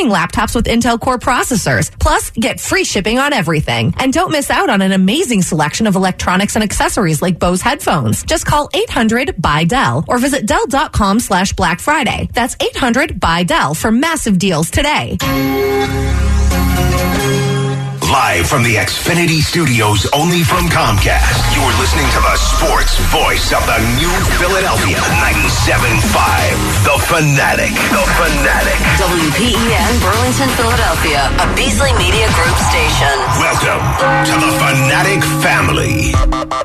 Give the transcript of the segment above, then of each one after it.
gaming laptops with Intel Core processors. Plus, get free shipping on everything. And don't miss out on an amazing selection of electronics and accessories like Bose headphones. Just call 800-BUY-DELL or visit Dell.com/Black Friday. That's 800-BUY-DELL for massive deals today. Live from the Xfinity Studios, only from Comcast. You're listening to the sports voice of the new Philadelphia. 97.5, The Fanatic. The Fanatic. WPEN Burlington, Philadelphia, a Beasley Media Group station. Welcome to the Fanatic family.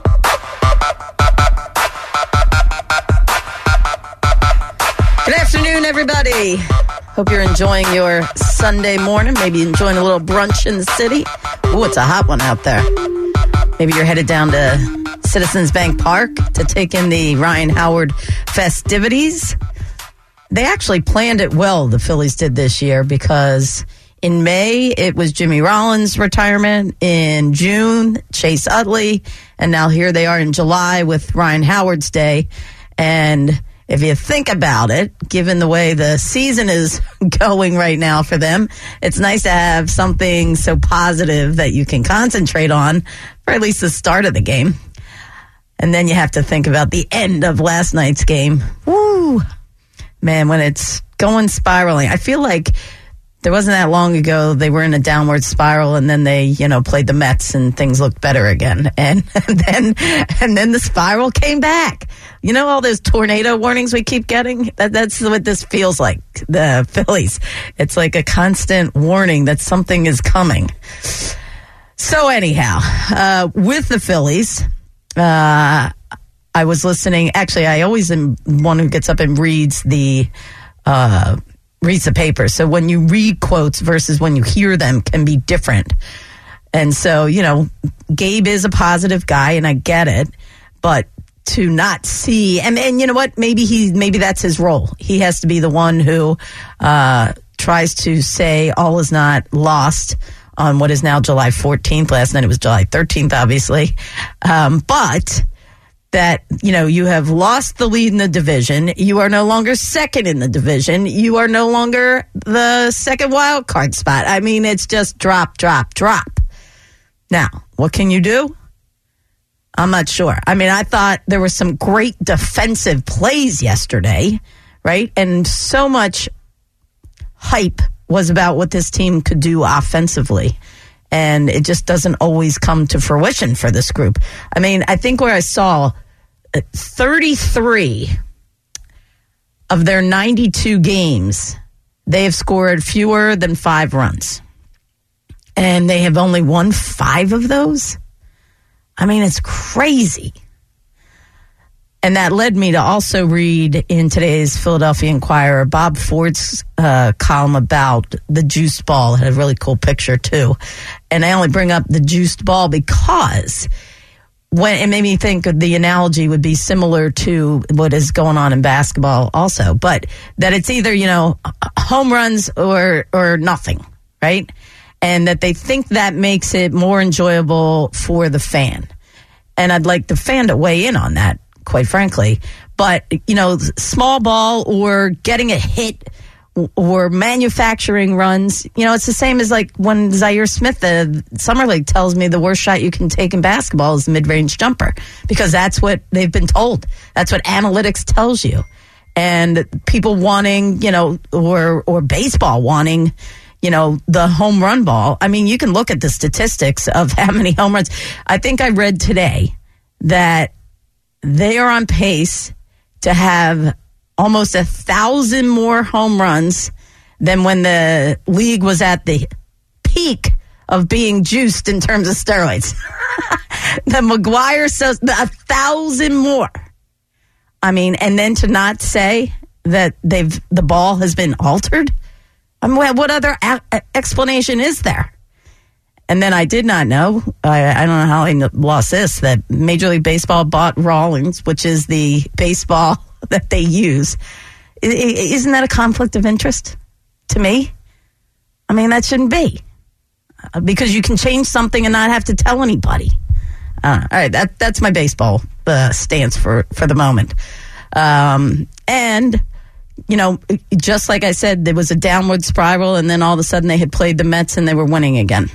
Good afternoon, everybody. Hope you're enjoying your Sunday morning. Maybe enjoying a little brunch in the city. Ooh, it's a hot one out there. Maybe you're headed down to Citizens Bank Park to take in the Ryan Howard festivities. They actually planned it well, the Phillies did this year, because in May, it was Jimmy Rollins' retirement. In June, Chase Utley. And now here they are in July with Ryan Howard's day. And if you think about it, given the way the season is going right now for them, it's nice to have something so positive that you can concentrate on for at least the start of the game. And then you have to think about the end of last night's game. Woo! Man, when it's going spiraling, I feel like there wasn't that long ago they were in a downward spiral, and then they, played the Mets and things looked better again. And then the spiral came back. All those tornado warnings we keep getting? That's what this feels like, the Phillies. It's like a constant warning that something is coming. So anyhow, with the Phillies, I was listening. Actually, I always am one who gets up and reads the paper. So when you read quotes versus when you hear them can be different. And so, Gabe is a positive guy, and I get it, but to not see, and you know what? Maybe that's his role. He has to be the one who tries to say all is not lost on what is now July 14th. Last night it was July 13th, obviously. But that, you have lost the lead in the division. You are no longer second in the division. You are no longer the second wild card spot. I mean, it's just drop, drop, drop. Now, what can you do? I'm not sure. I mean, I thought there were some great defensive plays yesterday, right? And so much hype was about what this team could do offensively. And it just doesn't always come to fruition for this group. I mean, I think where I saw 33 of their 92 games, they have scored fewer than 5 runs. And they have only won 5 of those. I mean, it's crazy. And that led me to also read in today's Philadelphia Inquirer, Bob Ford's column about the juiced ball. It had a really cool picture, too. And I only bring up the juiced ball because it made me think the analogy would be similar to what is going on in basketball also. But that it's either, home runs or nothing, right? And that they think that makes it more enjoyable for the fan. And I'd like the fan to weigh in on that, quite frankly. But, small ball or getting a hit or manufacturing runs, it's the same as like when Zaire Smith, the Summer League, tells me the worst shot you can take in basketball is a mid-range jumper, because that's what they've been told. That's what analytics tells you. And people wanting, or baseball wanting, the home run ball. I mean, you can look at the statistics of how many home runs. I think I read today that they are on pace to have almost 1,000 more home runs than when the league was at the peak of being juiced in terms of steroids. The McGuire says 1,000 more. I mean, and then to not say that the ball has been altered. I mean, what other explanation is there? And then I did not know, I don't know how I lost this, that Major League Baseball bought Rawlings, which is the baseball that they use. Isn't that a conflict of interest to me? I mean, that shouldn't be. Because you can change something and not have to tell anybody. All right, that's my baseball stance for the moment. And just like I said, there was a downward spiral, and then all of a sudden they had played the Mets and they were winning again.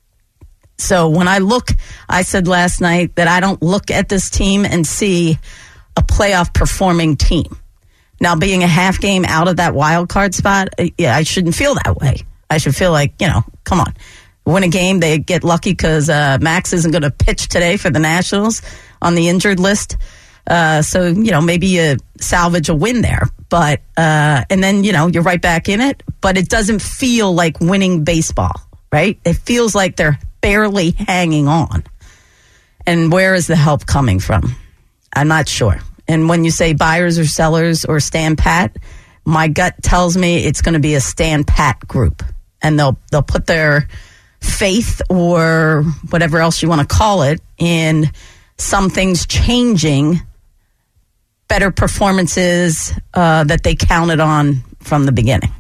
So when I said last night that I don't look at this team and see a playoff performing team. Now, being a half game out of that wild card spot, I shouldn't feel that way. I should feel like, come on. Win a game, they get lucky because Max isn't going to pitch today for the Nationals on the injured list. So, maybe you salvage a win there. But, and then, you're right back in it. But it doesn't feel like winning baseball, right? It feels like they're barely hanging on. And where is the help coming from? I'm not sure. And when you say buyers or sellers or stand pat, my gut tells me it's going to be a stand pat group. And they'll put their faith or whatever else you want to call it in some things changing, better performances that they counted on from the beginning.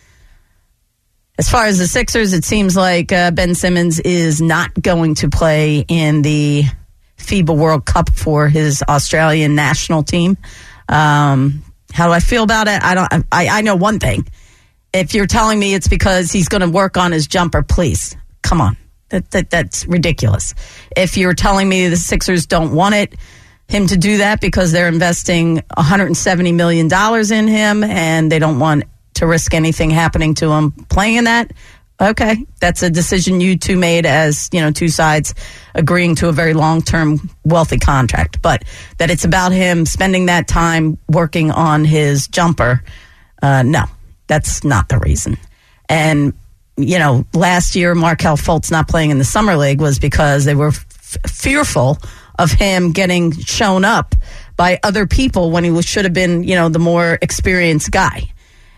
As far as the Sixers, it seems like Ben Simmons is not going to play in the FIBA World Cup for his Australian national team. How do I feel about it? I know one thing. If you're telling me it's because he's going to work on his jumper, please, come on. That's ridiculous. If you're telling me the Sixers don't want him to do that because they're investing $170 million in him and they don't want to risk anything happening to him playing in that, okay, that's a decision you two made as, two sides agreeing to a very long-term wealthy contract. But that it's about him spending that time working on his jumper, no, that's not the reason. And, last year, Markelle Fultz not playing in the Summer League was because they were fearful of him getting shown up by other people when he should have been, the more experienced guy.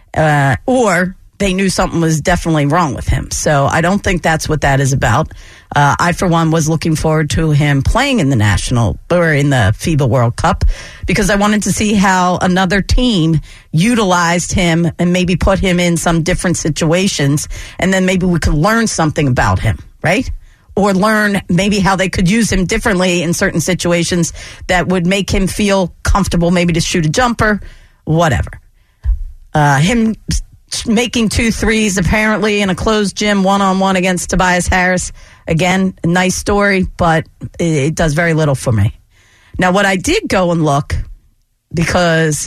Or they knew something was definitely wrong with him. So I don't think that's what that is about. I, for one, was looking forward to him playing in the FIBA World Cup because I wanted to see how another team utilized him and maybe put him in some different situations. And then maybe we could learn something about him, right? Or learn maybe how they could use him differently in certain situations that would make him feel comfortable maybe to shoot a jumper, whatever. Him making 2 threes apparently in a closed gym one-on-one against Tobias Harris. Again, a nice story, but it does very little for me. Now, what I did go and look, because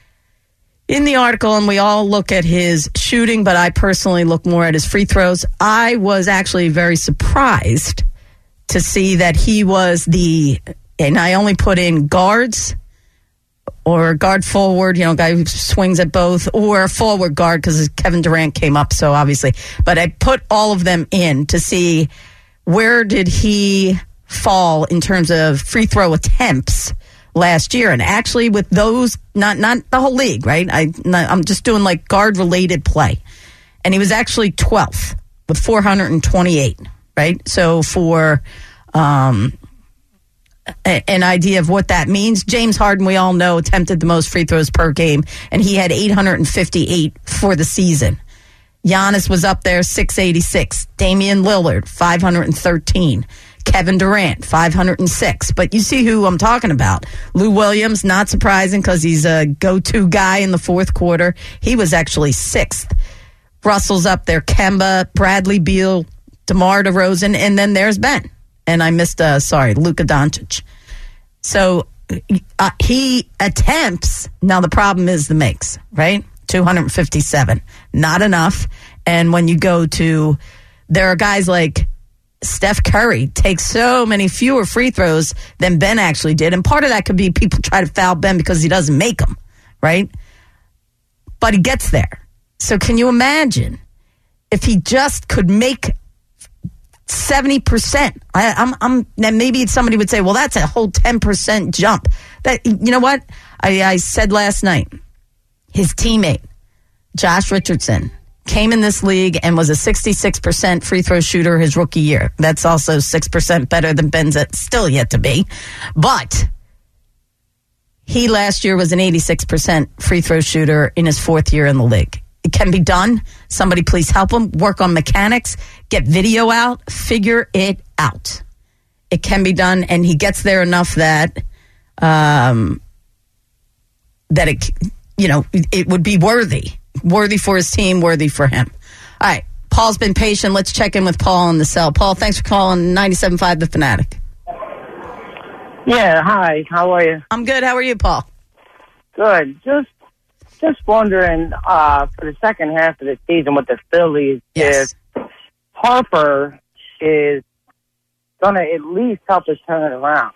in the article, and we all look at his shooting, but I personally look more at his free throws, I was actually very surprised to see that he was and I only put in guards, or guard forward, guy who swings at both, or forward guard because Kevin Durant came up, so obviously. But I put all of them in to see where did he fall in terms of free throw attempts last year. And actually with those, not the whole league, right? I'm just doing like guard-related play. And he was actually 12th with 428, right? So for an idea of what that means, James Harden, we all know, attempted the most free throws per game, and he had 858 for the season. Giannis was up there, 686. Damian Lillard, 513. Kevin Durant, 506. But you see who I'm talking about. Lou Williams, not surprising because he's a go-to guy in the fourth quarter. He was actually 6th. Russell's up there, Kemba, Bradley Beal, DeMar DeRozan, and then there's Ben. And I missed, Luka Doncic. So he attempts. Now the problem is the makes, right? 257. Not enough. And when you go to, there are guys like Steph Curry takes so many fewer free throws than Ben actually did. And part of that could be people try to foul Ben because he doesn't make them, right? But he gets there. So can you imagine if he just could make 70%? Then maybe somebody would say, well, that's a whole 10% jump. That, you know what? I said last night, his teammate, Josh Richardson, came in this league and was a 66% free throw shooter his rookie year. That's also 6% better than Ben's still yet to be. But he last year was an 86% free throw shooter in his 4th year in the league. It can be done. Somebody please help him. Work on mechanics. Get video out. Figure it out. It can be done, and he gets there enough that it would be worthy for his team, worthy for him. All right. Paul's been patient. Let's check in with Paul on the cell. Paul, thanks for calling 97.5 The Fanatic. Yeah, hi. How are you? I'm good. How are you, Paul? Good. Just wondering for the second half of the season with the Phillies, Yes. if Harper is going to at least help us turn it around.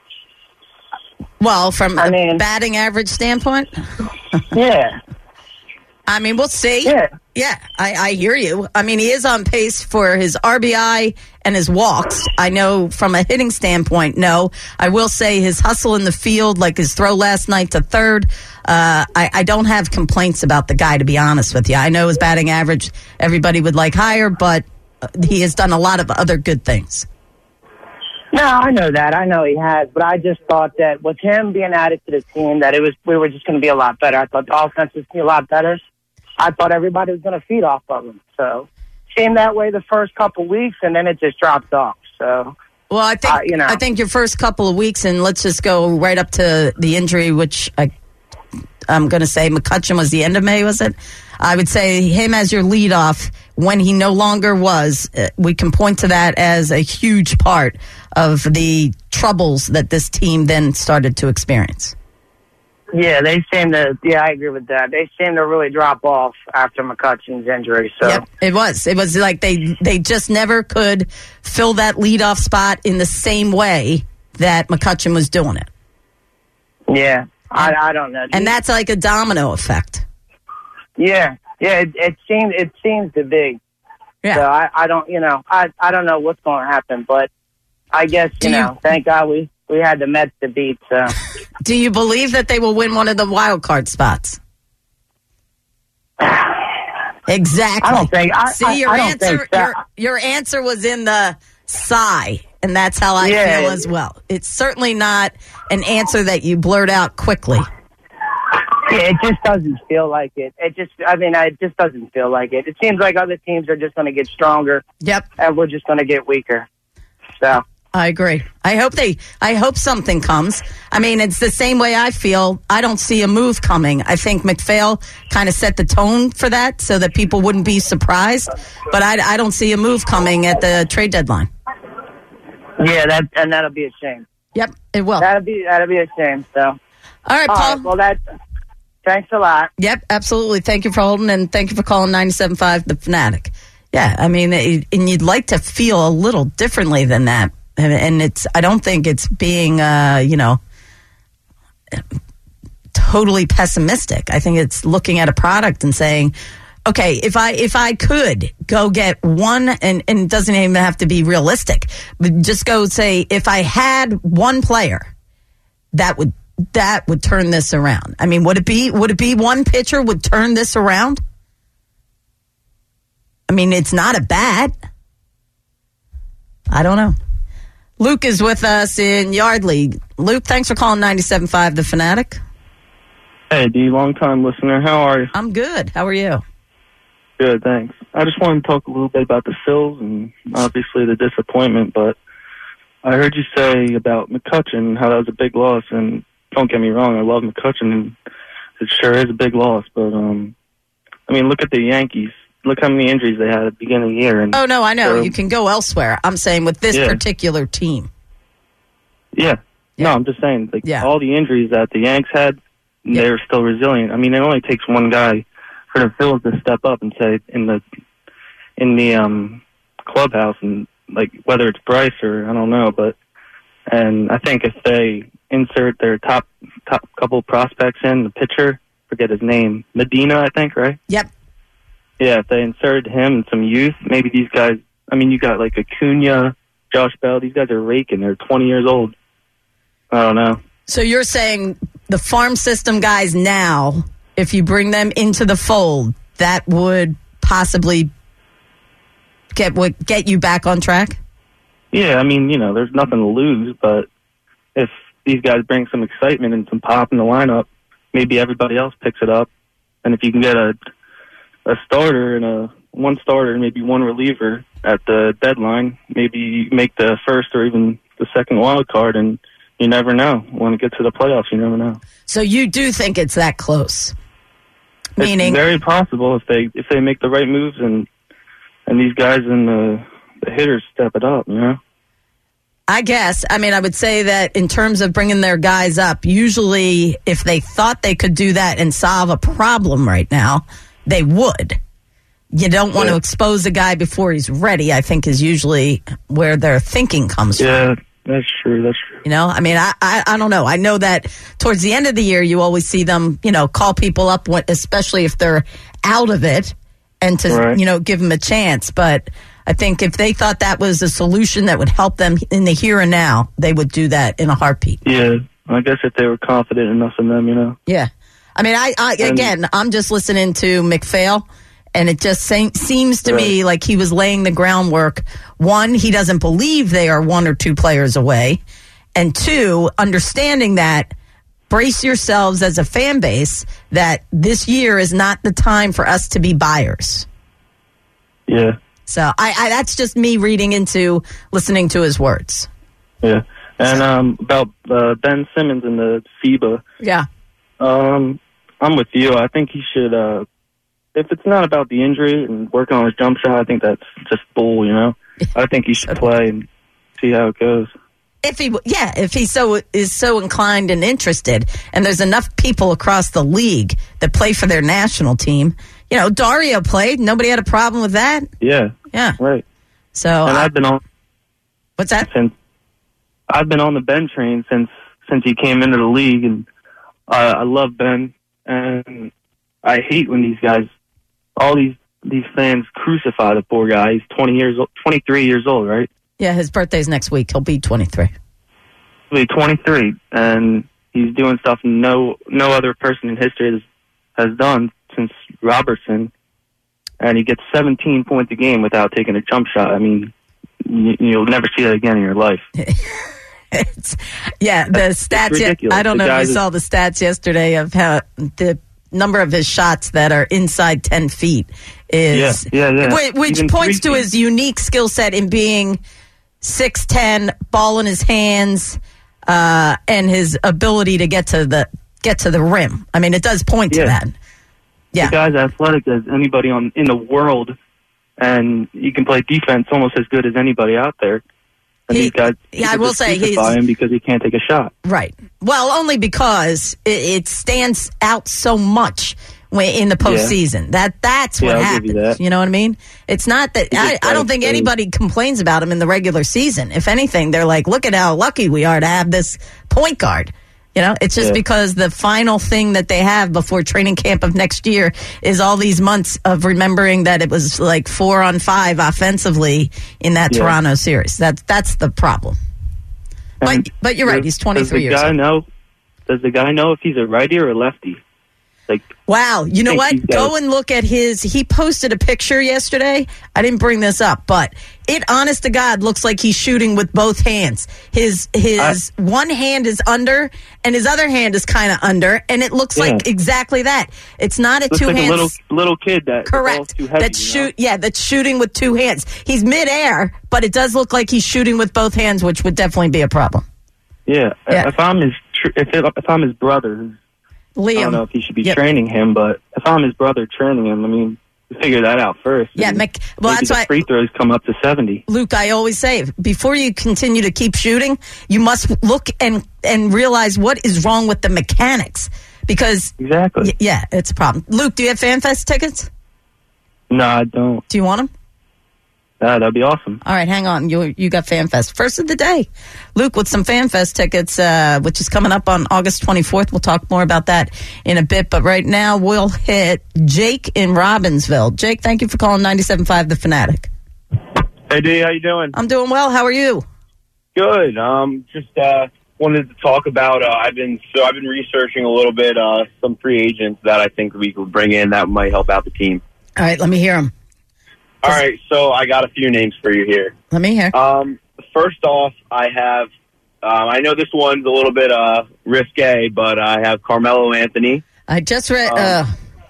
Well, from a batting average standpoint? Yeah. I mean, we'll see. Yeah. I hear you. I mean, he is on pace for his RBI and his walks. I know from a hitting standpoint, no. I will say his hustle in the field, like his throw last night to third, I don't have complaints about the guy, to be honest with you. I know his batting average, everybody would like higher, but he has done a lot of other good things. No, I know that. I know he has, but I just thought that with him being added to the team, that we were just going to be a lot better. I thought the offense was going to be a lot better. I thought everybody was going to feed off of him. So, seemed that way the first couple weeks, and then it just dropped off. So, well, I think I think your first couple of weeks, and let's just go right up to the injury, which I'm going to say McCutchen was the end of May, was it? I would say him as your leadoff when he no longer was. We can point to that as a huge part of the troubles that this team then started to experience. Yeah, they seem to. Yeah, I agree with that. They seem to really drop off after McCutchen's injury. So yep, it was like they just never could fill that leadoff spot in the same way that McCutchen was doing it. Yeah, I don't know, and that's like a domino effect. Yeah, it seems to be. Yeah. So I don't, I don't know what's going to happen, but I guess thank God we had the Mets to beat. So. Do you believe that they will win one of the wild card spots? Exactly. I don't think. See, your answer. Your answer was in the sigh, and that's how I feel as well. It's certainly not an answer that you blurt out quickly. Yeah, it just doesn't feel like it. It just doesn't feel like it. It seems like other teams are just going to get stronger. Yep. And we're just going to get weaker. So. I agree. I hope something comes. I mean, it's the same way I feel. I don't see a move coming. I think McPhail kind of set the tone for that so that people wouldn't be surprised. But I don't see a move coming at the trade deadline. Yeah, that'll be a shame. Yep, it will. That'll be a shame. So. All right, Paul. All right, well, thanks a lot. Yep, absolutely. Thank you for holding, and thank you for calling 97.5 The Fanatic. Yeah, I mean, and you'd like to feel a little differently than that. And I don't think it's being, totally pessimistic. I think it's looking at a product and saying, okay, if I could go get one, and it doesn't even have to be realistic, but just go say, if I had one player that would turn this around. I mean, would it be one pitcher would turn this around? I mean, it's not a bat. I don't know. Luke is with us in Yardley. Luke, thanks for calling 97.5 The Fanatic. Hey, D, long-time listener. How are you? I'm good. How are you? Good, thanks. I just wanted to talk a little bit about the Phils and obviously the disappointment, but I heard you say about McCutchen, how that was a big loss, and don't get me wrong, I love McCutchen, and it sure is a big loss, but, look at the Yankees. Look how many injuries they had at the beginning of the year. And oh, no, I know. You can go elsewhere. I'm saying with this particular team. Yeah. No, I'm just saying, all the injuries that the Yanks had, they're still resilient. I mean, it only takes one guy for the Phils to step up and say in the clubhouse, and whether it's Bryce or I don't know, and I think if they insert their top couple prospects in, the pitcher, forget his name, Medina, I think, right? Yep. Yeah, if they inserted him and some youth, maybe these guys, you got Acuna, Josh Bell, these guys are raking. They're 20 years old. I don't know. So you're saying the farm system guys now, if you bring them into the fold, that would possibly get you back on track? Yeah, there's nothing to lose, but if these guys bring some excitement and some pop in the lineup, maybe everybody else picks it up. And if you can get a starter and one starter and maybe one reliever at the deadline, maybe you make the first or even the second wild card, and you never know. When it gets to the playoffs, you never know. So you do think it's that close? Meaning, it's very possible if they make the right moves and these guys and the hitters step it up, you know. I guess. I mean, I would say that in terms of bringing their guys up, usually if they thought they could do that and solve a problem right now, they would. You don't want to expose a guy before he's ready, I think, is usually where their thinking comes from. Yeah, that's true. That's true. You know, I mean, I don't know. I know that towards the end of the year, you always see them, you know, call people up, especially if they're out of it, and to, you know, give them a chance. But I think if they thought that was a solution that would help them in the here and now, they would do that in a heartbeat. Yeah, I guess if they were confident enough in them, you know. Yeah. I mean, again, I'm just listening to McPhail, and it just seems to me like he was laying the groundwork. One, he doesn't believe they are 1 or 2 players away. And 2, understanding that, brace yourselves as a fan base that this year is not the time for us to be buyers. Yeah. So that's just me reading into listening to his words. Yeah. And about Ben Simmons and the FIBA. Yeah. I'm with you. I think he should, if it's not about the injury and working on his jump shot, I think that's just bull, you know? I think he should play and see how it goes. If he is so inclined and interested, and there's enough people across the league that play for their national team. You know, Dario played. Nobody had a problem with that. Yeah. Yeah. Right. So and I've been on. What's that? I've been on the Ben train since he came into the league, and I love Ben, and I hate when these guys, all these fans crucify the poor guy. He's 23 years old, right? Yeah, his birthday's next week. He'll be 23. He'll be 23, and he's doing stuff no other person in history has done since Robertson, and he gets 17 points a game without taking a jump shot. I mean, you'll never see that again in your life. The stats. I don't know if you saw the stats yesterday of how the number of his shots that are inside 10 feet is, which points to his unique skill set in being 6'10", ball in his hands, and his ability to get to the rim. I mean, it does point to that. Yeah, the guy's athletic as anybody in the world, and he can play defense almost as good as anybody out there. And these guys, I will say, him because he can't take a shot. Right. Well, only because it stands out so much in the postseason. That's what happens. You know what I mean? It's not that I don't think anybody complains about him in the regular season. If anything, they're like, look at how lucky we are to have this point guard. You know, it's just because the final thing that they have before training camp of next year is all these months of remembering that it was like 4-on-5 offensively in that Toronto series. That's the problem. But you're right. He's 23 years old. Does the guy know if he's a righty or a lefty? Wow. You know what? Go and look at he posted a picture yesterday. I didn't bring this up, but it, honest to God, looks like he's shooting with both hands. His one hand is under, and his other hand is kind of under, and it looks like exactly that. It's not a two hands. Like a little kid that correct. Too heavy, that's shooting with two hands. He's midair, but it does look like he's shooting with both hands, which would definitely be a problem. Yeah. If I'm his brother, Liam. I don't know if he should be training him, but if I'm his brother training him, I mean, figure that out first. Yeah, that's why free throws come up to 70. Luke, I always say, before you continue to keep shooting, you must look and realize what is wrong with the mechanics. Because exactly, it's a problem. Luke, do you have FanFest tickets? No, I don't. Do you want them? That'd be awesome. All right, hang on. You got FanFest. First of the day. Luke with some FanFest tickets, which is coming up on August 24th. We'll talk more about that in a bit. But right now, we'll hit Jake in Robbinsville. Jake, thank you for calling 97.5 The Fanatic. Hey, D, how you doing? I'm doing well. How are you? Good. Just wanted to talk about, I've been researching a little bit some free agents that I think we could bring in that might help out the team. All right, let me hear them. All right, so I got a few names for you here. Let me hear. First off, I have, I know this one's a little bit risque, but I have Carmelo Anthony. I just read.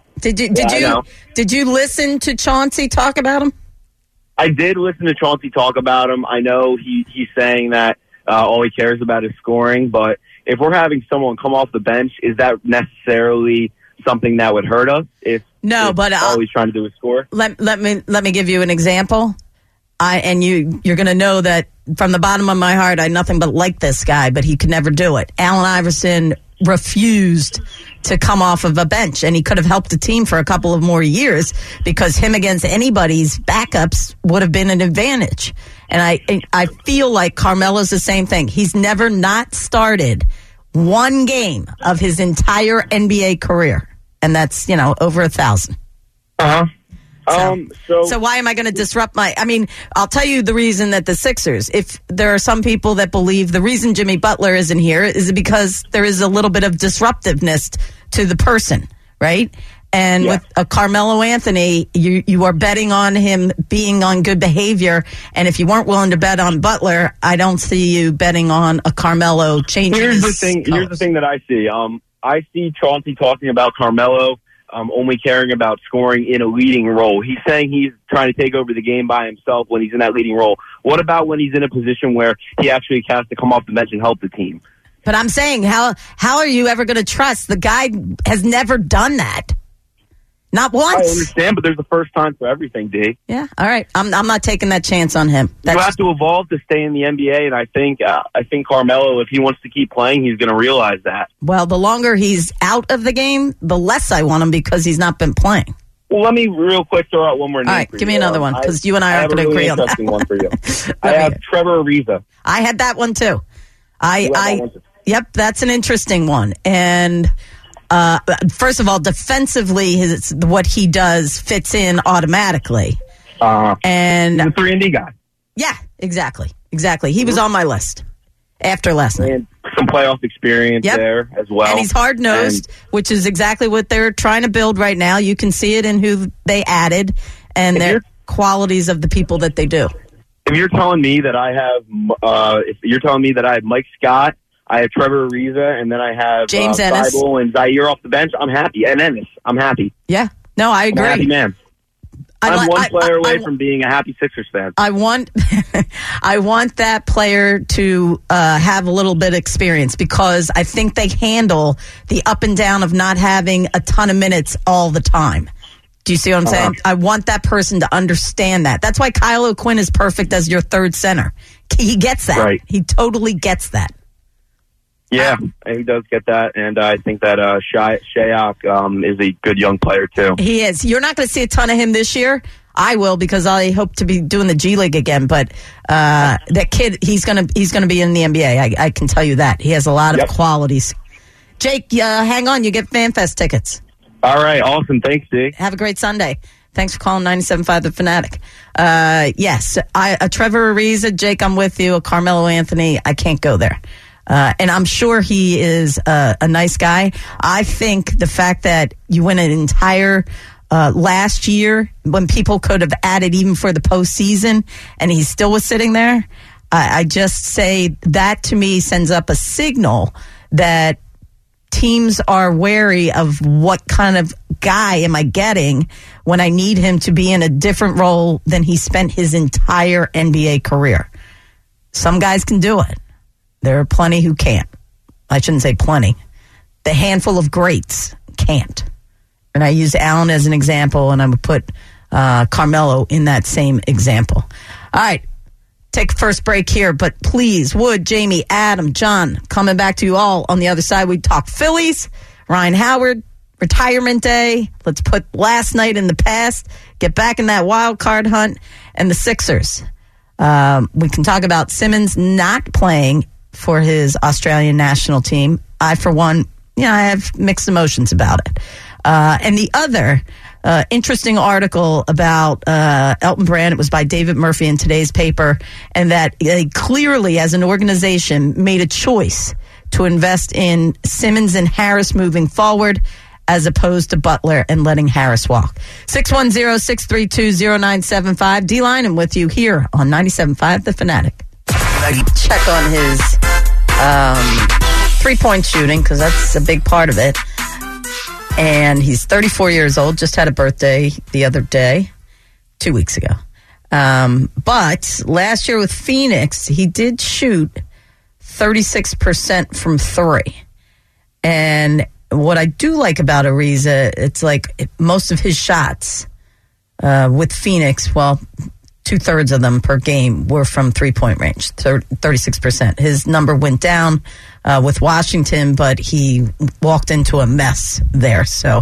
Did you listen to Chauncey talk about him? I did listen to Chauncey talk about him. I know he's saying that all he cares about is scoring, but if we're having someone come off the bench, is that necessarily something that would hurt us if all he's trying to do is score. Let me give you an example. You're going to know that from the bottom of my heart, I nothing but like this guy, but he could never do it. Allen Iverson refused to come off of a bench, and he could have helped the team for a couple of more years because him against anybody's backups would have been an advantage. And I feel like Carmelo's the same thing. He's never not started one game of his entire NBA career, and that's, over 1,000. So why am I going to disrupt I'll tell you the reason that the Sixers, if there are some people that believe the reason Jimmy Butler isn't here is because there is a little bit of disruptiveness to the person, right? And with a Carmelo Anthony, you are betting on him being on good behavior. And if you weren't willing to bet on Butler, I don't see you betting on a Carmelo changing Here's the thing that I see. I see Chauncey talking about Carmelo only caring about scoring in a leading role. He's saying he's trying to take over the game by himself when he's in that leading role. What about when he's in a position where he actually has to come off the bench and help the team? But I'm saying, how are you ever going to trust? The guy has never done that. Not once. I understand, but there's a first time for everything, D. Yeah, all right. I'm not taking that chance on him. You have to evolve to stay in the NBA, and I think Carmelo, if he wants to keep playing, he's going to realize that. Well, the longer he's out of the game, the less I want him because he's not been playing. Well, let me real quick throw out one more name. All right, give me another one because you and I aren't going to agree on that. I have a really interesting one for you. I have Trevor Ariza. I had that one too. Yep, that's an interesting one. And first of all, defensively, what he does fits in automatically. And he's a 3-and-D guy. Yeah, exactly. He was on my list after last night. And some playoff experience there as well. And he's hard-nosed, which is exactly what they're trying to build right now. You can see it in who they added and their qualities of the people that they do. If you're telling me that I have Mike Scott, I have Trevor Ariza, and then I have James Ennis and Zaire off the bench, I'm happy. And Ennis, I'm happy. Yeah. No, I agree. I'm a happy man. I'm one player away from being a happy Sixers fan. I want that player to have a little bit of experience because I think they handle the up and down of not having a ton of minutes all the time. Do you see what I'm saying? I want that person to understand that. That's why Kyle O'Quinn is perfect as your third center. He gets that. Right. He totally gets that. Yeah, he does get that, and I think that Shayok is a good young player, too. He is. You're not going to see a ton of him this year. I will because I hope to be doing the G League again, but that kid, he's going to be in the NBA. I can tell you that. He has a lot of qualities. Jake, hang on. You get FanFest tickets. All right. Awesome. Thanks, Jake. Have a great Sunday. Thanks for calling 97.5 The Fanatic. Yes, Trevor Ariza, Jake, I'm with you. Carmelo Anthony, I can't go there. And I'm sure he is a nice guy. I think the fact that you went an entire last year when people could have added even for the postseason and he still was sitting there, I just say that to me sends up a signal that teams are wary of what kind of guy am I getting when I need him to be in a different role than he spent his entire NBA career. Some guys can do it. There are plenty who can't. I shouldn't say plenty. The handful of greats can't. And I use Allen as an example, and I would put Carmelo in that same example. All right. Take a first break here, but please, Wood, Jamie, Adam, John, coming back to you all on the other side. We talk Phillies, Ryan Howard, retirement day. Let's put last night in the past, get back in that wild card hunt, and the Sixers. We can talk about Simmons not playing for his Australian national team. I, for one, I have mixed emotions about it. And the other interesting article about Elton Brand, it was by David Murphy in today's paper, and that they clearly, as an organization, made a choice to invest in Simmons and Harris moving forward as opposed to Butler and letting Harris walk. 610-632-0975. D-Line, I'm with you here on 97.5 The Fanatic. Check on his three-point shooting because that's a big part of it. And he's 34 years old, just had a birthday the other day, 2 weeks ago. But last year with Phoenix, he did shoot 36% from three. And what I do like about Ariza, it's like most of his shots with Phoenix, well, 2/3 of them per game were from 3-point range, 36%. His number went down with Washington, but he walked into a mess there. So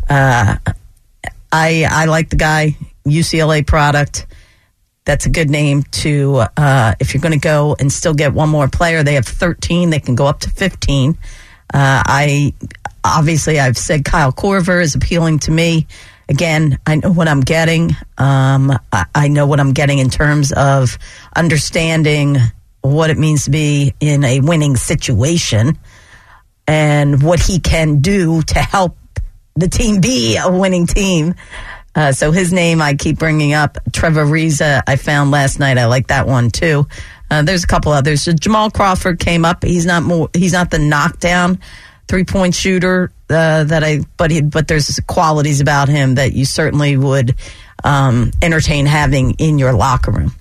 I like the guy, UCLA product. That's a good name to, if you're going to go and still get one more player, they have 13. They can go up to 15. I've said Kyle Korver is appealing to me. Again, I know what I'm getting. I know what I'm getting in terms of understanding what it means to be in a winning situation and what he can do to help the team be a winning team. So his name I keep bringing up. Trevor Ariza I found last night. I like that one too. There's a couple others. Jamal Crawford came up. He's not the knockdown 3-point shooter but there's qualities about him that you certainly would entertain having in your locker room.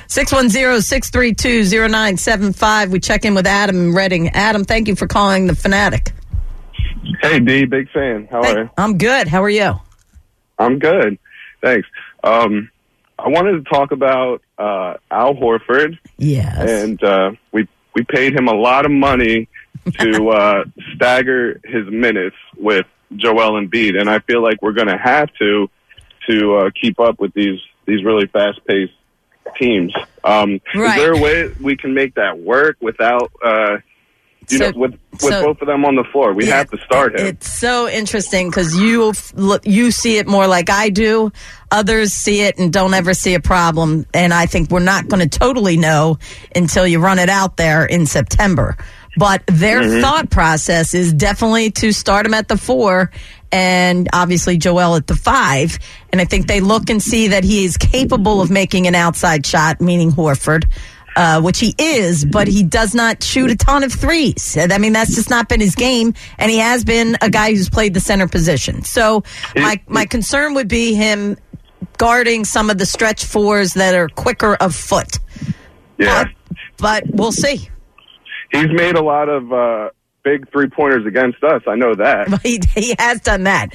610-632-0975. We check in with Adam in Reading. Adam, thank you for calling the Fanatic. Hey, D, big fan. How are you? I'm good. How are you? I'm good. Thanks. I wanted to talk about Al Horford. Yes. And we paid him a lot of money to stagger his minutes with Joel Embiid, and I feel like we're going to have to keep up with these really fast-paced teams. Right. Is there a way we can make that work without with both of them on the floor? We have to start him. It's so interesting because you see it more like I do. Others see it and don't ever see a problem, and I think we're not going to totally know until you run it out there in September. But their thought process is definitely to start him at the 4 and obviously Joel at the 5. And I think they look and see that he is capable of making an outside shot, meaning Horford, which he is, but he does not shoot a ton of threes. I mean, that's just not been his game. And he has been a guy who's played the center position. So my concern would be him guarding some of the stretch 4s that are quicker of foot. Yeah. But we'll see. He's made a lot of big 3-pointers against us. I know that. He has done that.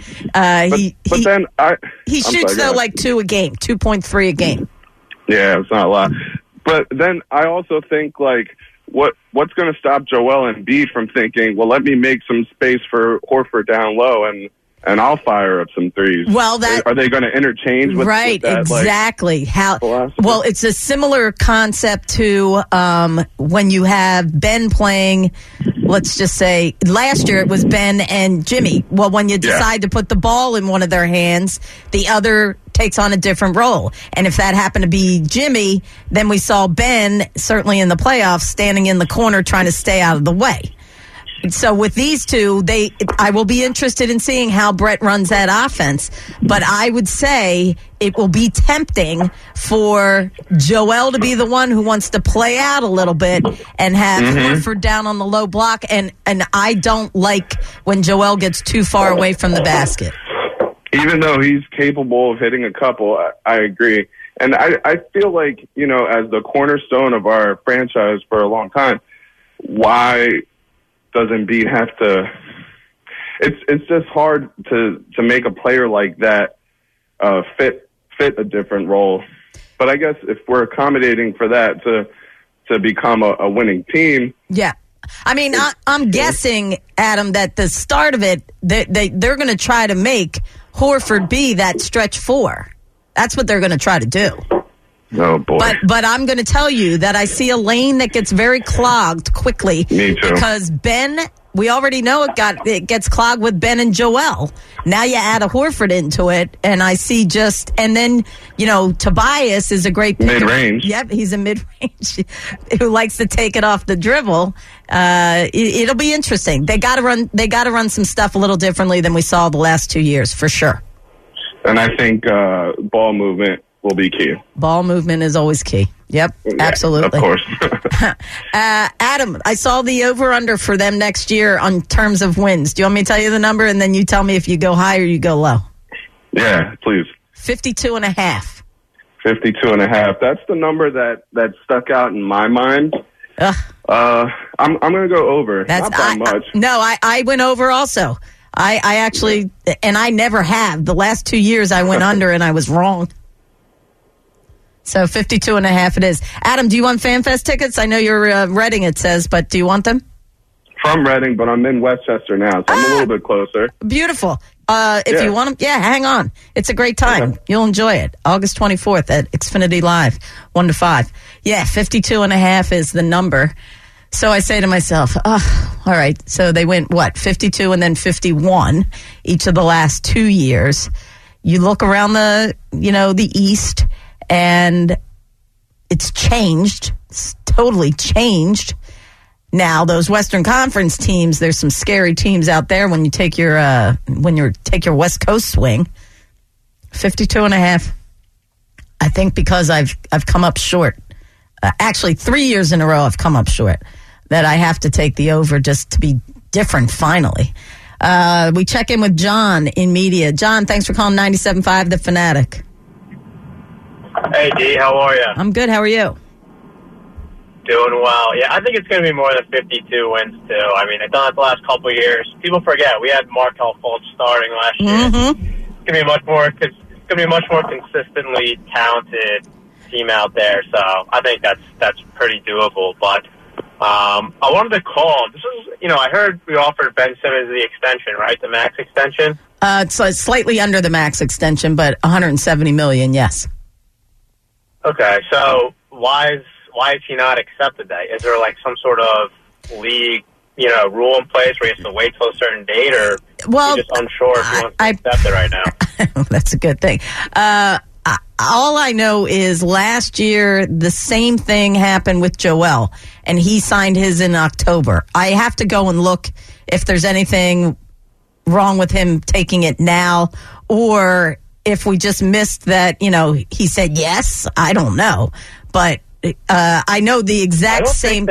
He shoots like 2 a game, 2.3 a game. Yeah, it's not a lot. But then I also think like what's going to stop Joel Embiid from thinking, well, let me make some space for Horford down low and I'll fire up some threes. Well, are they going to interchange with right? With that, exactly. philosophy? Well, it's a similar concept to when you have Ben playing. Let's just say last year it was Ben and Jimmy. Well, when you decide to put the ball in one of their hands, the other takes on a different role. And if that happened to be Jimmy, then we saw Ben certainly in the playoffs standing in the corner trying to stay out of the way. So with these two, I will be interested in seeing how Brett runs that offense. But I would say it will be tempting for Joel to be the one who wants to play out a little bit and have Horford down on the low block. And I don't like when Joel gets too far away from the basket. Even though he's capable of hitting a couple, I agree. And I feel like, as the cornerstone of our franchise for a long time, why doesn't Embiid have to? It's just hard to make a player like that fit a different role. But I guess if we're accommodating for that to become a winning team, yeah. I mean, I'm guessing, Adam, that the start of it, they're going to try to make Horford be that stretch 4. That's what they're going to try to do. Oh, boy. But I'm going to tell you that I see a lane that gets very clogged quickly. Me too. Because Ben, we already know it gets clogged with Ben and Joel. Now you add a Horford into it, and I see and then, Tobias is a great pick. Mid-range. Yep, he's a mid-range who likes to take it off the dribble. It'll be interesting. They got to run some stuff a little differently than we saw the last 2 years, for sure. And I think ball movement will be key. Ball movement is always key. Yep, yeah, absolutely. Of course. Adam, I saw the over-under for them next year on terms of wins. Do you want me to tell you the number, and then you tell me if you go high or you go low? Yeah, please. 52.5. 52.5. That's the number that stuck out in my mind. I'm going to go over. Not by much. I went over also. I actually, and I never have. The last 2 years I went under and I was wrong. So 52.5 it is. Adam, do you want FanFest tickets? I know you're Reading, it says, but do you want them? From Reading, but I'm in Westchester now, so I'm a little bit closer. Beautiful. If you want them, hang on. It's a great time. Okay. You'll enjoy it. August 24th at Xfinity Live, 1 to 5. Yeah, 52.5 is the number. So I say to myself, all right. So they went, 52 and then 51 each of the last 2 years. You look around the East, and it's changed. It's totally changed. Now, those Western Conference teams, there's some scary teams out there when you take your West Coast swing. 52.5. I think because I've come up short. Actually, 3 years in a row I've come up short. That I have to take the over just to be different finally. We check in with John in media. John, thanks for calling 97.5 The Fanatic. Hey, D, how are you? I'm good. How are you? Doing well. Yeah, I think it's going to be more than 52 wins, too. I mean, they've done it the last couple of years. People forget, we had Markelle Fultz starting last year. Mm-hmm. It's going to be a much more consistently talented team out there, so I think that's pretty doable. But I wanted to call. This is, I heard we offered Ben Simmons the extension, right? The max extension? It's slightly under the max extension, but $170 million, yes. Okay, so why has he not accepted that? Is there like some sort of league, rule in place where he has to wait till a certain date, or he's just unsure if he wants to accept it right now? That's a good thing. All I know is last year the same thing happened with Joel, and he signed his in October. I have to go and look if there's anything wrong with him taking it now, or if we just missed that, he said yes. I don't know. But I know the exact same.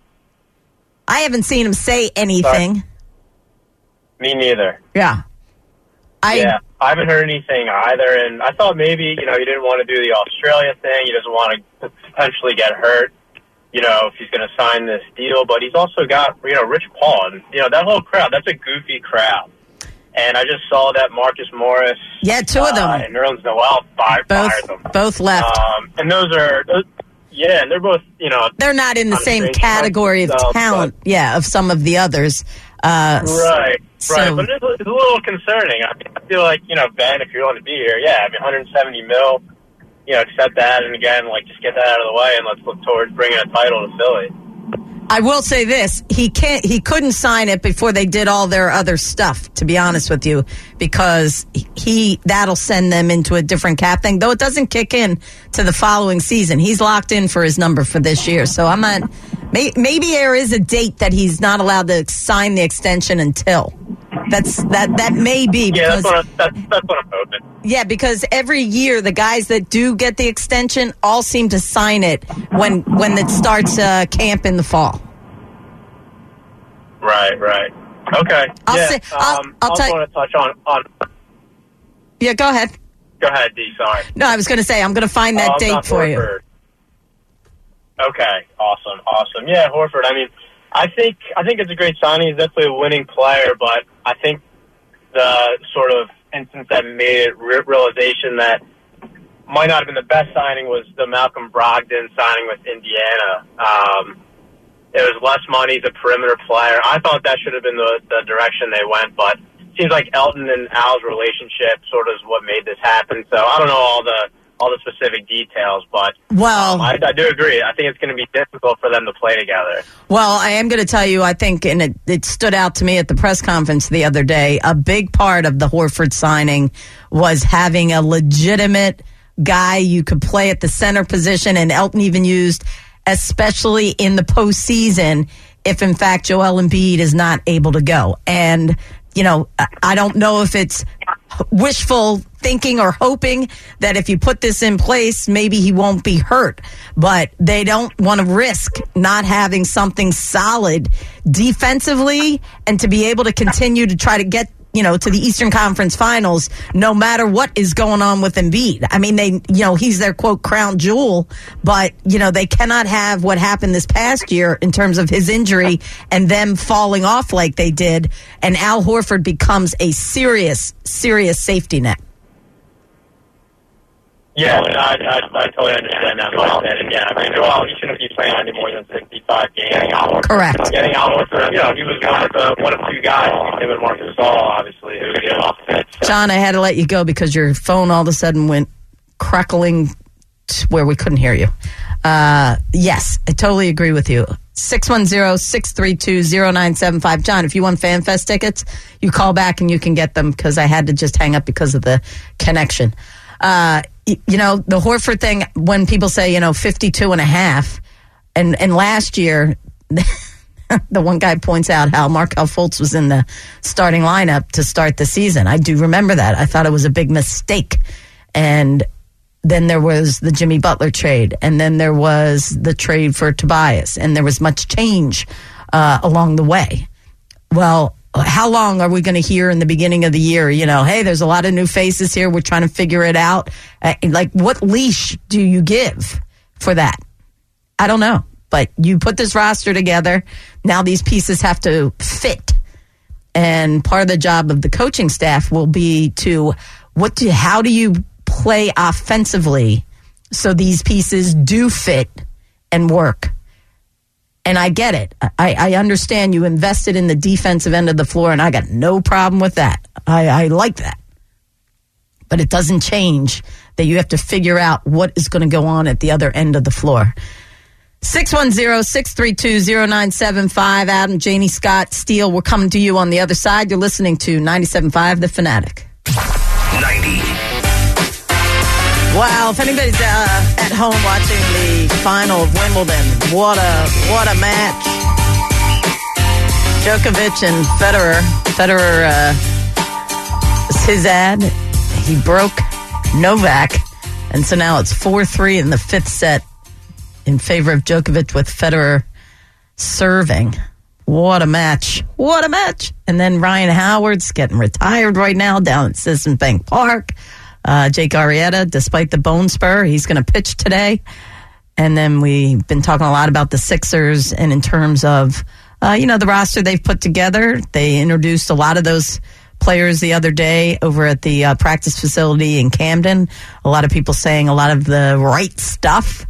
I haven't seen him say anything. Sorry. Me neither. Yeah. I haven't heard anything either, and I thought maybe, he didn't want to do the Australia thing. He doesn't want to potentially get hurt, if he's going to sign this deal. But he's also got, Rich Paul. And, that whole crowd, that's a goofy crowd. And I just saw that Marcus Morris. Yeah, two of them. And Nerlens Noel fired them. Both left. And those, and they're both, they're not in the same category of talent, of some of the others. Right. But it's a little concerning. I feel like, Ben, if you're willing to be here, $170 million, accept that, and again, just get that out of the way, and let's look towards bringing a title to Philly. I will say this: he couldn't sign it before they did all their other stuff, to be honest with you, because that'll send them into a different cap thing, though it doesn't kick in to the following season. He's locked in for his number for this year. So I'm not, maybe there is a date that he's not allowed to sign the extension until. That may be. Because, that's what I'm hoping. Yeah, because every year the guys that do get the extension all seem to sign it when it starts camp in the fall. Right. Okay. I'll also want to touch on. Yeah, go ahead. Go ahead, D. Sorry. No, I was going to say I'm going to find that date for you. Okay. Awesome. Yeah, Horford. I mean, I think it's a great signing. He's definitely a winning player, but I think the sort of instance that made it realization that might not have been the best signing was the Malcolm Brogdon signing with Indiana. It was less money, the perimeter player. I thought that should have been the direction they went, but it seems like Elton and Al's relationship sort of is what made this happen. So I don't know all the specific details, but I do agree. I think it's going to be difficult for them to play together. Well, I am going to tell you, I think, and it stood out to me at the press conference the other day, a big part of the Horford signing was having a legitimate guy you could play at the center position, and Elton even used, especially in the postseason, if in fact Joel Embiid is not able to go. And, I don't know if it's wishful thinking or hoping that if you put this in place, maybe he won't be hurt. But they don't want to risk not having something solid defensively and to be able to continue to try to get to the Eastern Conference Finals, no matter what is going on with Embiid. I mean, he's their quote crown jewel, but they cannot have what happened this past year in terms of his injury and them falling off like they did, and Al Horford becomes a serious safety net. Yeah, I totally understand that mindset. And yeah, I mean, he shouldn't be playing any more than 65 games. Correct. Getting Al Horford, he was one of two guys, him and Marc Gasol, obviously, who would get off the pitch. John, I had to let you go because your phone all of a sudden went crackling to where we couldn't hear you. Yes, I totally agree with you. 610-632-0975. John, if you want FanFest tickets, you call back and you can get them because I had to just hang up because of the connection. The Horford thing, when people say, 52.5, and last year, the one guy points out how Markelle Fultz was in the starting lineup to start the season. I do remember that. I thought it was a big mistake. And then there was the Jimmy Butler trade, and then there was the trade for Tobias, and there was much change along the way. Well, how long are we going to hear in the beginning of the year, hey, there's a lot of new faces here, we're trying to figure it out. What leash do you give for that? I don't know. But you put this roster together, now these pieces have to fit. And part of the job of the coaching staff will be to, how do you play offensively so these pieces do fit and work? And I get it. I understand you invested in the defensive end of the floor, and I got no problem with that. I like that. But it doesn't change that you have to figure out what is going to go on at the other end of the floor. 610-632-0975. Adam, Janie, Scott, Steele, we're coming to you on the other side. You're listening to 97.5 The Fanatic. 90. Wow, if anybody's at home watching the final of Wimbledon, what a match. Djokovic and Federer. Federer was his ad. He broke Novak, and so now it's 4-3 in the fifth set in favor of Djokovic with Federer serving. What a match. What a match. And then Ryan Howard's getting retired right now down at Citizens Bank Park. Jake Arrieta, despite the bone spur, he's going to pitch today. And then we've been talking a lot about the Sixers, and in terms of, the roster they've put together. They introduced a lot of those players the other day over at the practice facility in Camden. A lot of people saying a lot of the right stuff.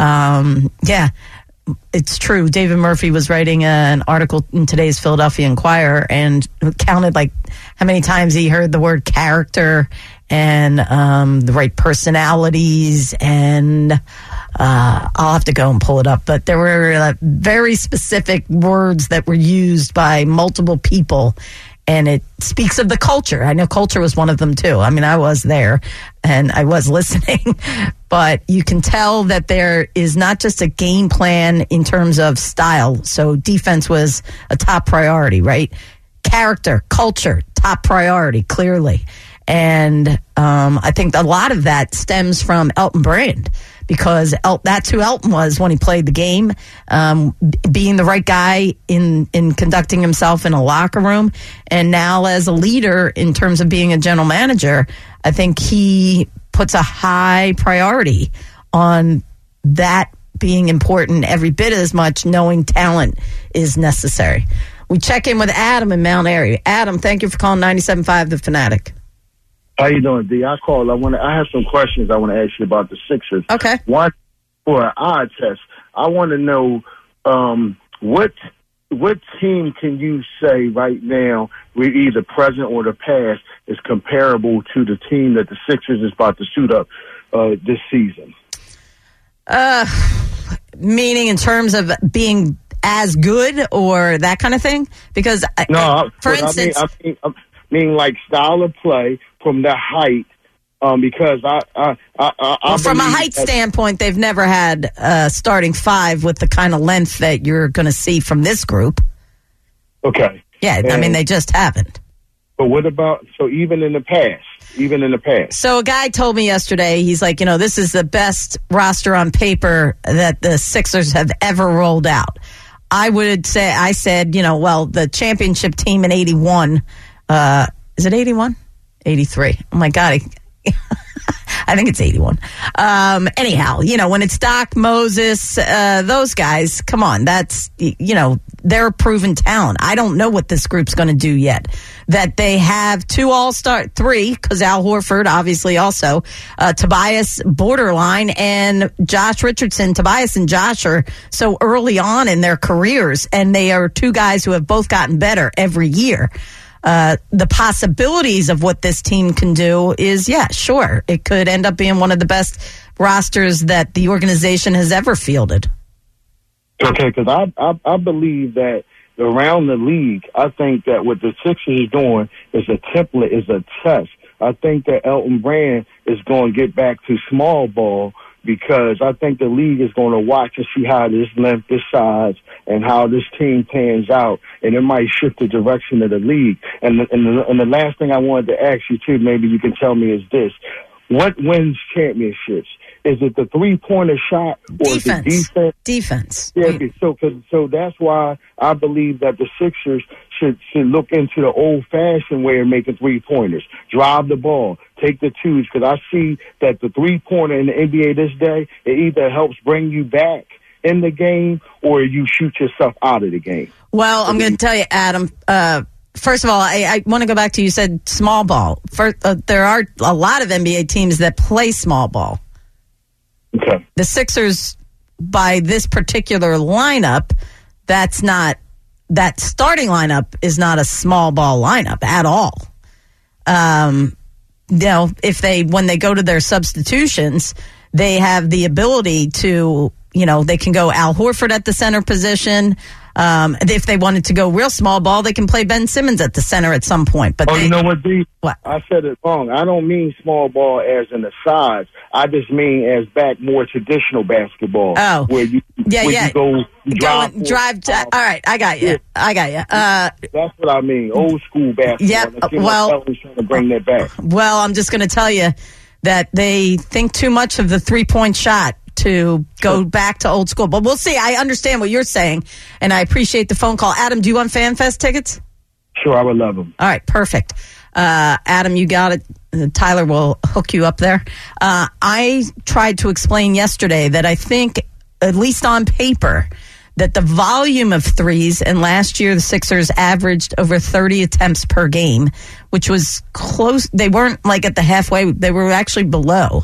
Yeah, it's true. David Murphy was writing an article in today's Philadelphia Inquirer and counted how many times he heard the word character and the right personalities, and I'll have to go and pull it up. But there were very specific words that were used by multiple people, and it speaks of the culture. I know culture was one of them, too. I mean, I was there, and I was listening. But you can tell that there is not just a game plan in terms of style. So defense was a top priority, right? Character, culture, top priority, clearly. And I think a lot of that stems from Elton Brand, because that's who Elton was when he played the game, being the right guy in conducting himself in a locker room. And now as a leader in terms of being a general manager, I think he puts a high priority on that being important every bit as much, knowing talent is necessary. We check in with Adam in Mount Airy. Adam, thank you for calling 97.5 The Fanatic. How you doing, D? I called. I have some questions I want to ask you about the Sixers. Okay. One, for an odd test, I want to know what team can you say right now, with either present or the past, is comparable to the team that the Sixers is about to suit up this season? Meaning in terms of being as good or that kind of thing? Because for instance, I mean like style of play from the height. Because from a height standpoint, they've never had starting five with the kind of length that you're going to see from this group. Okay. Yeah, I mean, they just haven't. But what about, even in the past? So a guy told me yesterday, he's like, this is the best roster on paper that the Sixers have ever rolled out. I said, the championship team in 81, Is it 81? 83. Oh, my God. I think it's 81. Anyhow, when it's Doc, Moses, those guys, come on, that's, they're a proven talent. I don't know what this group's going to do yet. That they have 3, because Al Horford, obviously also, Tobias borderline, and Josh Richardson. Tobias and Josh are so early on in their careers, and they are 2 guys who have both gotten better every year. The possibilities of what this team can do is, sure, it could end up being one of the best rosters that the organization has ever fielded. Okay, because I believe that around the league, I think that what the Sixers is doing is a template, is a test. I think that Elton Brand is going to get back to small ball, because I think the league is going to watch and see how this length, this size, and how this team pans out, and it might shift the direction of the league. And the last thing I wanted to ask you, too, maybe you can tell me, is this. What wins championships? Is it the three-pointer shot or defense? The defense? Defense. Yeah, so that's why I believe that the Sixers should look into the old-fashioned way of making three-pointers. Drive the ball, take the twos, because I see that the three-pointer in the NBA this day, it either helps bring you back in the game or you shoot yourself out of the game. Well, I'm going to tell you, Adam, first of all, I want to go back to, you said small ball. First, there are a lot of NBA teams that play small ball. Okay. The Sixers, by this particular lineup, that starting lineup is not a small ball lineup at all. When they go to their substitutions, they have the ability to, they can go Al Horford at the center position. If they wanted to go real small ball, they can play Ben Simmons at the center at some point. But you know what, D? What? I said it wrong. I don't mean small ball as in the size. I just mean as back more traditional basketball. Oh, where you go drive. All right, I got you. That's what I mean. Old school basketball. Yep. Well, trying to bring that back. Well, I'm just going to tell you that they think too much of the 3-point shot to go back to old school. But we'll see. I understand what you're saying, and I appreciate the phone call. Adam, do you want FanFest tickets? Sure, I would love them. All right, perfect. Adam, you got it. Tyler will hook you up there. I tried to explain yesterday that I think, at least on paper, that the volume of threes, and last year the Sixers averaged over 30 attempts per game, which was close. They weren't like at the halfway. They were actually below.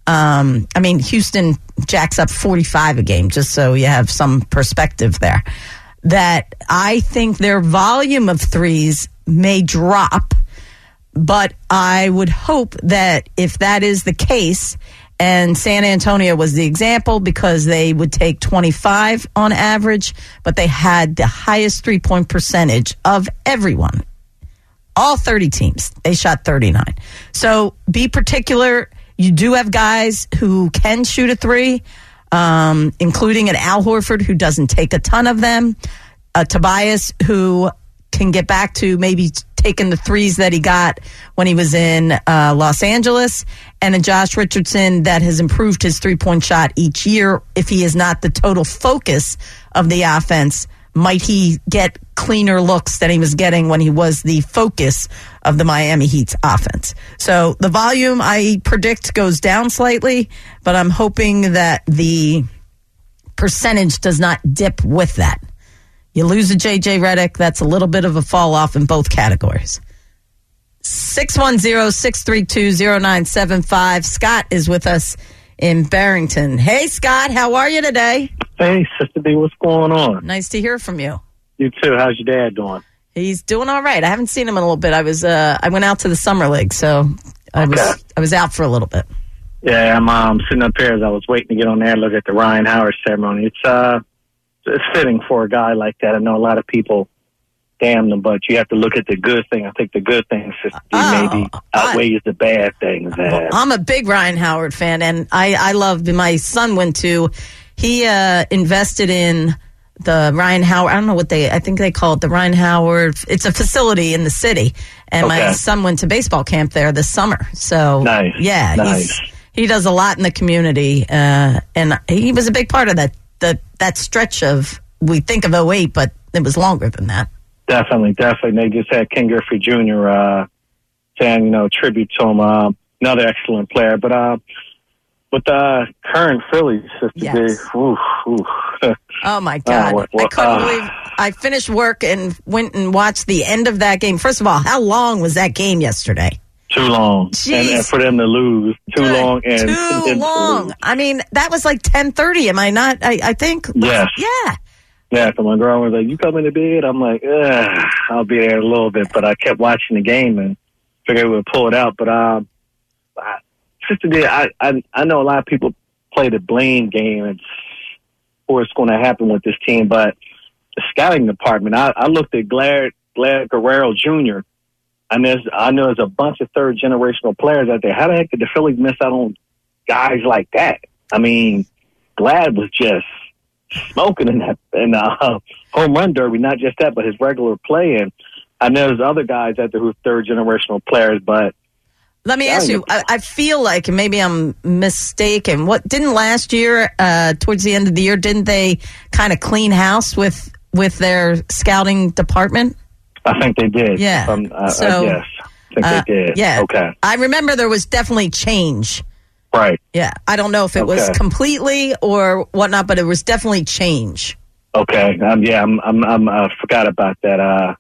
Houston jacks up 45 a game, just so you have some perspective there. That I think their volume of threes may drop, but I would hope that if that is the case, and San Antonio was the example because they would take 25 on average, but they had the highest 3-point percentage of everyone. All 30 teams, they shot 39. So be particular. You do have guys who can shoot a three, including an Al Horford who doesn't take a ton of them, a Tobias who can get back to maybe taking the threes that he got when he was in Los Angeles, and a Josh Richardson that has improved his 3-point shot each year. If he is not the total focus of the offense, might he get cleaner looks than he was getting when he was the focus of the Miami Heat's offense? So the volume, I predict, goes down slightly, but I'm hoping that the percentage does not dip with that. You lose a J.J. Redick, that's a little bit of a fall off in both categories. 610-632-0975. Scott is with us in Barrington. Hey, Scott, how are you today? Hey, Sister D, what's going on? Nice to hear from you. You too. How's your dad doing? He's doing all right. I haven't seen him in a little bit. I went out to the summer league, so I was out for a little bit. Yeah, I'm sitting up here as I was waiting to get on there and look at the Ryan Howard ceremony. It's fitting for a guy like that. I know a lot of people damn them, but you have to look at the good thing. I think the good things maybe outweighs the bad things. Well, I'm a big Ryan Howard fan, and I love. My son went to. He invested in the Ryan Howard. I don't know what I think they call it the Ryan Howard. It's a facility in the city, and my son went to baseball camp there this summer. So nice. Yeah, nice. He does a lot in the community, and he was a big part of that stretch of, we think of 08, but it was longer than that. Definitely. They just had Ken Griffey Jr. stand, tribute to him. Another excellent player. But with the current Phillies, oh, my God. I couldn't believe I finished work and went and watched the end of that game. First of all, how long was that game yesterday? Too long. And for them to lose, too long. And too long. I mean, that was like 10:30. Am I not? I think. Yes. Yeah. Yeah, so my girl was like, you coming to bed? I'm like, I'll be there in a little bit. But I kept watching the game and figured we would pull it out. But Sister D, I know a lot of people play the blame game and what's going to happen with this team. But the scouting department, I looked at Glad Guerrero Jr., I know there's a bunch of third-generational players out there. How the heck did the Phillies miss out on guys like that? I mean, Glad was just smoking in the home run derby. Not just that, but his regular play. And I know there's other guys out there who are third-generational players, but... Let me ask you, I feel like, and maybe I'm mistaken, didn't last year, towards the end of the year, didn't they kind of clean house with their scouting department? I think they did. Yeah. Yes. I think they did. Yeah. Okay. I remember there was definitely change. Right. Yeah. I don't know if it was completely or whatnot, but it was definitely change. Okay. I forgot about that.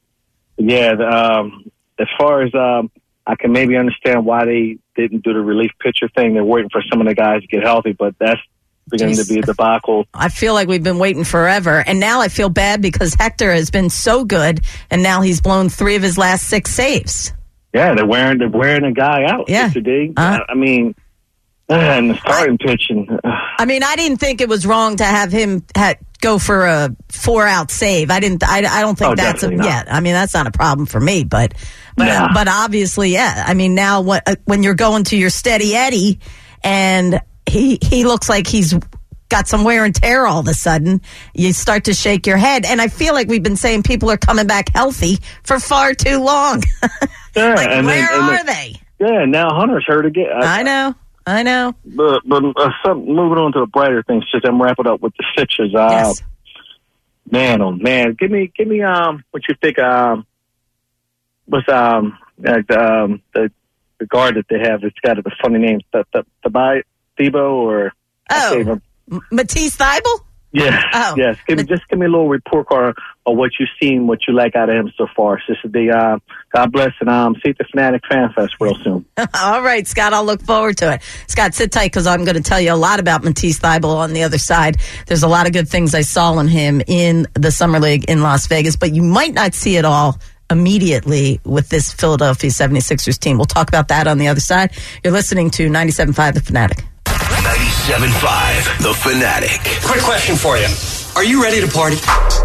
As far as I can maybe understand why they didn't do the relief pitcher thing. They're waiting for some of the guys to get healthy, but that's beginning to be a debacle. I feel like we've been waiting forever, and now I feel bad because Hector has been so good, and now he's blown 3 of his last 6 saves. Yeah, they're wearing a guy out. Yeah, today. I mean, and the starting pitching. I mean, I didn't think it was wrong to have him go for a 4-out save. I don't think that's I mean, that's not a problem for me, but obviously, yeah. I mean, now when you're going to your steady Eddie and he looks like he's got some wear and tear all of a sudden, you start to shake your head. And I feel like we've been saying people are coming back healthy for far too long. Yeah, where are they? Yeah, now Hunter's hurt again. I know. But moving on to the brighter things, just I'm wrapping up with the Sixers. Yes. Man, oh man, give me what you think? What's the guard that they have? It's got a funny name. Thibault or Matisse Thybulle? Yeah. Oh. Yes. Give me a little report card of what you've seen, what you like out of him so far. Sister D, God bless, and see you at the Fanatic Fan Fest real soon. All right, Scott, I'll look forward to it. Scott, sit tight because I'm going to tell you a lot about Matisse Thybulle on the other side. There's a lot of good things I saw in him in the Summer League in Las Vegas, but you might not see it all immediately with this Philadelphia 76ers team. We'll talk about that on the other side. You're listening to 97.5 The Fanatic. 97.5 The Fanatic. Quick question for you. Are you ready to party?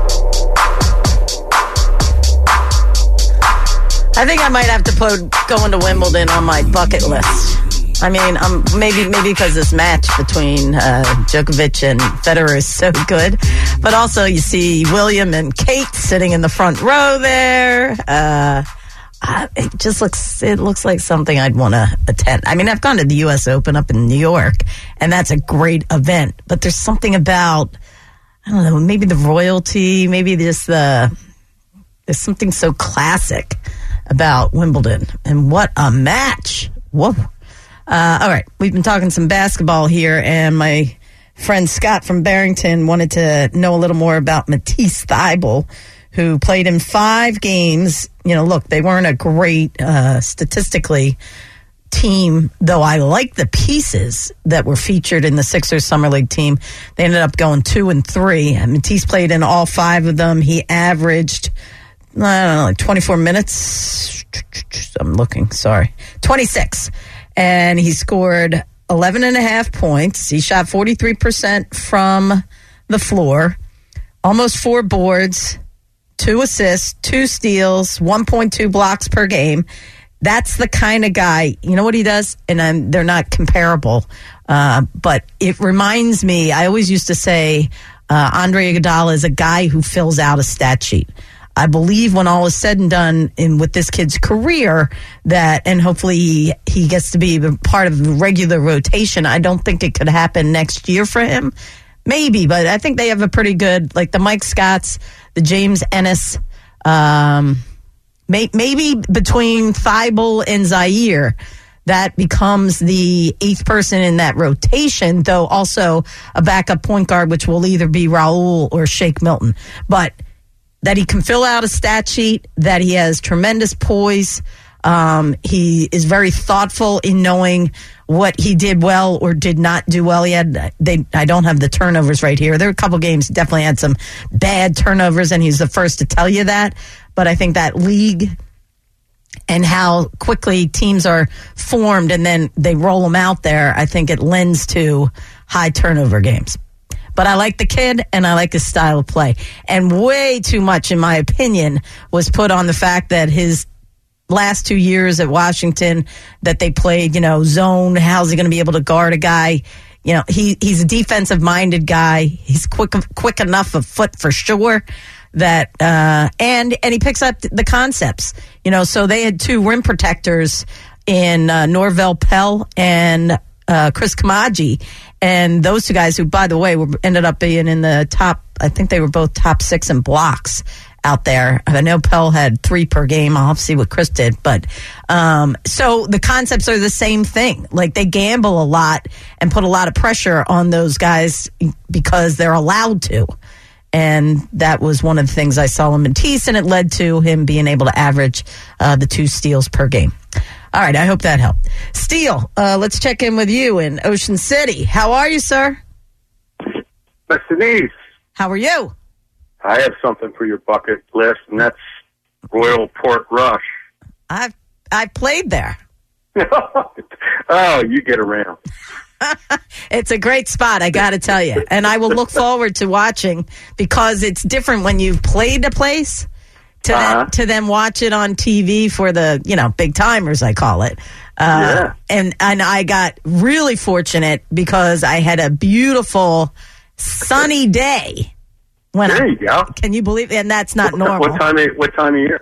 I think I might have to put going to Wimbledon on my bucket list. I mean, maybe because this match between Djokovic and Federer is so good, but also you see William and Kate sitting in the front row there. It looks like something I'd want to attend. I mean, I've gone to the U.S. Open up in New York, and that's a great event. But there's something about, I don't know, maybe the royalty, maybe there's something so classic about Wimbledon. And what a match! Whoa! All right, we've been talking some basketball here, and my friend Scott from Barrington wanted to know a little more about Matisse Thybulle, who played in 5 games. You know, look, they weren't a great statistically team, though I like the pieces that were featured in the Sixers Summer League team. They ended up going 2-3. And Matisse played in all 5 of them. He averaged, I don't know, like 24 minutes. I'm looking, sorry. 26. And he scored 11.5 points. He shot 43% from the floor, almost 4 boards, 2 assists, 2 steals, 1.2 blocks per game. That's the kind of guy, you know what he does? And they're not comparable, but it reminds me, I always used to say Andre Iguodala is a guy who fills out a stat sheet. I believe when all is said and done with this kid's career and hopefully he gets to be part of the regular rotation, I don't think it could happen next year for him. Maybe, but I think they have a pretty good, like the Mike Scotts, the James Ennis Maybe between Thibault and Zaire, that becomes the 8th person in that rotation, though also a backup point guard, which will either be Raul or Shake Milton. But that he can fill out a stat sheet, that he has tremendous poise. He is very thoughtful in knowing what he did well or did not do well. I don't have the turnovers right here. There were a couple games definitely had some bad turnovers, and he's the first to tell you that. But I think that league and how quickly teams are formed and then they roll them out there, I think it lends to high turnover games. But I like the kid, and I like his style of play. And way too much, in my opinion, was put on the fact that his last 2 years at Washington, that they played, zone. How's he going to be able to guard a guy? He's a defensive-minded guy. He's quick enough of foot for sure. That and he picks up the concepts. So they had 2 rim protectors in Norvell Pell and Chris Kamaji. And those 2 guys, who, by the way, ended up being in the top, I think they were both top 6 in blocks out there. I know Pell had 3 per game. I'll have to see what Chris did. But so the concepts are the same thing. Like, they gamble a lot and put a lot of pressure on those guys because they're allowed to. And that was one of the things I saw him in Tease, and it led to him being able to average the 2 steals per game. All right, I hope that helped. Steele, let's check in with you in Ocean City. How are you, sir? Mr. Neese. How are you? I have something for your bucket list, and that's Royal Port Rush. I've played there. Oh, you get around. It's a great spot, I got to tell you. And I will look forward to watching, because it's different when you've played a place to then watch it on TV for the, big timers, I call it. Yeah. And I got really fortunate because I had a beautiful sunny day. There you go. Can you believe it? And that's not normal. What time of year?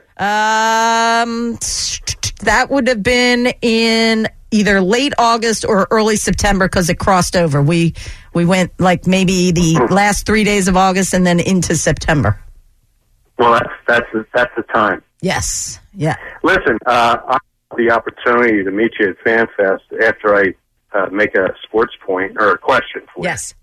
That would have been in either late August or early September, because it crossed over. We went like maybe the last 3 days of August and then into September. Well, that's the time. Yes. Yeah. Listen, I had the opportunity to meet you at FanFest after I make a sports point or a question for you. Yes.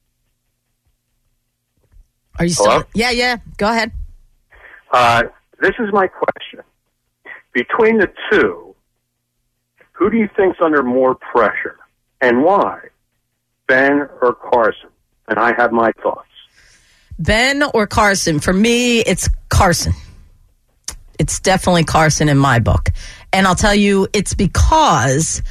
Are you still? Hello? Yeah. Go ahead. This is my question. Between the 2, who do you think's under more pressure, and why? Ben or Carson? And I have my thoughts. Ben or Carson? For me, it's Carson. It's definitely Carson in my book. And I'll tell you, it's because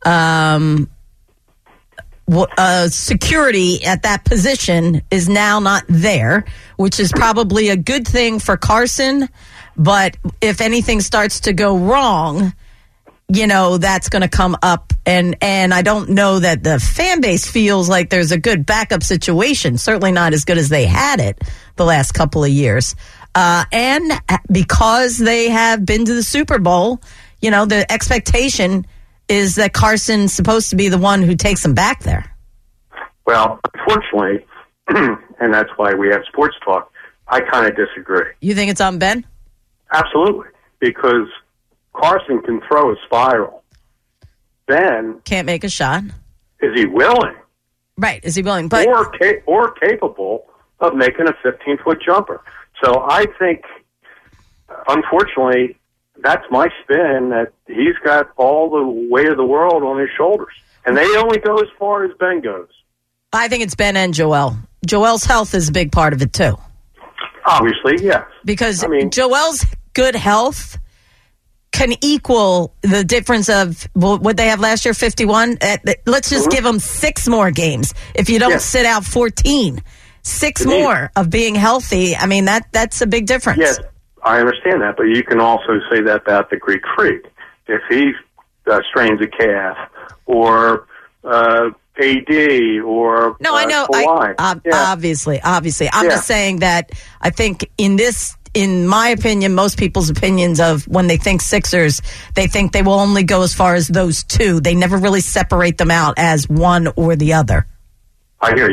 security at that position is now not there, which is probably a good thing for Carson. But if anything starts to go wrong, that's going to come up. And I don't know that the fan base feels like there's a good backup situation. Certainly not as good as they had it the last couple of years. And because they have been to the Super Bowl, the expectation is that Carson's supposed to be the one who takes them back there. Well, unfortunately, and that's why we have sports talk, I kind of disagree. You think it's on Ben? Absolutely, because Carson can throw a spiral. Ben can't make a shot. Is he willing? Right, is he willing? But or capable of making a 15-foot jumper. So I think, unfortunately, that's my spin, that he's got all the weight of the world on his shoulders. And they only go as far as Ben goes. I think it's Ben and Joel. Joel's health is a big part of it, too. Obviously, yes. Because Joel's good health can equal the difference of what they have last year, 51. Let's just give them 6 more games. If you don't sit out 14, 6 more of being healthy, that's a big difference. Yes, I understand that, but you can also say that about the Greek Freak. If he strains a calf, or AD, or no, I know. Obviously. I'm just saying that I think in my opinion, most people's opinions of when they think Sixers, they think they will only go as far as those 2. They never really separate them out as one or the other. I hear you.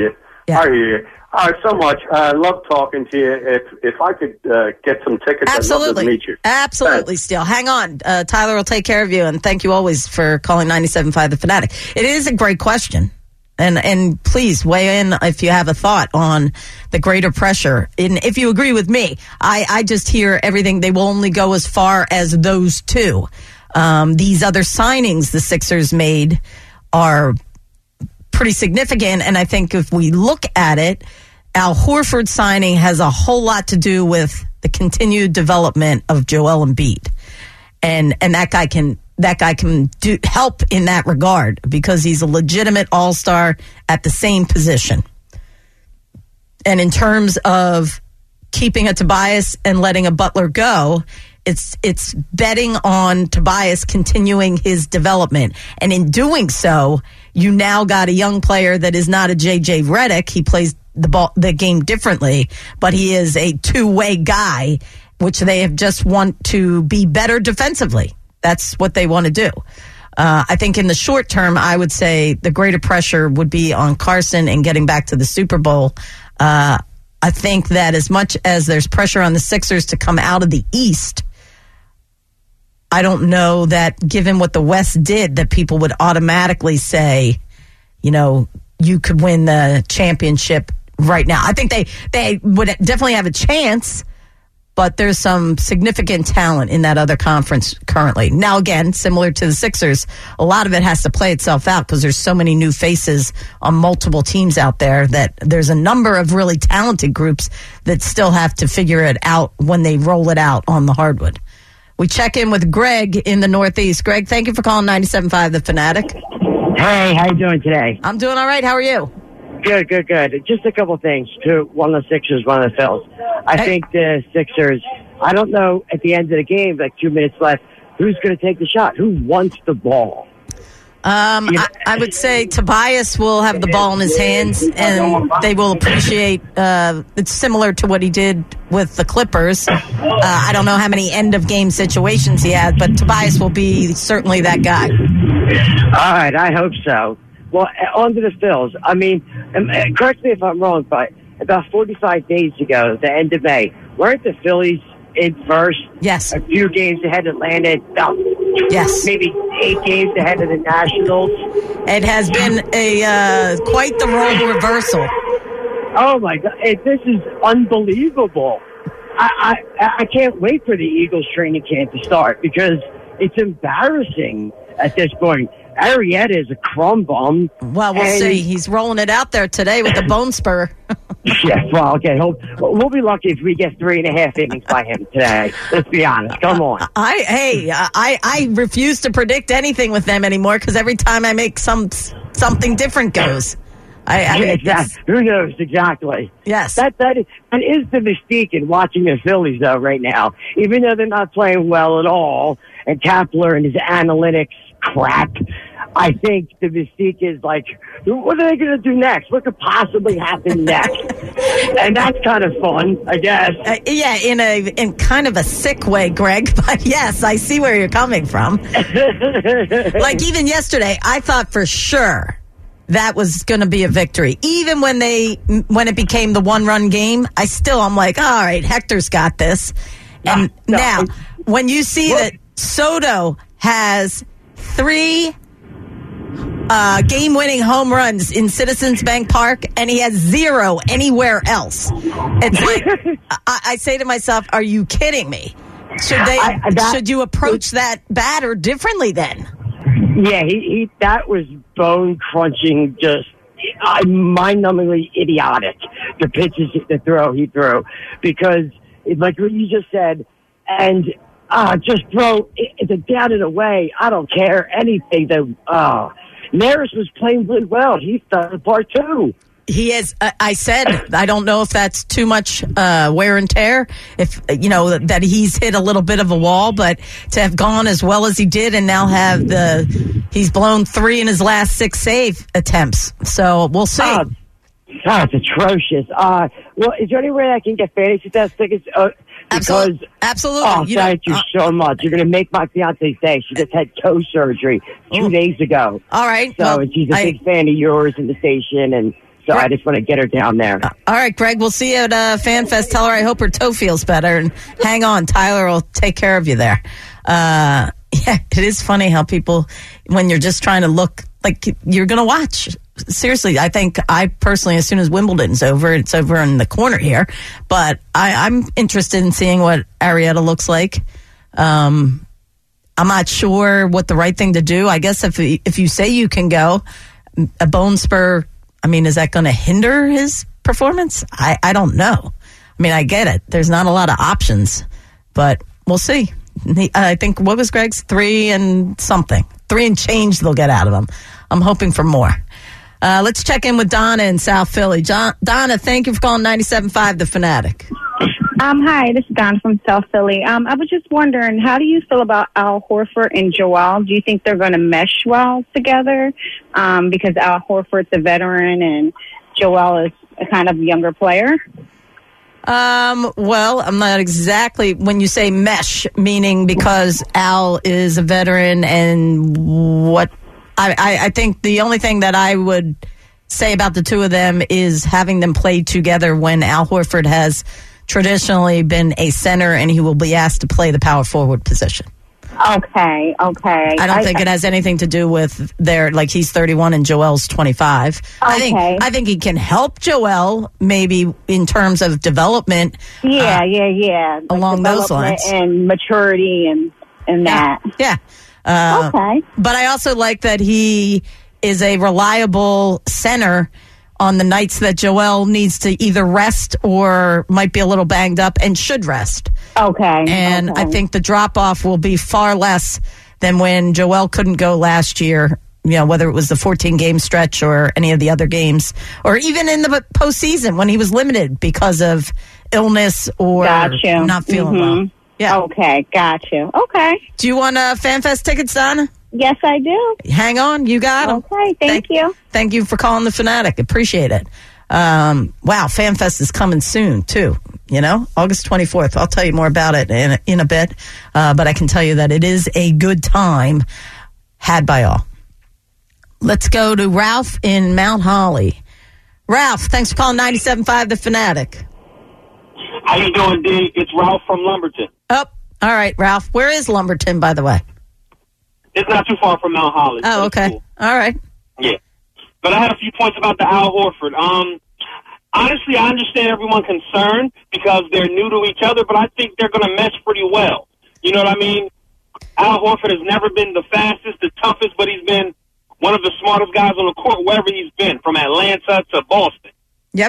Yeah. I hear you. All right, so much. I love talking to you. If I could get some tickets, I'd love to meet you. Absolutely, Steele. Hang on. Tyler will take care of you, and thank you always for calling 97.5 The Fanatic. It is a great question, and please weigh in if you have a thought on the greater pressure. And if you agree with me, I just hear everything. They will only go as far as those two. These other signings the Sixers made are pretty significant, and I think if we look at it, Al Horford signing has a whole lot to do with the continued development of Joel Embiid, and that guy can help in that regard because he's a legitimate all-star at the same position. And in terms of keeping a Tobias and letting a Butler go, it's betting on Tobias continuing his development, and in doing so, you now got a young player that is not a JJ Redick. He plays the game differently, but he is a two-way guy, which they have just want to be better defensively. That's what they want to do. I think in the short term, I would say the greater pressure would be on Carson and getting back to the Super Bowl. I think that as much as there's pressure on the Sixers to come out of the East, I don't know that given what the West did, that people would automatically say, you could win the championship right now. I think they would definitely have a chance, but there's some significant talent in that other conference currently. Now, again, similar to the Sixers, a lot of it has to play itself out because there's so many new faces on multiple teams out there that there's a number of really talented groups that still have to figure it out when they roll it out on the hardwood. We check in with Greg in the Northeast. Greg, thank you for calling 97.5 The Fanatic. Hey, how you doing today? I'm doing all right. How are you? Good. Just a couple things. One of the Sixers, one of the Phils. I think the Sixers, I don't know, at the end of the game, like 2 minutes left, who's going to take the shot? Who wants the ball? I would say Tobias will have the ball in his hands, and they will appreciate it's similar to what he did with the Clippers. I don't know how many end-of-game situations he had, but Tobias will be certainly that guy. All right, I hope so. Well, on to the Phils. I mean, correct me if I'm wrong, but about 45 days ago, the end of May, weren't the Phillies in first? Yes. A few games ahead of Atlanta. Yes. Maybe 8 games ahead of the Nationals. It has been a quite the role reversal. Oh, my God. This is unbelievable. I can't wait for the Eagles training camp to start because it's embarrassing at this point. Arrieta is a crumb bum. Well, we'll see. He's rolling it out there today with a bone spur. Yeah, well, okay. We'll be lucky if we get 3.5 innings by him today. Let's be honest. Come on. I refuse to predict anything with them anymore because every time I make something different goes. Who knows exactly? Yes. That is the mystique in watching the Phillies though right now. Even though they're not playing well at all, and Kapler and his analytics crap, I think the mystique is like, what are they going to do next? What could possibly happen next? And that's kind of fun, I guess. Yeah, in kind of a sick way, Greg. But yes, I see where you're coming from. Like even yesterday, I thought for sure that was going to be a victory. Even when it became the 1-run game, I'm like, all right, Hector's got this. And now, when you see that Soto has 3 game-winning home runs in Citizens Bank Park, and he has 0 anywhere else. It's like, I say to myself, are you kidding me? Should you approach that batter differently then? Yeah, he that was bone-crunching, just mind-numbingly idiotic, the pitches, the throw he threw. Because, like what you just said, and just throw it down and away. I don't care anything. Maris was playing really well. He's done part 2. He is. I said I don't know if that's too much wear and tear. If that he's hit a little bit of a wall, but to have gone as well as he did, and now he's blown 3 in his last 6 save attempts. So we'll see. It's atrocious. Well, is there any way I can get fantasy test tickets? Absolutely. Oh, thank you so much. You're going to make my fiance's day. She just had toe surgery 2 days ago. All right. So and she's a big fan of yours and the station, and So I just want to get her down there. All right, Greg, we'll see you at FanFest. Tell her I hope her toe feels better. And hang on, Tyler will take care of you there. Yeah, it is funny how people, when you're just trying to look like you're going to watch. Seriously, I think I personally, as soon as Wimbledon's over, it's over in the corner here. But I'm interested in seeing what Arietta looks like. I'm not sure what the right thing to do. I guess if you say you can go, a bone spur, I mean, is that going to hinder his performance? I don't know. I mean, I get it. There's not a lot of options, but we'll see. I think, what was Greg's? 3 and something. 3 and change they'll get out of him. I'm hoping for more. Let's check in with Donna in South Philly. Donna, thank you for calling 97.5 The Fanatic. Hi, this is Donna from South Philly. I was just wondering, how do you feel about Al Horford and Joel? Do you think they're going to mesh well together? Because Al Horford's a veteran and Joel is a kind of younger player. Well, I'm not exactly, when you say mesh, meaning because Al is a veteran and what, I think the only thing that I would say about the two of them is having them play together when Al Horford has traditionally been a center and he will be asked to play the power forward position. Okay. I don't think it has anything to do with like he's 31 and Joel's 25. Okay. I think he can help Joel maybe in terms of development. Yeah. Along those lines. And maturity and that. Yeah. Okay. But I also like that he is a reliable center on the nights that Joel needs to either rest or might be a little banged up and should rest. Okay. And I think the drop-off will be far less than when Joel couldn't go last year, whether it was the 14-game stretch or any of the other games, or even in the postseason when he was limited because of illness or not feeling well. Yeah. Okay, got you. Okay. Do you want FanFest tickets, Donna? Yes, I do. Hang on, you got them. Okay, thank you. Thank you for calling the Fanatic. Appreciate it. Wow, FanFest is coming soon, too. August 24th. I'll tell you more about it in a bit, but I can tell you that it is a good time had by all. Let's go to Ralph in Mount Holly. Ralph, thanks for calling 97.5 The Fanatic. How you doing, D? It's Ralph from Lumberton. Oh, all right, Ralph. Where is Lumberton, by the way? It's not too far from Mount Holly. Oh, okay. Cool. All right. Yeah. But I had a few points about the Al Horford. Honestly, I understand everyone's concerned because they're new to each other, but I think they're going to mesh pretty well. You know what I mean? Al Horford has never been the fastest, the toughest, but he's been one of the smartest guys on the court wherever he's been, from Atlanta to Boston. Yep.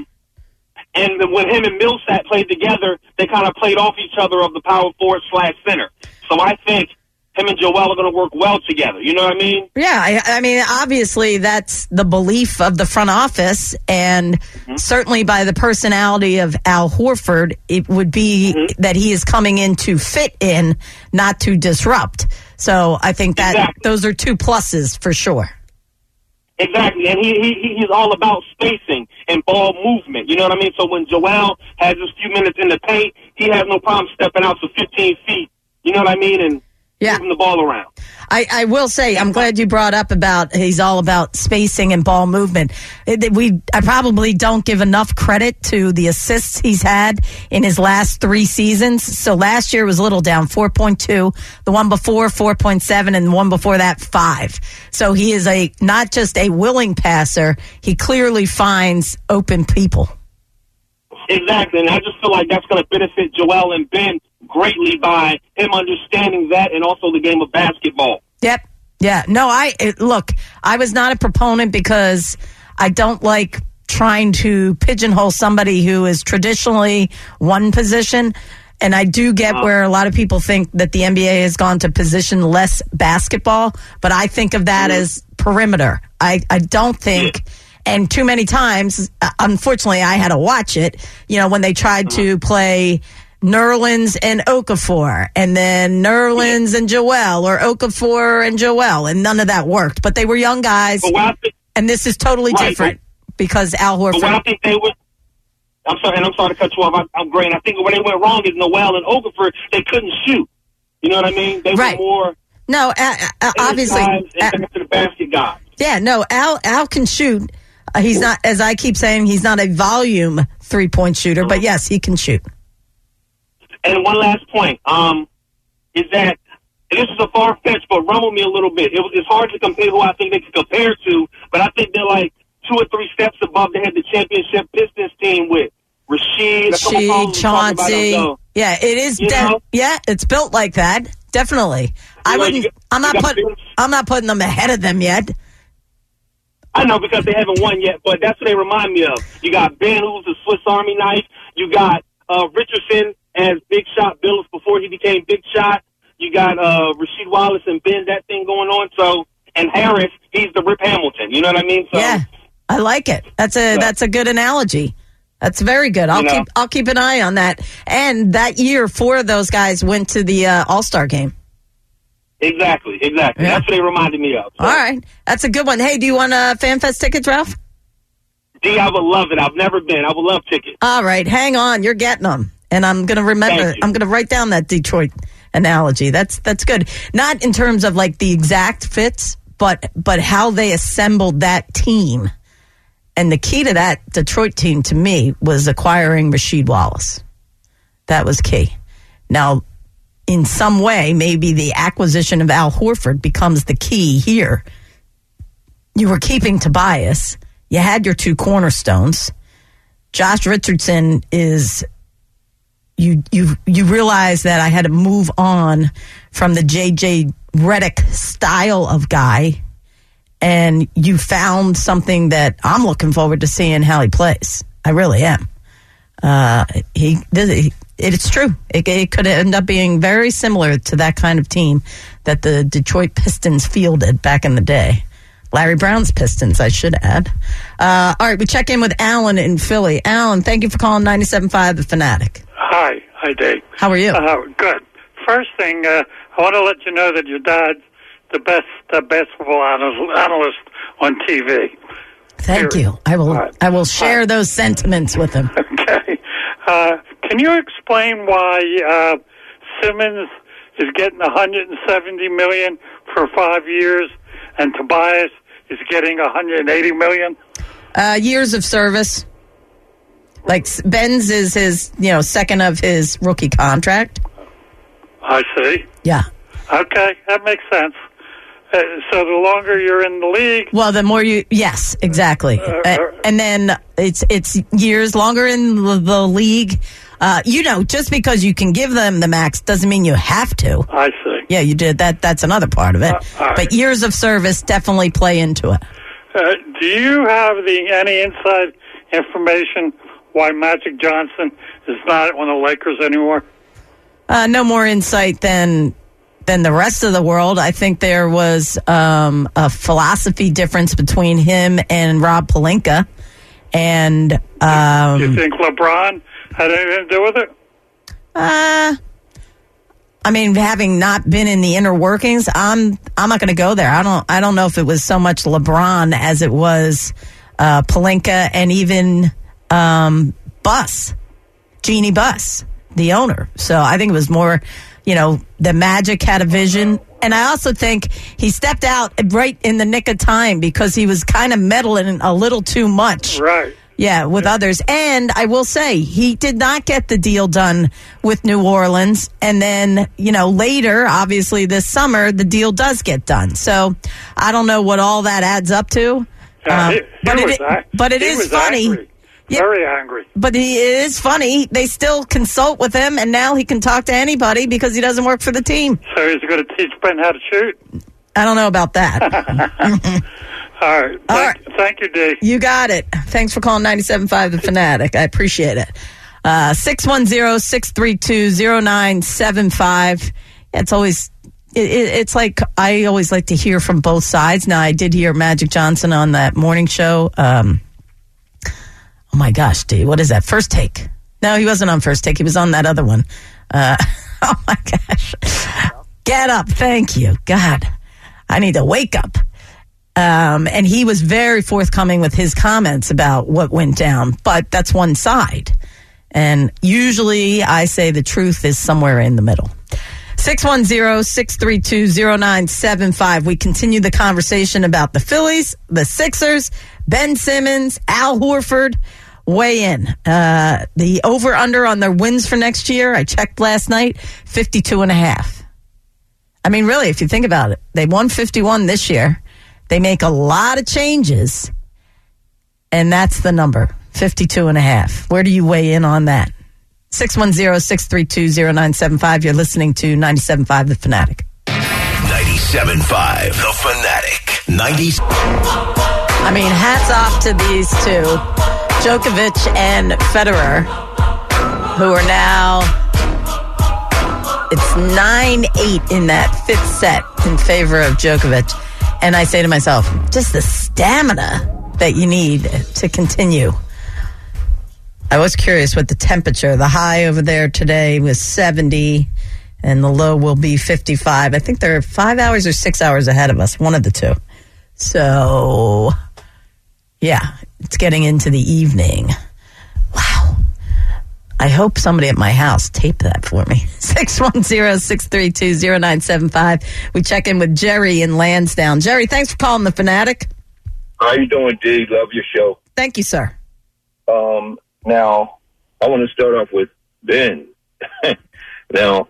And when him and Millsap played together, they kind of played off each other of the power forward / center. So I think him and Joel are going to work well together. You know what I mean? Yeah, I mean, obviously that's the belief of the front office, and certainly by the personality of Al Horford, it would be that he is coming in to fit in, not to disrupt. So I think that those are two pluses for sure. Exactly, and he's all about spacing and ball movement. You know what I mean? So when Joel has his few minutes in the paint, he has no problem stepping out to 15 feet. You know what I mean? And moving the ball around. I will say, I'm glad you brought up about he's all about spacing and ball movement. I probably don't give enough credit to the assists he's had in his last 3 seasons. So last year was a little down, 4.2. The one before, 4.7, and the one before that, 5. So he is not just a willing passer. He clearly finds open people. Exactly, and I just feel like that's going to benefit Joel and Ben greatly by him understanding that and also the game of basketball. Yep. Yeah. No, I was not a proponent because I don't like trying to pigeonhole somebody who is traditionally one position. And I do get where a lot of people think that the NBA has gone to position less basketball, but I think of that as perimeter. I don't think... And too many times, unfortunately, I had to watch it, when they tried to play Nerlens and Okafor, and then Nerlens and Joel, or Okafor and Joel, and none of that worked. But they were young guys, and this is totally different because Al Horford... I think they would... I'm sorry to cut you off. I'm great. I think where they went wrong is Noel and Okafor, they couldn't shoot. You know what I mean? They were more... No, obviously... to the basket guys. Yeah, no, Al can shoot. He's not, as I keep saying, he's not a volume 3-point shooter, but yes, he can shoot. And one last point is that, and this is a far-fetched, but rumble me a little bit. It's hard to compare who I think they can compare to, but I think they're like 2 or 3 steps above. They had the championship Pistons team with Rashid, Chauncey. Yeah, it is. Yeah, it's built like that. Definitely. I'm not putting them ahead of them yet. I know, because they haven't won yet, but that's what they remind me of. You got Ben, who's a Swiss Army knife. You got Richardson as Big Shot Billups before he became Big Shot. You got Rasheed Wallace and Ben, that thing going on. So, and Harris, he's the Rip Hamilton. You know what I mean? So, yeah, I like it. That's a good analogy. That's very good. I'll keep an eye on that. And that year, 4 of those guys went to the All-Star game. Exactly. Yeah. That's what they reminded me of. So. All right. That's a good one. Hey, do you want FanFest tickets, Ralph? D, I would love it. I've never been. I would love tickets. All right. Hang on. You're getting them. And I'm going to remember. I'm going to write down that Detroit analogy. That's good. Not in terms of like the exact fits, but how they assembled that team. And the key to that Detroit team, to me, was acquiring Rasheed Wallace. That was key. Now, in some way, maybe the acquisition of Al Horford becomes the key here. You were keeping Tobias. You had your 2 cornerstones. Josh Richardson is... You realize that I had to move on from the J.J. Redick style of guy, and you found something that I'm looking forward to seeing how he plays. I really am. It's true. It could end up being very similar to that kind of team that the Detroit Pistons fielded back in the day. Larry Brown's Pistons, I should add. All right, we check in with Alan in Philly. Alan, thank you for calling 97.5 The Fanatic. Hi, Dave. How are you? Good. First thing, I want to let you know that your dad's the best basketball analyst on TV. Thank you. I will share those sentiments with him. Okay. Can you explain why Simmons is getting $170 million for 5 years and Tobias is getting $180 million? Years of service. Like Ben's is his, second of his rookie contract. I see. Yeah. Okay, that makes sense. So the longer you're in the league, well, the more yes, exactly. And then it's years longer in the league. Just because you can give them the max doesn't mean you have to. I see. Yeah, you did that. That's another part of it. But years of service definitely play into it. Do you have any inside information why Magic Johnson is not on the Lakers anymore? No more insight than the rest of the world. I think there was a philosophy difference between him and Rob Pelinka. And do you think LeBron had anything to do with it? I mean, having not been in the inner workings, I'm not going to go there. I don't know if it was so much LeBron as it was Pelinka and even Jeannie Buss, the owner. So I think it was more, the Magic had a vision. And I also think he stepped out right in the nick of time because he was kind of meddling a little too much. Right. Yeah, with others. And I will say, he did not get the deal done with New Orleans. And then, later, obviously this summer, the deal does get done. So I don't know what all that adds up to. But it is funny. Angry. Very angry. But it is funny. They still consult with him, and now he can talk to anybody because he doesn't work for the team. So he's going to teach Ben how to shoot? I don't know about that. All right. Thank you, Dave. You got it. Thanks for calling 97.5 The Fanatic. I appreciate it. 610-632-0975. It's always... It's like I always like to hear from both sides. Now, I did hear Magic Johnson on that morning show. Oh my gosh, D, what is that? First Take? No, he wasn't on First Take. He was on that other one. Oh my gosh. Get up. Thank you. God, I need to wake up. And he was very forthcoming with his comments about what went down, but that's one side. And usually I say the truth is somewhere in the middle. 610-632-0975. We continue the conversation about the Phillies, the Sixers, Ben Simmons, Al Horford. Weigh in. The over-under on their wins for next year, I checked last night, 52.5. I mean, really, if you think about it, they won 51 this year. They make a lot of changes, and that's the number, 52.5. Where do you weigh in on that? 610-632-0975. You're listening to 97.5 The Fanatic. 97.5 The Fanatic. I mean, hats off to these two, Djokovic and Federer, who are now, it's 9-8 in that fifth set in favor of Djokovic. And I say to myself, just the stamina that you need to continue. I was curious what the temperature, the high over there today was 70 and the low will be 55. I think they're 5 hours or 6 hours ahead of us, one of the two. So, yeah, it's getting into the evening. Wow. I hope somebody at my house taped that for me. 610-632-0975. We check in with Jerry in Lansdowne. Jerry, thanks for calling The Fanatic. How you doing, D? Love your show. Thank you, sir. Now, I want to start off with Ben. Now,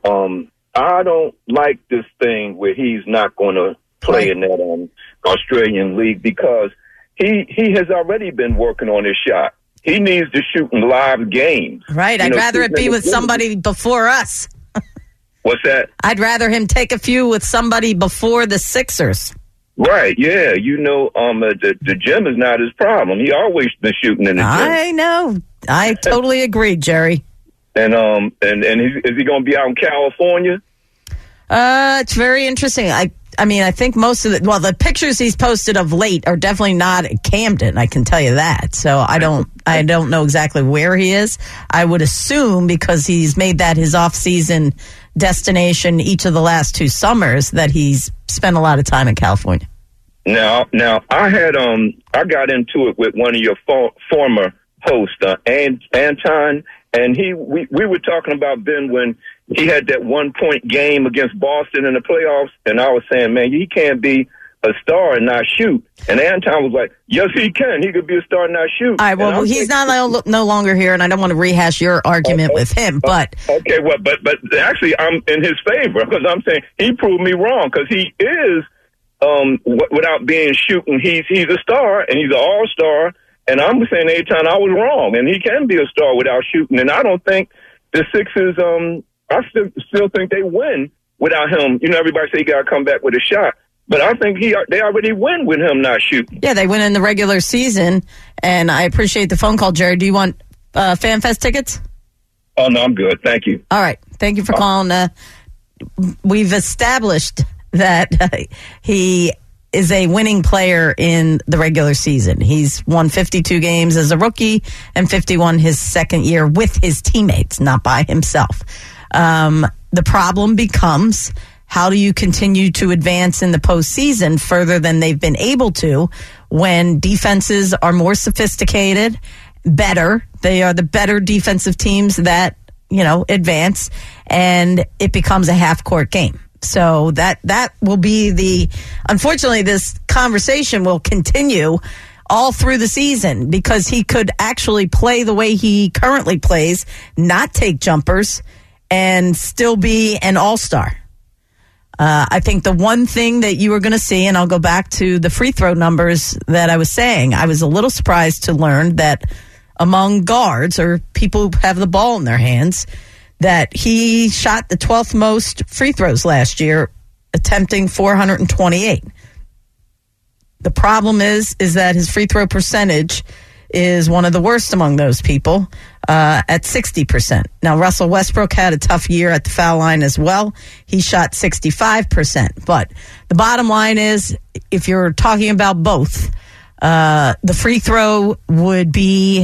I don't like this thing where he's not going to play in that Australian league because he has already been working on his shot. He needs to shoot in live games. Right. I'd rather it be with somebody before us. What's that? I'd rather him take a few with somebody before the Sixers. Right, yeah. The gym is not his problem. He always been shooting in the gym. I know. I totally agree, Jerry. And is he going to be out in California? It's very interesting. I mean, I think most of the pictures he's posted of late are definitely not at Camden. I can tell you that. So I don't know exactly where he is. I would assume because he's made that his off-season destination each of the last 2 summers that he's spent a lot of time in California. Now I got into it with one of your former hosts, Anton, and we were talking about Ben when he had that 1-point game against Boston in the playoffs, and I was saying, man, he can't be a star and not shoot. And Anton was like, yes, he can. He could be a star and not shoot. All right, well, he's no longer here, and I don't want to rehash your argument with him, but... Okay, well, but actually, I'm in his favor, because I'm saying he proved me wrong, because he is, without being shooting, he's a star, and he's an all-star, and I'm saying every time I was wrong, and he can be a star without shooting, and I don't think the Sixers, I still think they win without him. You know, everybody say he got to come back with a shot. But I think they already win with him not shooting. Yeah, they win in the regular season, and I appreciate the phone call, Jerry. Do you want FanFest tickets? Oh, no, I'm good. Thank you. All right. Thank you for calling. We've established that he is a winning player in the regular season. He's won 52 games as a rookie and 51 his second year with his teammates, not by himself. The problem becomes... how do you continue to advance in the postseason further than they've been able to when defenses are more sophisticated, better? They are the better defensive teams that, advance, and it becomes a half-court game. So that will be unfortunately, this conversation will continue all through the season because he could actually play the way he currently plays, not take jumpers, and still be an all-star. I think the one thing that you are going to see, and I'll go back to the free throw numbers that I was saying, I was a little surprised to learn that among guards or people who have the ball in their hands, that he shot the 12th most free throws last year, attempting 428. The problem is that his free throw percentage is one of the worst among those people at 60%. Now, Russell Westbrook had a tough year at the foul line as well. He shot 65%. But the bottom line is, if you're talking about both, the free throw would be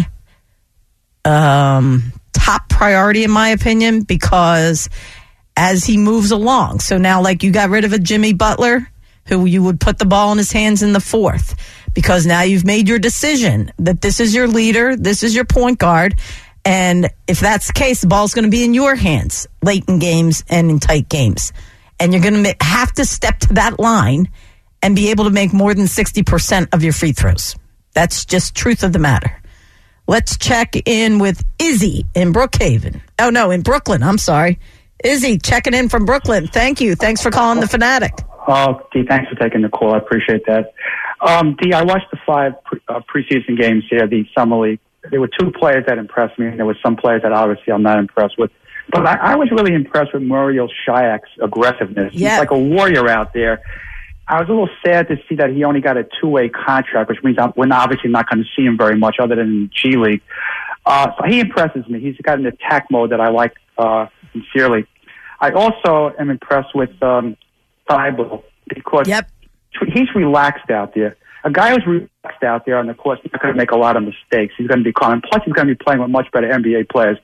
top priority, in my opinion, because as he moves along. So now, like, you got rid of a Jimmy Butler, who you would put the ball in his hands in the fourth, because now you've made your decision that this is your leader, this is your point guard, And if that's the case, the ball's going to be in your hands late in games and in tight games. And you're going to have to step to that line and be able to make more than 60% of your free throws. That's just truth of the matter. Let's check in with Izzy in Brookhaven. Oh, no, in Brooklyn. I'm sorry. Izzy, checking in from Brooklyn. Thank you. Thanks for calling the Fanatic. Oh, Dee, thanks for taking the call. I appreciate that. Dee, I watched the 5 preseason games here, the Summer League. There were 2 players that impressed me, and there were some players that obviously I'm not impressed with. But I was really impressed with Muriel Shayak's aggressiveness. Yeah. He's like a warrior out there. I was a little sad to see that he only got a 2-way contract, which means we're obviously not going to see him very much other than in the G League. So he impresses me. He's got an attack mode that I like sincerely. I also am impressed with Thibault because he's relaxed out there. A guy who's relaxed out there on the course is not going to make a lot of mistakes. He's going to be calm. And plus, he's going to be playing with much better NBA players.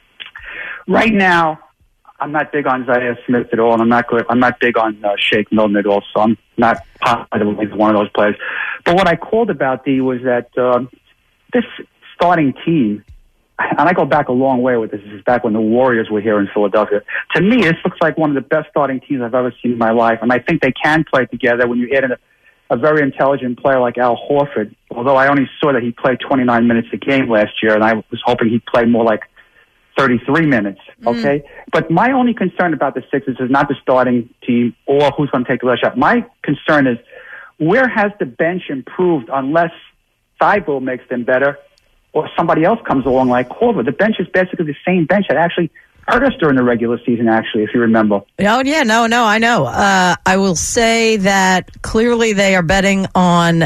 Right now, I'm not big on Zaire Smith at all, and I'm not big on Shake Milton at all, so I'm not positive he's one of those players. But what I called about, Dee, was that this starting team, and I go back a long way with this. This is back when the Warriors were here in Philadelphia. To me, this looks like one of the best starting teams I've ever seen in my life, and I think they can play together when you add in a very intelligent player like Al Horford, although I only saw that he played 29 minutes a game last year, and I was hoping he'd play more like 33 minutes, okay? But my only concern about the Sixers is not the starting team or who's going to take the last shot. My concern is where has the bench improved unless Thibault makes them better or somebody else comes along like Korver. The bench is basically the same bench that actually hurt us during the regular season, actually, if you remember. Oh, yeah, no, I know. I will say that clearly they are betting on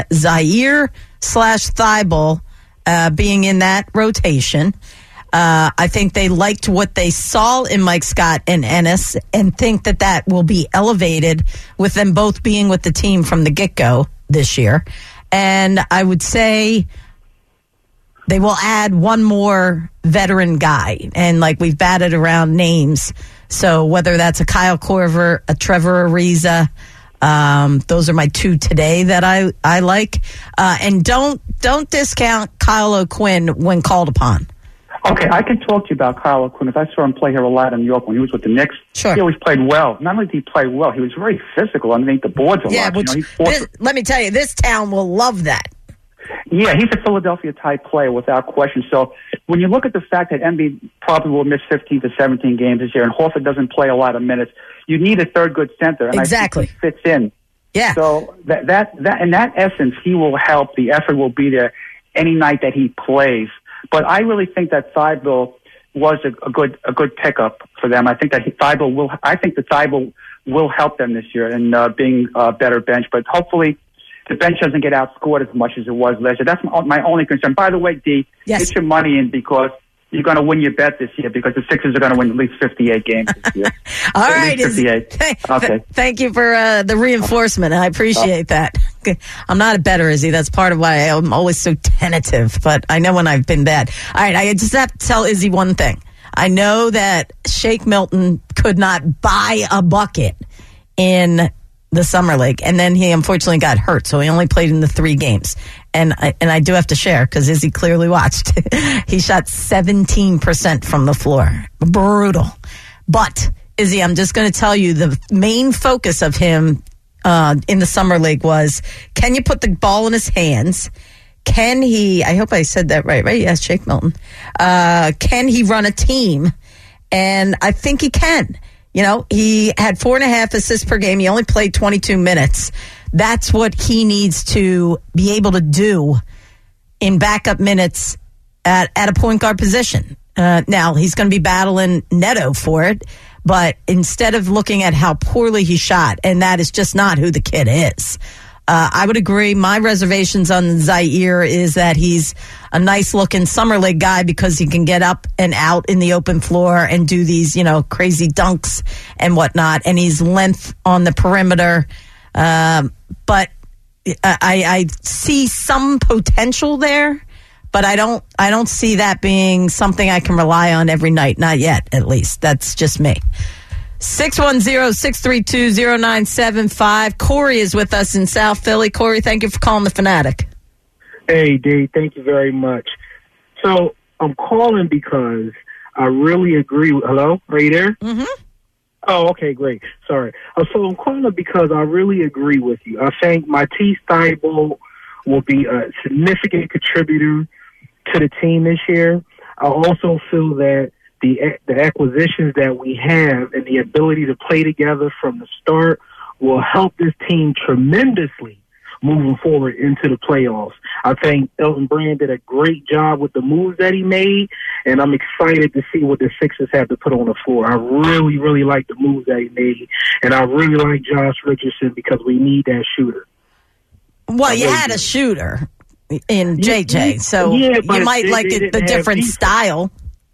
Zaire/Thibault being in that rotation. I think they liked what they saw in Mike Scott and Ennis and think that will be elevated with them both being with the team from the get-go this year. And I would say they will add one more veteran guy. And like we've batted around names. So whether that's a Kyle Korver, a Trevor Ariza, those are my 2 today that I like. And don't discount Kyle O'Quinn when called upon. Okay, I can talk to you about Kyle O'Quinn. I saw him play here a lot in New York when he was with the Knicks. Sure. He always played well. Not only did he play well, he was very physical underneath the boards a lot. Let me tell you, this town will love that. Yeah, he's a Philadelphia-type player without question. So when you look at the fact that Embiid probably will miss 15 to 17 games this year and Horford doesn't play a lot of minutes, you need a third good center. And exactly. I think he fits in. Yeah. So that in that essence, he will help. The effort will be there any night that he plays. But I really think that Thibault was a good pickup for them. I think that Thibault will help them this year in being a better bench. But hopefully the bench doesn't get outscored as much as it was last year. That's my only concern. By the way, Dee, get your money in because you're going to win your bet this year because the Sixers are going to win at least 58 games this year. All right. 58. Okay. Thank you for the reinforcement. I appreciate that. I'm not a bettor, Izzy. That's part of why I'm always so tentative, but I know when I've been bad. All right. I just have to tell Izzy one thing. I know that Shake Milton could not buy a bucket in the Summer League, and then he unfortunately got hurt, so he only played in the 3 games. And I do have to share, because Izzy clearly watched. He shot 17% from the floor. Brutal. But, Izzy, I'm just going to tell you, the main focus of him in the Summer League was, can you put the ball in his hands? Can he, I hope I said that right? Yes, Shake Milton. Can he run a team? And I think he can. You know, he had 4.5 assists per game. He only played 22 minutes. That's what he needs to be able to do in backup minutes at a point guard position. Now, he's going to be battling Neto for it, but instead of looking at how poorly he shot, and that is just not who the kid is, I would agree. My reservations on Zaire is that he's a nice-looking Summer League guy because he can get up and out in the open floor and do these, crazy dunks and whatnot, and he's length on the perimeter. But I see some potential there, but I don't see that being something I can rely on every night. Not yet, at least. That's just me. 610-632-0975. Corey is with us in South Philly. Corey, thank you for calling the Fanatic. Hey, Dee, thank you very much. So I'm calling because I really agree. Hello? Are you there? Mm-hmm. Oh, okay, great. Sorry. So I'm calling because I really agree with you. I think Matisse Thybulle will be a significant contributor to the team this year. I also feel that the acquisitions that we have and the ability to play together from the start will help this team tremendously moving forward into the playoffs. I think Elton Brand did a great job with the moves that he made, and I'm excited to see what the Sixers have to put on the floor. I really, really like the moves that he made, and I really like Josh Richardson because we need that shooter. Well, you had a shooter in JJ, so you might like the different style.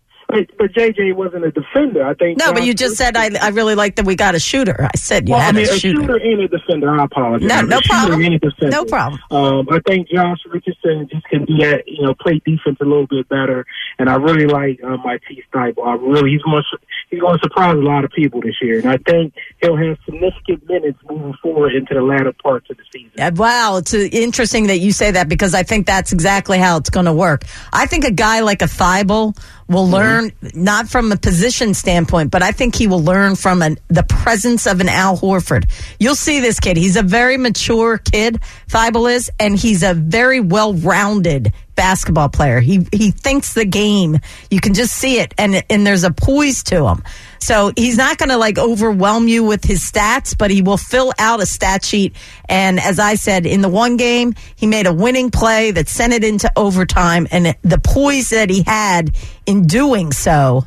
But JJ wasn't a defender. I think. No, but you just said I really like that we got a shooter. I said you had a shooter. And a defender. I apologize. No problem. No problem. I think Josh Richardson just can do that. Play defense a little bit better. And I really like Matisse Thybulle. He's going to surprise a lot of people this year. And I think he'll have significant minutes moving forward into the latter parts of the season. Wow, it's interesting that you say that because I think that's exactly how it's going to work. I think a guy like a Thybulle will learn, not from a position standpoint, but I think he will learn from the presence of an Al Horford. You'll see this kid. He's a very mature kid, Thybulle is, and he's a very well-rounded basketball player. He thinks the game. You can just see it, and there's a poise to him. So he's not going to overwhelm you with his stats, but he will fill out a stat sheet. And as I said, in the one game, he made a winning play that sent it into overtime. And the poise that he had in doing so,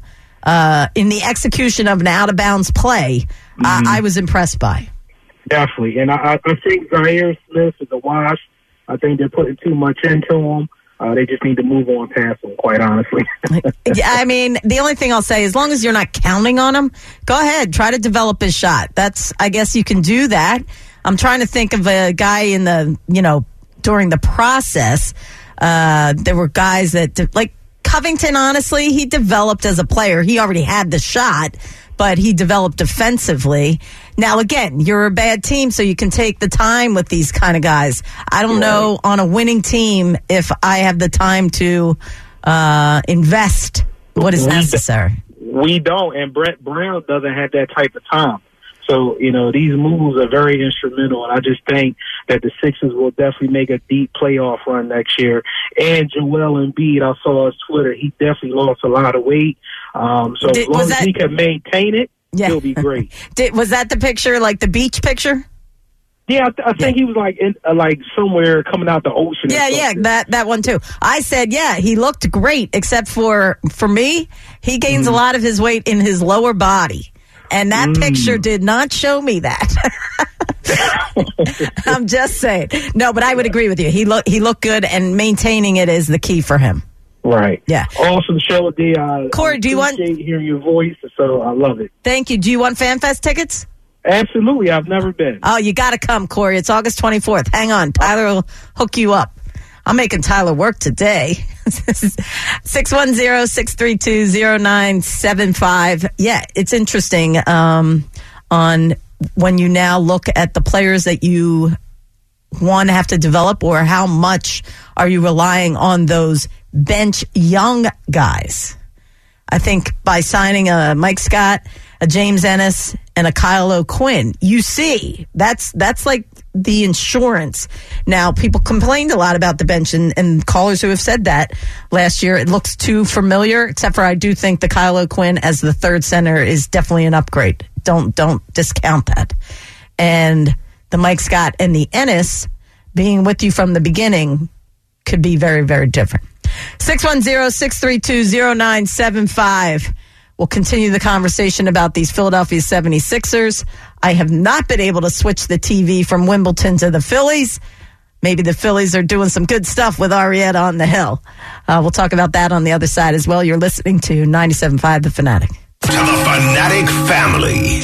in the execution of an out-of-bounds play, I was impressed by. Definitely. And I think Zaire Smith is a wash. I think they're putting too much into him. They just need to move on past him, quite honestly. Yeah, I mean, the only thing I'll say, as long as you're not counting on him, go ahead, try to develop his shot. I guess you can do that. I'm trying to think of a guy during the process. There were guys that, like Covington, honestly, he developed as a player. He already had the shot, but he developed defensively. Now, again, you're a bad team, so you can take the time with these kind of guys. I don't know on a winning team if I have the time to invest what is necessary. We don't, and Brett Brown doesn't have that type of time. So, these moves are very instrumental, and I just think that the Sixers will definitely make a deep playoff run next year. And Joel Embiid, I saw on Twitter, he definitely lost a lot of weight. So as long as he can maintain it, he'll be great. Was that the picture, like the beach picture? Yeah, I think he was like somewhere coming out the ocean. Yeah, that one too. I said, he looked great, except for me, he gains a lot of his weight in his lower body. And that picture did not show me that. I'm just saying. No, but I would agree with you. He looked good, and maintaining it is the key for him. Right. Yeah. Awesome show, D. Corey, do you want hearing your voice? So I love it. Thank you. Do you want FanFest tickets? Absolutely. I've never been. Oh, you got to come, Corey. It's August 24th. Hang on. Tyler will hook you up. I'm making Tyler work today. 610-632-0975. Yeah, it's interesting on when you now look at the players that you want to have to develop, or how much are you relying on those bench young guys. I think by signing a Mike Scott, a James Ennis, and a Kyle O'Quinn, you see that's like the insurance. Now, people complained a lot about the bench, and callers who have said that last year, it looks too familiar, except for I do think the Kyle O'Quinn as the third center is definitely an upgrade. Don't discount that. And the Mike Scott and the Ennis being with you from the beginning could be very, very different. 610-632-0975. We'll continue the conversation about these Philadelphia 76ers. I have not been able to switch the TV from Wimbledon to the Phillies. Maybe the Phillies are doing some good stuff with Arietta on the Hill. We'll talk about that on the other side as well. You're listening to 97.5 The Fanatic. To the Fanatic family.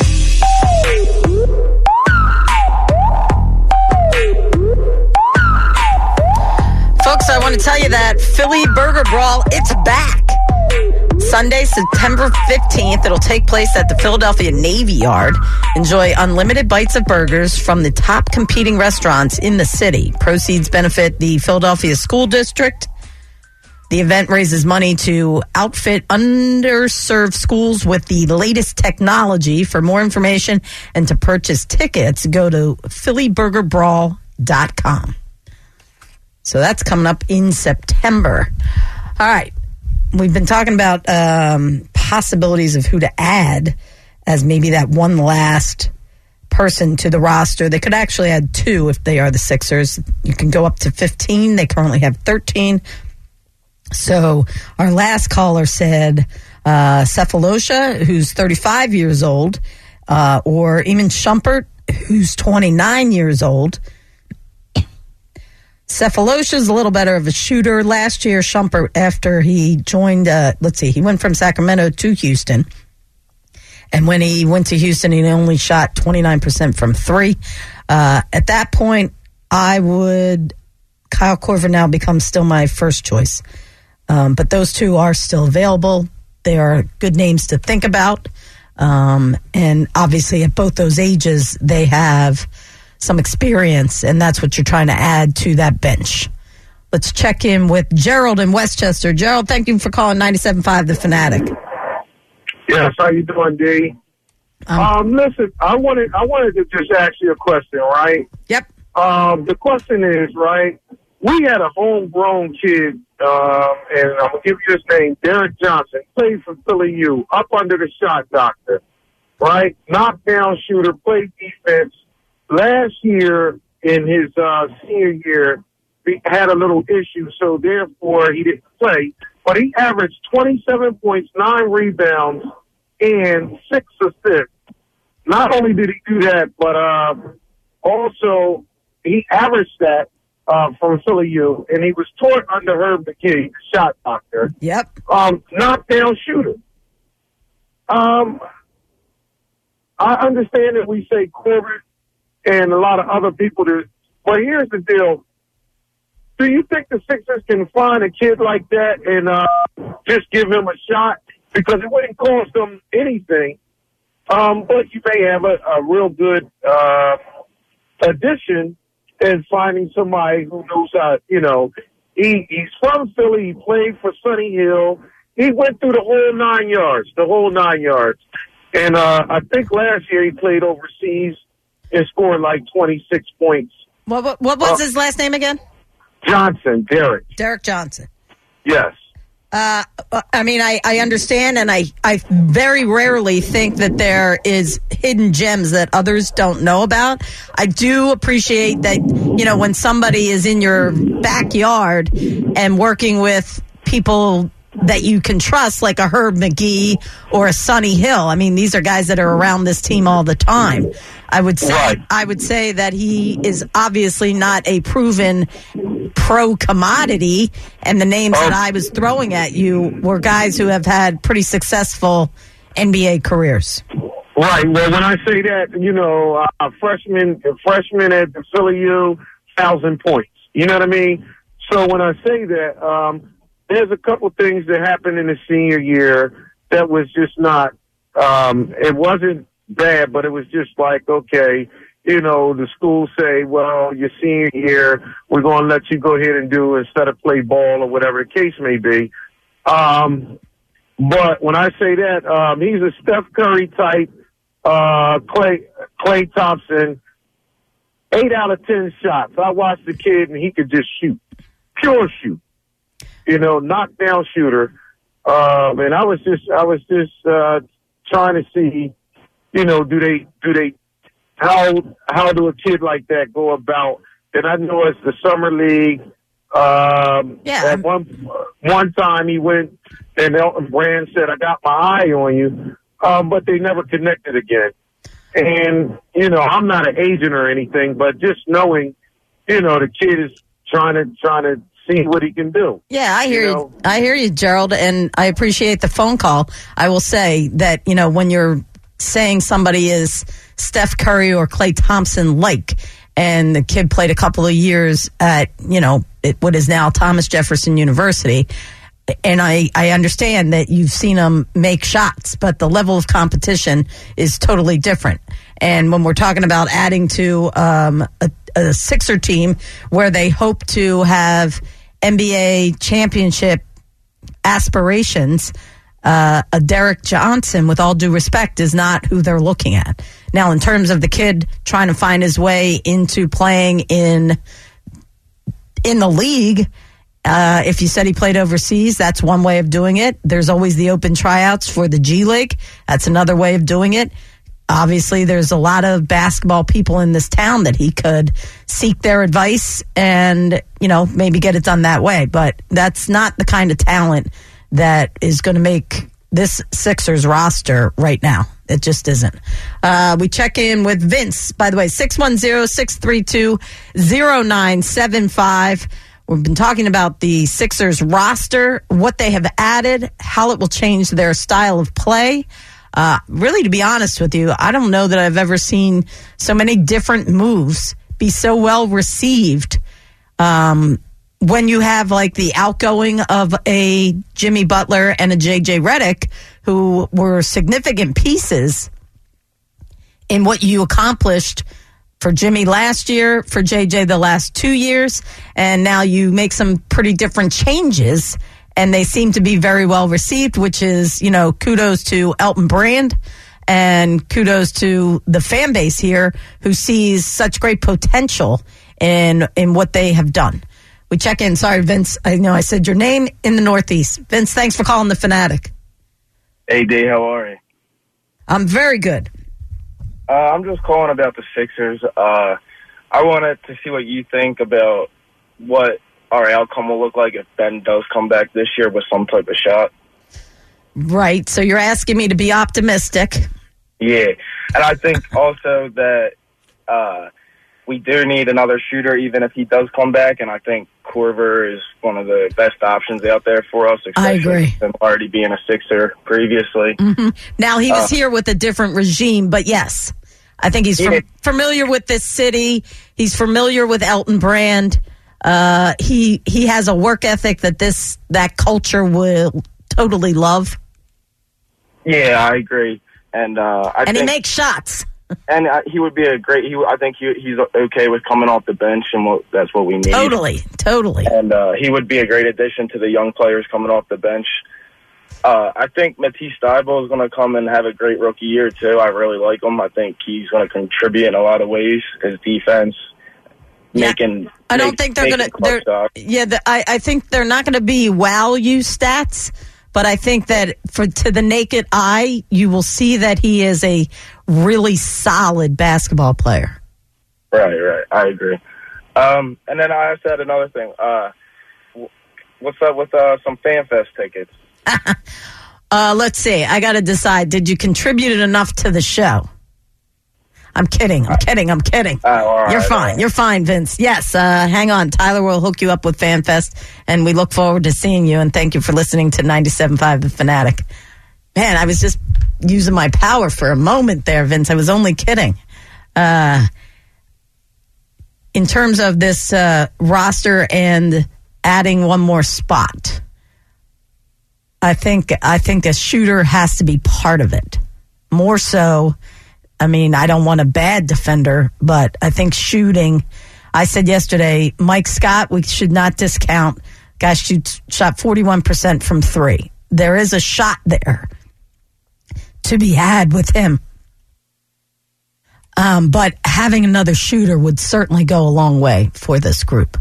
Folks, I want to tell you that Philly Burger Brawl, it's back. Sunday, September 15th, it'll take place at the Philadelphia Navy Yard. Enjoy unlimited bites of burgers from the top competing restaurants in the city. Proceeds benefit the Philadelphia School District, The event raises money to outfit underserved schools with the latest technology. For more information and to purchase tickets, go to phillyburgerbrawl.com. So that's coming up in September. All right. We've been talking about possibilities of who to add as maybe that one last person to the roster. They could actually add 2 if they are the Sixers. You can go up to 15. They currently have 13. So our last caller said Cephalosha, who's 35 years old, or Iman Shumpert, who's 29 years old. Cephalosha's a little better of a shooter. Last year, Shumpert, after he joined, he went from Sacramento to Houston. And when he went to Houston, he only shot 29% from 3. At that point, Kyle Korver now becomes still my first choice. But those 2 are still available. They are good names to think about. And obviously at both those ages, they have some experience, and that's what you're trying to add to that bench. Let's check in with Gerald in Westchester. Gerald, thank you for calling 97.5 The Fanatic. Yes, how you doing, D? Listen, I wanted to just ask you a question, right? Yep. The question is, right, we had a homegrown kid, and I'm going to give you his name, Derek Johnson, played for Philly U, up under the shot doctor, right? Knockdown shooter, played defense. Last year, in his senior year, he had a little issue, so therefore he didn't play. But he averaged 27 points, 9 rebounds, and 6 assists. Not only did he do that, but also he averaged that from Philly U, and he was taught under Herb McGee, the shot doctor. Yep. Knockdown shooter. I understand that we say Corbett and a lot of other people do, but here's the deal. Do you think the Sixers can find a kid like that and just give him a shot? Because it wouldn't cost them anything, but you may have a real good addition in finding somebody who knows how, he's from Philly, he played for Sunny Hill, he went through the whole 9 yards. And I think last year he played overseas and scored like 26 points. What was his last name again? Johnson, Derek. Derek Johnson. Yes. I understand, and I very rarely think that there is hidden gems that others don't know about. I do appreciate that, when somebody is in your backyard and working with people that you can trust, like a Herb McGee or a Sunny Hill. I mean, these are guys that are around this team all the time. I would say that he is obviously not a proven pro commodity, and the names that I was throwing at you were guys who have had pretty successful NBA careers. Right. Well, when I say that, freshman at the Philly U, 1,000 points. You know what I mean? So when I say that, there's a couple things that happened in the senior year that was just not, it wasn't bad, but it was just like, okay, the school say, well, your senior year, we're going to let you go ahead and do instead of play ball or whatever the case may be. But when I say that, he's a Steph Curry type, Klay Thompson, 8 out of 10 shots. I watched the kid and he could just shoot, pure shoot. Knockdown shooter. And I was just trying to see, how do a kid like that go about? And I know it's the summer league. At one time he went and Elton Brand said, I got my eye on you. But they never connected again. And, I'm not an agent or anything, but just knowing, the kid is trying to see what he can do. Yeah, I hear you. I hear you, Gerald, and I appreciate the phone call. I will say that, when you're saying somebody is Steph Curry or Klay Thompson like, and the kid played a couple of years at, what is now Thomas Jefferson University, and I understand that you've seen him make shots, but the level of competition is totally different. And when we're talking about adding to a Sixer team where they hope to have NBA championship aspirations, a Derek Johnson, with all due respect, is not who they're looking at. Now, in terms of the kid trying to find his way into playing in the league, if you said he played overseas, that's one way of doing it. There's always the open tryouts for the G League. That's another way of doing it. Obviously, there's a lot of basketball people in this town that he could seek their advice and, maybe get it done that way. But that's not the kind of talent that is going to make this Sixers roster right now. It just isn't. We check in with Vince, by the way, 610-632-0975. We've been talking about the Sixers roster, what they have added, how it will change their style of play. Really, to be honest with you, I don't know that I've ever seen so many different moves be so well received. When you have like the outgoing of a Jimmy Butler and a JJ Redick, who were significant pieces in what you accomplished for Jimmy last year, for JJ the last 2 years, and now you make some pretty different changes, and they seem to be very well received, which is, kudos to Elton Brand and kudos to the fan base here who sees such great potential in what they have done. We check in. Sorry, Vince. I know I said your name in the Northeast. Vince, thanks for calling the Fanatic. Hey, D, how are you? I'm very good. I'm just calling about the Sixers. I wanted to see what you think about what our outcome will look like if Ben does come back this year with some type of shot. Right. So you're asking me to be optimistic. Yeah. And I think also that we do need another shooter, even if he does come back. And I think Korver is one of the best options out there for us. I agree. Him already being a Sixer previously. Mm-hmm. Now, he was here with a different regime, but yes, I think he's familiar with this city. He's familiar with Elton Brand. He has a work ethic that culture will totally love. Yeah, I agree. And I think he makes shots. And he would be a great. I think he's okay with coming off the bench, and that's what we need. Totally. And he would be a great addition to the young players coming off the bench. I think Matisse Thybulle is going to come and have a great rookie year too. I really like him. I think he's going to contribute in a lot of ways. His defense, I don't think they're going to. I think they're not going to be wow you stats. But I think that to the naked eye, you will see that he is a really solid basketball player. Right. I agree. And then I also had another thing. What's up with some FanFest tickets? Let's see. I got to decide. Did you contribute enough to the show? I'm kidding. All right, You're fine. Right. You're fine, Vince. Yes. Hang on. Tyler will hook you up with FanFest, and we look forward to seeing you. And thank you for listening to 97.5 The Fanatic. Man, I was just using my power for a moment there, Vince. I was only kidding. In terms of this roster and adding one more spot, I think a shooter has to be part of it. More so. I mean, I don't want a bad defender, but I think shooting, I said yesterday, Mike Scott, we should not discount. Guy shot 41% from three. There is a shot there to be had with him. But having another shooter would certainly go a long way for this group.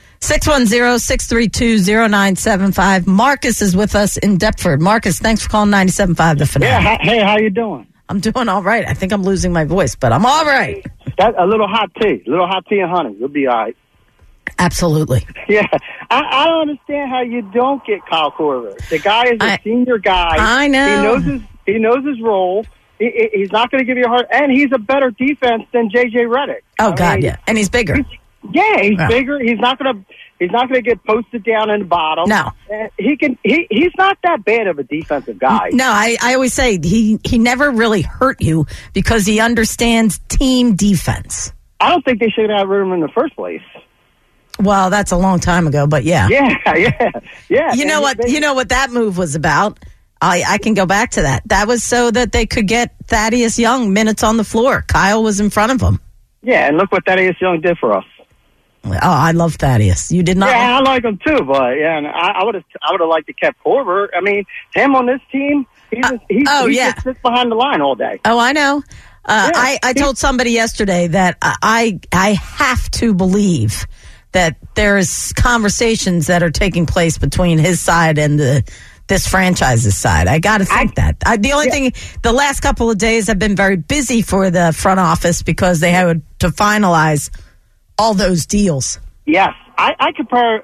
610-632-0975. Marcus is with us in Deptford. Marcus, thanks for calling 97.5 The Fanatic. Yeah, hey, how you doing? I'm doing all right. I think I'm losing my voice, but I'm all right. A little hot tea and honey. You'll be all right. Absolutely. Yeah. I don't understand how you don't get Kyle Korver. The guy is a senior guy. I know. He knows his role. He's not going to give you a hard... And he's a better defense than J.J. Redick. Yeah. And he's bigger. He's bigger. He's not going to get posted down in the bottom. No. He's not that bad of a defensive guy. No, I always say he never really hurt you because he understands team defense. I don't think they should have rid of him in the first place. Well, that's a long time ago, but yeah. Yeah. You know what that move was about? I can go back to that. That was so that they could get Thaddeus Young minutes on the floor. Kyle was in front of him. Yeah, and look what Thaddeus Young did for us. Oh, I love Thaddeus. You did not? Yeah, I like him too, but yeah, and I would have liked to kept Korver. I mean, him on this team, he just sits behind the line all day. Oh, I know. I told somebody yesterday that I have to believe that there is conversations that are taking place between his side and this franchise's side. I got to think that. The only thing, the last couple of days have been very busy for the front office because they had to finalize all those deals. Yes. I compare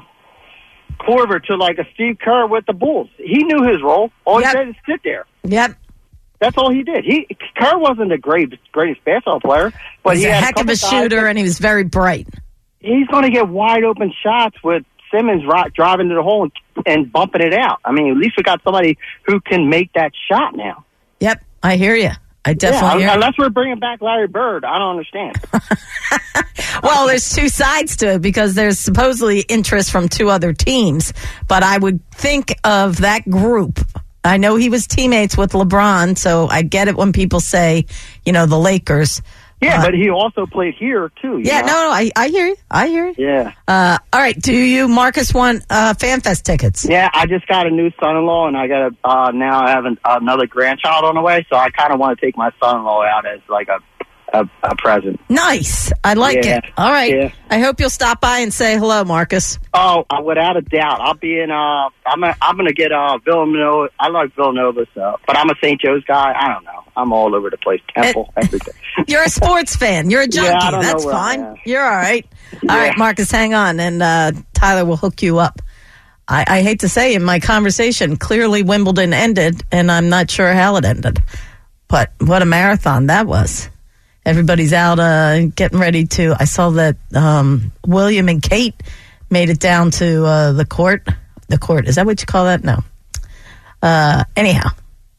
Korver to like a Steve Kerr with the Bulls. He knew his role. All he did is sit there. Yep. That's all he did. Kerr wasn't the greatest basketball player, but he's he a had heck of a shooter, and he was very bright. He's going to get wide open shots with Simmons driving to the hole and bumping it out. I mean, at least we got somebody who can make that shot now. Yep, I hear you. I definitely hear you. Unless we're bringing back Larry Bird, I don't understand. Well, there's two sides to it because there's supposedly interest from two other teams, but I would think of that group. I know he was teammates with LeBron, so I get it when people say, the Lakers. Yeah, but he also played here, too. Yeah, no, I hear you. I hear you. Yeah. All right, do you, Marcus, want FanFest tickets? Yeah, I just got a new son-in-law, and I got now I have another grandchild on the way, so I kind of want to take my son-in-law out as like a present. Nice. I like it. All right. Yeah. I hope you'll stop by and say hello, Marcus. Oh, without a doubt. I'll be in, I'm going to get Villanova. I like Villanova, but I'm a St. Joe's guy. I don't know. I'm all over the place. Temple, everything. You're a sports fan. You're a junkie. Yeah, I don't That's know fine. You're all right. All right, Marcus, hang on, and Tyler will hook you up. I hate to say in my conversation, clearly Wimbledon ended, and I'm not sure how it ended. But what a marathon that was. Everybody's out getting ready to. I saw that William and Kate made it down to the court. The court, is that what you call that? No. Anyhow,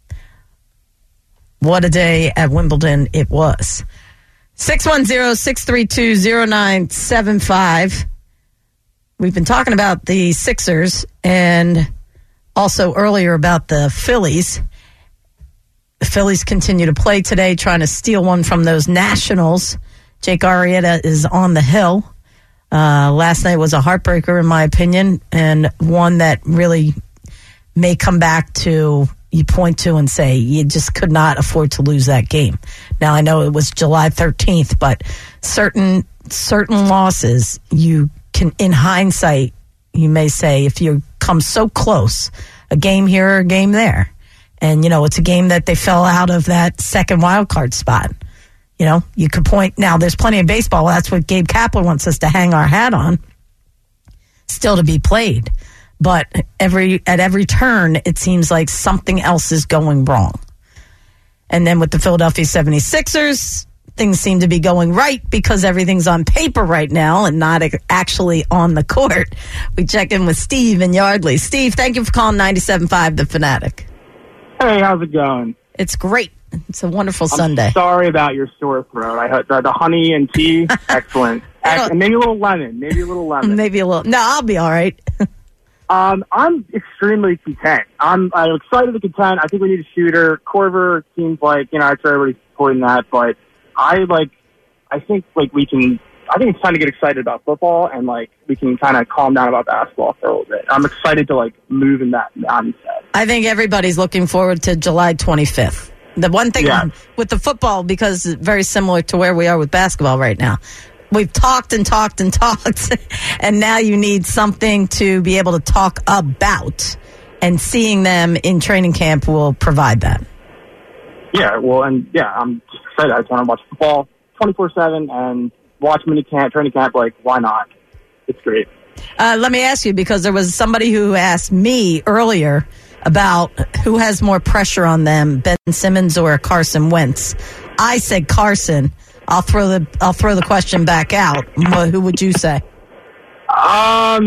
what a day at Wimbledon it was. 610-632-0975. We've been talking about the Sixers and also earlier about the Phillies. The Phillies continue to play today, trying to steal one from those Nationals. Jake Arrieta is on the hill. Last night was a heartbreaker, in my opinion, and one that really may come back to, you point to and say, you just could not afford to lose that game. Now, I know it was July 13th, but certain losses, you can, in hindsight, you may say, if you come so close, a game here or a game there, and, it's a game that they fell out of that second wild card spot. You could point. Now, there's plenty of baseball. That's what Gabe Kapler wants us to hang our hat on. Still to be played. But at every turn, it seems like something else is going wrong. And then with the Philadelphia 76ers, things seem to be going right because everything's on paper right now and not actually on the court. We check in with Steve in Yardley. Steve, thank you for calling 97.5 The Fanatic. Hey, how's it going? It's great. It's a wonderful Sunday. Sorry about your sore throat. I heard the honey and tea, excellent. And maybe a little lemon. Maybe a little. No, I'll be all right. I'm extremely content. I'm excited to content. I think we need a shooter. Korver seems like, I try everybody's supporting that, but I think it's time to get excited about football and we can kind of calm down about basketball for a little bit. I'm excited to move in that mindset. I think everybody's looking forward to July 25th. The one thing with the football, because it's very similar to where we are with basketball right now, we've talked and talked and talked, and now you need something to be able to talk about, and seeing them in training camp will provide that. Yeah, well, I'm just excited. I just want to watch football 24/7 and watch training camp. Why not? It's great. Let me ask you, because there was somebody who asked me earlier about who has more pressure on them, Ben Simmons or Carson Wentz. I said Carson. I'll throw the question back out. Who would you say? I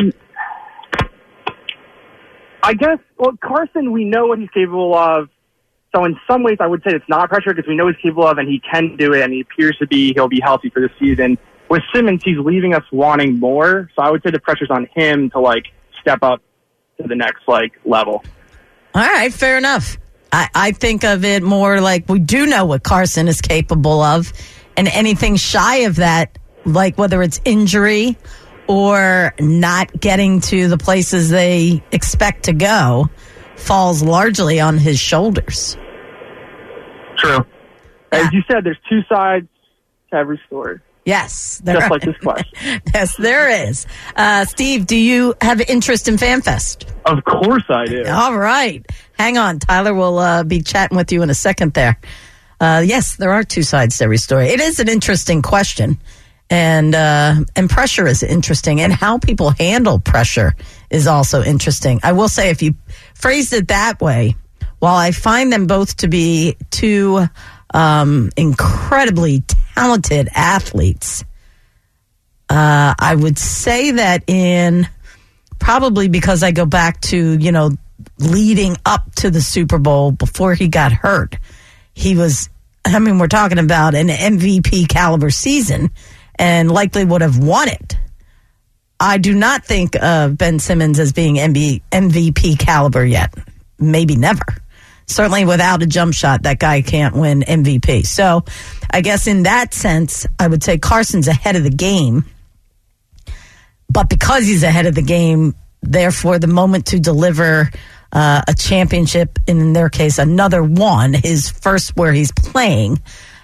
guess, Carson, we know what he's capable of. So in some ways, I would say it's not pressure because we know he's capable of and he can do it, and he appears to be, he'll be healthy for the season. With Simmons, he's leaving us wanting more. So I would say the pressure's on him to step up to the next level. All right, fair enough. I think of it more like we do know what Carson is capable of, and anything shy of that like whether it's injury or not getting to the places they expect to go, falls largely on his shoulders. True. As you said, there's two sides to every story. Yes. Just like this question. Yes, there is. Steve, do you have interest in FanFest? Of course I do. All right. Hang on. Tyler will be chatting with you in a second there. Yes, there are two sides to every story. It is an interesting question. And pressure is interesting. And how people handle pressure is also interesting. I will say, if you phrased it that way, while I find them both to be two incredibly talented athletes, I would say that probably because I go back to, leading up to the Super Bowl before he got hurt, we're talking about an MVP caliber season and likely would have won it. I do not think of Ben Simmons as being MVP caliber yet. Maybe never. Certainly without a jump shot, that guy can't win MVP. So I guess in that sense, I would say Carson's ahead of the game. But because he's ahead of the game, therefore the moment to deliver a championship, in their case, another one, his first where he's playing,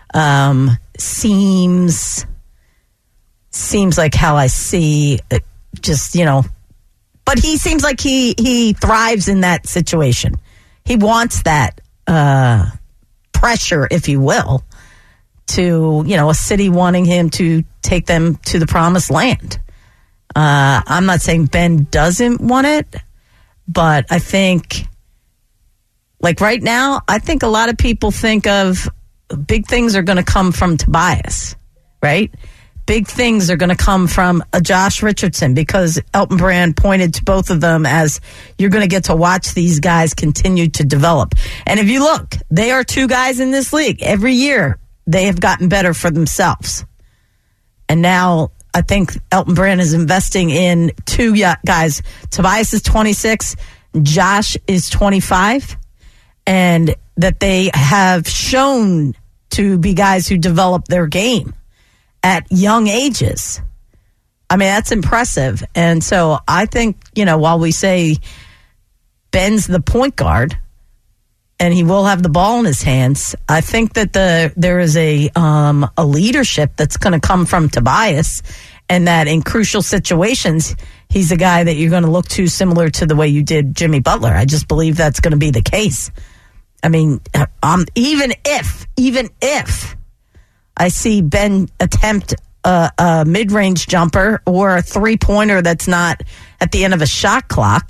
seems like how I see it, but he seems like he thrives in that situation. He wants that pressure, if you will, to, a city wanting him to take them to the promised land. I'm not saying Ben doesn't want it, but I think, like right now, I think a lot of people think of big things are going to come from Tobias, right? Big things are going to come from Josh Richardson, because Elton Brand pointed to both of them as you're going to get to watch these guys continue to develop. And if you look, they are two guys in this league. Every year, they have gotten better for themselves. And now I think Elton Brand is investing in two guys. Tobias is 26, Josh is 25, and that they have shown to be guys who develop their game at young ages. I mean, that's impressive. And so I think, while we say Ben's the point guard and he will have the ball in his hands, I think that there is a leadership that's going to come from Tobias, and that in crucial situations, he's a guy that you're going to look to, similar to the way you did Jimmy Butler. I just believe that's going to be the case. I mean, even if I see Ben attempt a mid-range jumper or a three-pointer that's not at the end of a shot clock,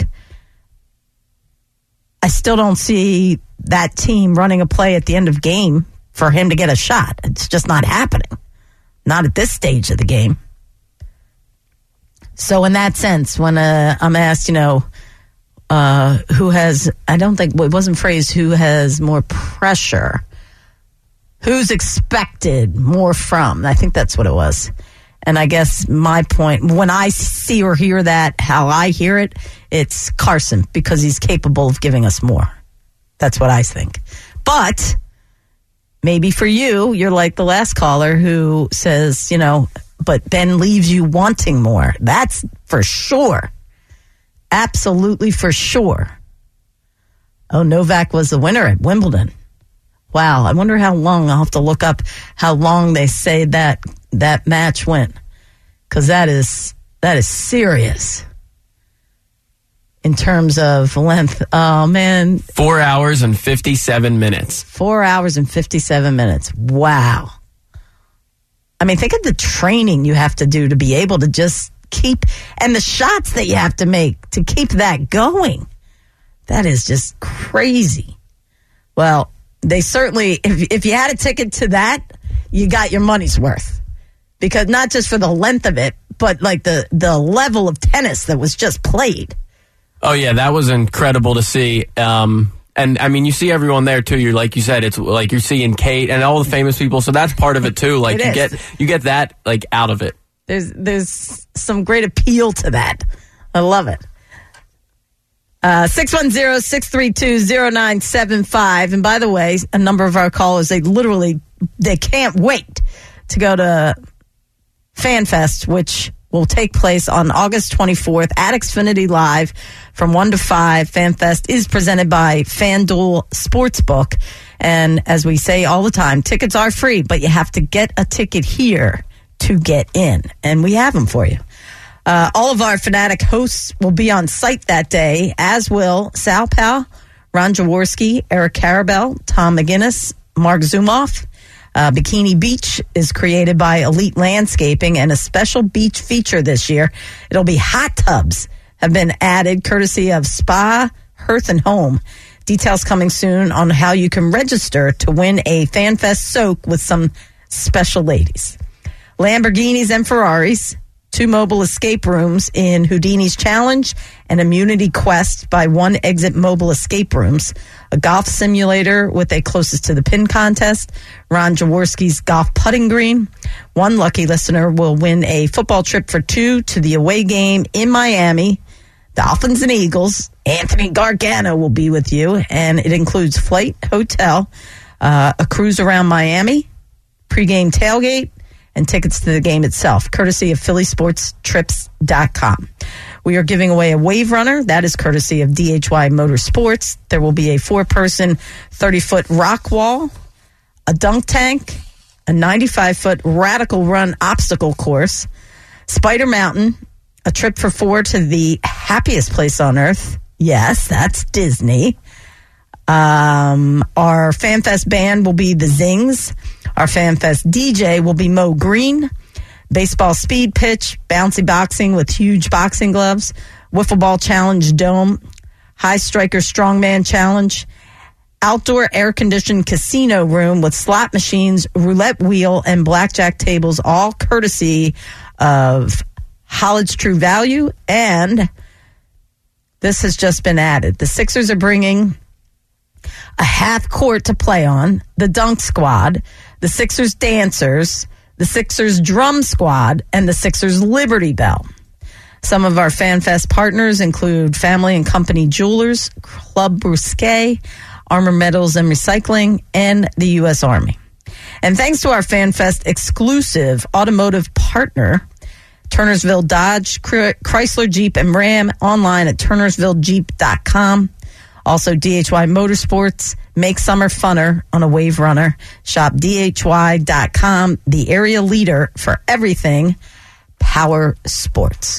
I still don't see that team running a play at the end of game for him to get a shot. It's just not happening. Not at this stage of the game. So in that sense, when I'm asked, who has, I don't think, it wasn't phrased who has more pressure, who's expected more from? I think that's what it was. And I guess my point, when I see or hear that, how I hear it, it's Carson, because he's capable of giving us more. That's what I think. But maybe for you, you're like the last caller who says, but Ben leaves you wanting more. That's for sure. Absolutely for sure. Oh, Novak was the winner at Wimbledon. Wow, I wonder how long. I'll have to look up how long they say that match went, because that is serious in terms of length. Oh, man. 4 hours and 57 minutes. 4 hours and 57 minutes. Wow. I mean, think of the training you have to do to be able to just keep, and the shots that you have to make to keep that going. That is just crazy. Well, they certainly, if you had a ticket to that, you got your money's worth. Because not just for the length of it, but like the level of tennis that was just played. Oh, yeah, that was incredible to see. And I mean, you see everyone there too. You're like you said, it's like you're seeing Kate and all the famous people. So that's part of it too. Like you get that like out of it. There's some great appeal to that. I love it. 610-632-0975. And by the way, a number of our callers, they can't wait to go to FanFest, which will take place on August 24th at Xfinity Live from 1 to 5. FanFest is presented by FanDuel Sportsbook. And as we say all the time, tickets are free, but you have to get a ticket here to get in. And we have them for you. All of our Fanatic hosts will be on site that day, as will Sal Powell, Ron Jaworski, Eric Carabell, Tom McGinnis, Mark Zumoff. Bikini Beach is created by Elite Landscaping, and a special beach feature this year. It'll be hot tubs have been added courtesy of Spa, Hearth and Home. Details coming soon on how you can register to win a FanFest soak with some special ladies. Lamborghinis and Ferraris, 2 mobile escape rooms in Houdini's Challenge, and Immunity Quest by One Exit Mobile Escape Rooms, a golf simulator with a closest to the pin contest, Ron Jaworski's golf putting green. One lucky listener will win a football trip for 2 to the away game in Miami, Dolphins and Eagles. Anthony Gargano will be with you, and it includes flight, hotel, a cruise around Miami, pregame tailgate, and tickets to the game itself, courtesy of PhillySportsTrips.com. We are giving away a Wave Runner. That is courtesy of DHY Motorsports. There will be a 4-person 30-foot rock wall, a dunk tank, a 95-foot radical run obstacle course, Spider Mountain, a trip for 4 to the happiest place on earth. Yes, that's Disney. Our FanFest band will be the Zings. Our FanFest DJ will be Mo Green. Baseball speed pitch, bouncy boxing with huge boxing gloves, wiffle ball challenge dome, high striker strongman challenge, outdoor air-conditioned casino room with slot machines, roulette wheel, and blackjack tables, all courtesy of Holland's True Value. And this has just been added. The Sixers are bringing a half court to play on, the Dunk Squad, the Sixers Dancers, the Sixers Drum Squad, and the Sixers Liberty Bell. Some of our FanFest partners include Family and Company Jewelers, Club Brusquet, Armor Metals and Recycling, and the U.S. Army. And thanks to our FanFest exclusive automotive partner, Turnersville Dodge, Chrysler Jeep, and Ram, online at turnersvillejeep.com. Also, DHY Motorsports, make summer funner on a Wave Runner. Shop DHY.com, the area leader for everything power sports.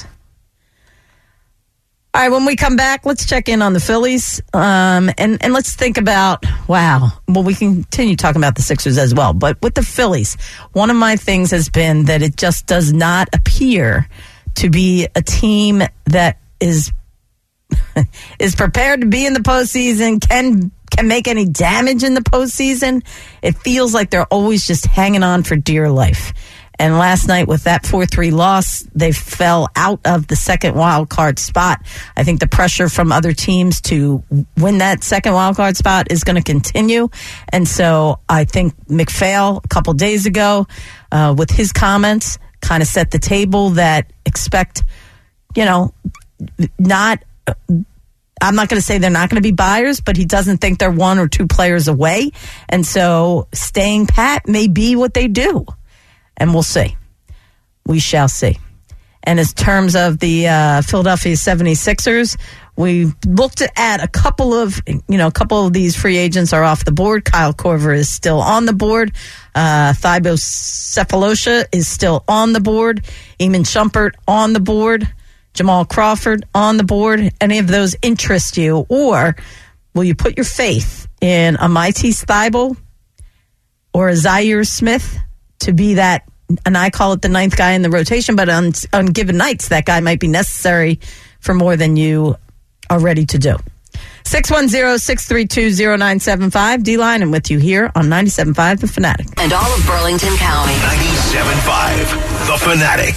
All right, when we come back, let's check in on the Phillies. And let's think about, well, we can continue talking about the Sixers as well. But with the Phillies, one of my things has been that it just does not appear to be a team that is prepared to be in the postseason, can make any damage in the postseason. It feels like they're always just hanging on for dear life. And last night with that 4-3 loss, they fell out of the second wild card spot. I think the pressure from other teams to win that second wild card spot is going to continue. And so I think McPhail a couple days ago with his comments kind of set the table that expect, I'm not going to say they're not going to be buyers, but he doesn't think they're 1 or 2 players away. And so staying pat may be what they do. And we'll see. We shall see. And in terms of the Philadelphia 76ers, we looked at a couple of these free agents are off the board. Kyle Korver is still on the board. Thibaut Cephalosha is still on the board. Eamon Shumpert on the board. Jamal Crawford on the board. Any of those interest you? Or will you put your faith in a Matisse Thybulle or a Zaire Smith to be that, and I call it the 9th guy in the rotation, but on given nights, that guy might be necessary for more than you are ready to do. 610-632-0975, D-Line, and with you here on 97.5 The Fanatic. And all of Burlington County. 97.5 The Fanatic.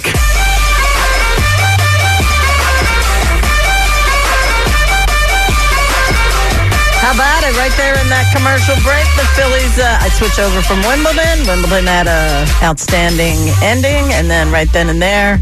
How about it? Right there in that commercial break, the Phillies, I switch over from Wimbledon. Wimbledon had an outstanding ending, and then right then and there,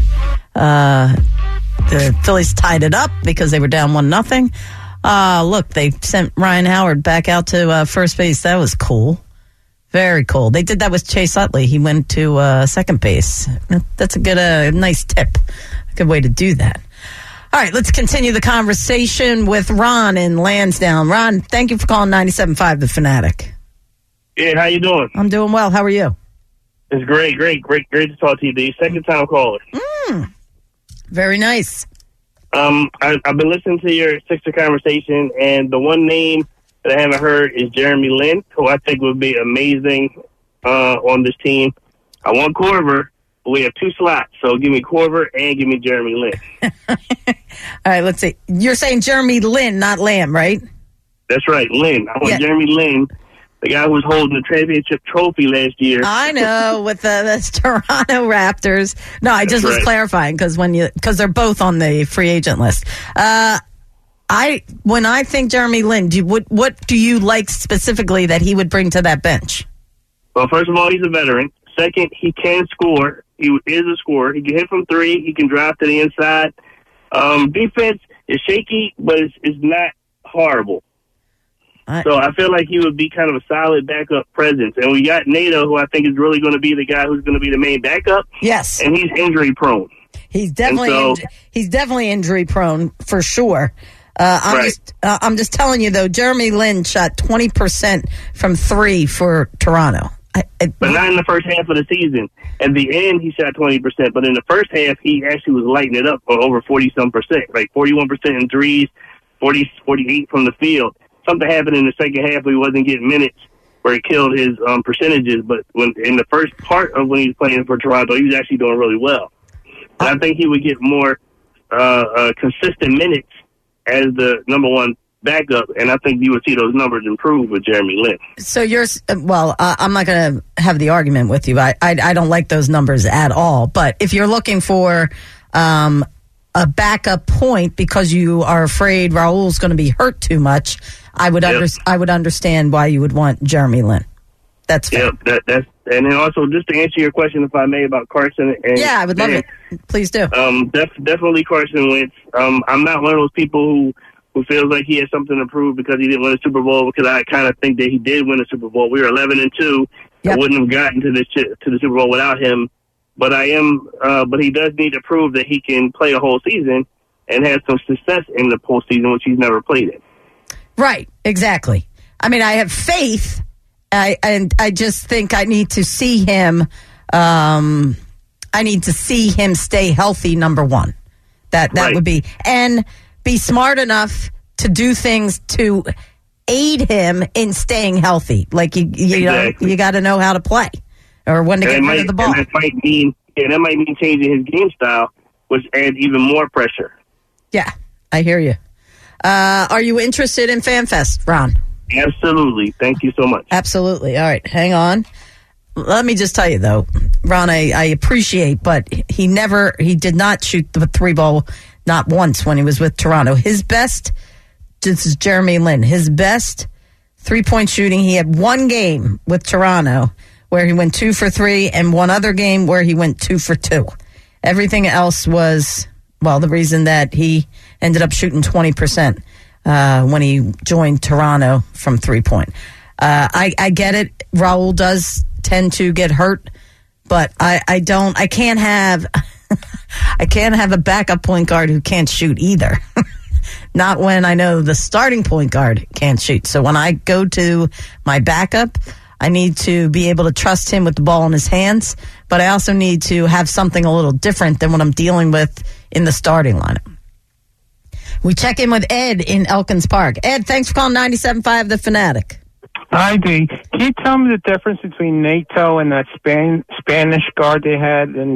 the Phillies tied it up because they were down 1-0. Look, they sent Ryan Howard back out to first base. That was cool. Very cool. They did that with Chase Utley. He went to second base. That's a good, nice tip. A good way to do that. All right, let's continue the conversation with Ron in Lansdowne. Ron, thank you for calling 97.5 The Fanatic. Yeah, how you doing? I'm doing well. How are you? It's great to talk to you, D. Second time caller. Very nice. I've been listening to your Sixer conversation, and the one name that I haven't heard is Jeremy Lin, who I think would be amazing on this team. I want Korver, but we have 2 slots, so give me Korver and give me Jeremy Lin. All right, let's see. You're saying Jeremy Lin, not Lamb, right? That's right, Lin. I want Jeremy Lin, the guy who was holding the championship trophy last year. I know, with the Toronto Raptors. No, I just was clarifying because they're both on the free agent list. When I think Jeremy Lin, what do you like specifically that he would bring to that bench? Well, first of all, he's a veteran. Second, he can score. He is a scorer. He can hit from 3. He can drive to the inside. Defense is shaky, but it's not horrible. So I feel like he would be kind of a solid backup presence. And we got Nato, who I think is really going to be the guy who's going to be the main backup. Yes. And he's injury prone. He's definitely injury prone for sure. I'm just telling you though, Jeremy Lin shot 20% from 3 for Toronto. But not in the first half of the season. At the end, he shot 20%, but in the first half, he actually was lighting it up for over 40-some%, like 41% in threes, 48 from the field. Something happened in the second half where he wasn't getting minutes, where it killed his percentages. But when in the first part of when he was playing for Toronto, he was actually doing really well. And I think he would get more consistent minutes as the number 1 backup, and I think you would see those numbers improve with Jeremy Lin. So I'm not going to have the argument with you. I don't like those numbers at all. But if you're looking for a backup point because you are afraid Raul's going to be hurt too much, I would understand why you would want Jeremy Lin. That's fair. That's and then also just to answer your question, if I may, about Carson. I would love it. Please do. Definitely Carson Wentz. I'm not one of those people who feels like he has something to prove because he didn't win a Super Bowl, because I kind of think that he did win a Super Bowl. We were 11-2. I wouldn't have gotten to the Super Bowl without him. But but he does need to prove that he can play a whole season and have some success in the postseason, which he's never played in. Right, exactly. I mean, I have faith, and I just think I need to see him. I need to see him stay healthy. Number 1, that would be, and be smart enough to do things to aid him in staying healthy. Like you got to know how to play or when to get rid of the ball. And that might mean changing his game style, which adds even more pressure. Yeah, I hear you. Are you interested in FanFest, Ron? Absolutely. Thank you so much. Absolutely. All right, hang on. Let me just tell you, though, Ron, I appreciate, but he did not shoot the 3 ball, not once when he was with Toronto. His best, this is Jeremy Lin, his best 3-point shooting, he had 1 game with Toronto where he went 2 for 3 and 1 other game where he went 2 for 2. Everything else was, the reason that he ended up shooting 20% when he joined Toronto from 3-point. I get it. Raul does tend to get hurt, but I can't have a backup point guard who can't shoot either. Not when I know the starting point guard can't shoot. So when I go to my backup, I need to be able to trust him with the ball in his hands, but I also need to have something a little different than what I'm dealing with in the starting lineup. We check in with Ed in Elkins Park. Ed, thanks for calling 97.5 The Fanatic. Hi, D. Can you tell me the difference between Nato and that Spanish guard they had in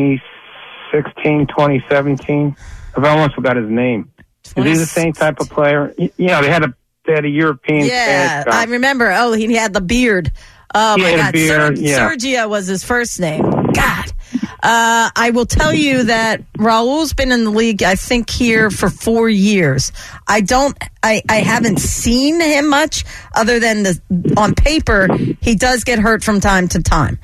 2016, 2017? I've almost forgot his name. Is he the same type of player? They had a European. Yeah, I remember. Oh, he had the beard. Oh, my God. Sergio was his first name. God. I will tell you that Raul's been in the league, I think, here for 4 years. I haven't seen him much other than on paper, he does get hurt from time to time.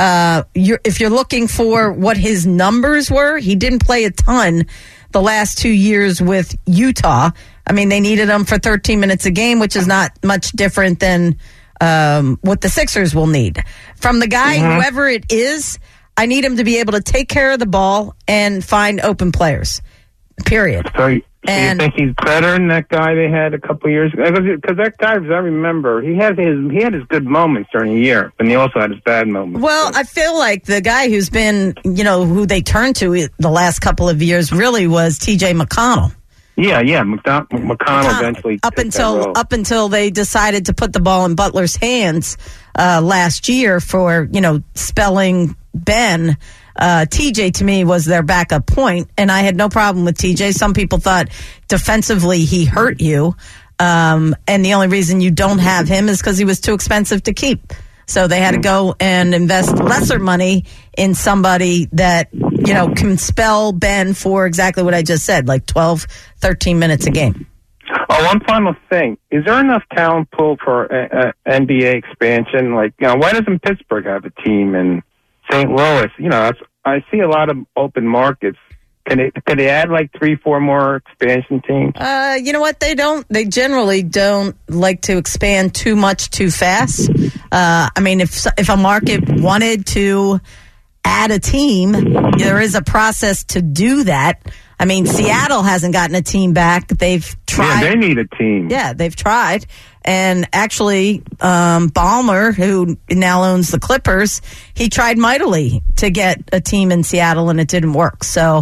If you're looking for what his numbers were, he didn't play a ton the last 2 years with Utah. I mean, they needed him for 13 minutes a game, which is not much different than what the Sixers will need. From the guy, whoever it is, I need him to be able to take care of the ball and find open players, period. So you think he's better than that guy they had a couple of years ago? Because that guy, as I remember, he had his good moments during the year, and he also had his bad moments. Well, I feel like the guy who's been, who they turned to the last couple of years really was T.J. McConnell. Yeah, McConnell eventually up until they decided to put the ball in Butler's hands last year for spelling Ben. TJ to me was their backup point, and I had no problem with TJ. Some people thought defensively he hurt you, and the only reason you don't have him is because he was too expensive to keep. So they had to go and invest lesser money in somebody that can spell Ben for exactly what I just said, like 12, 13 minutes a game. Oh, one final thing. Is there enough talent pool for NBA expansion? Like, why doesn't Pittsburgh have a team in St. Louis? I see a lot of open markets. Can they add like 3-4 more expansion teams? You know what? They don't. They generally don't like to expand too much too fast. I mean, if a market wanted to add a team, there is a process to do that. I mean, Seattle hasn't gotten a team back. They've tried. Yeah, they need a team. Yeah, they've tried. And actually, Ballmer, who now owns the Clippers, he tried mightily to get a team in Seattle, and it didn't work. So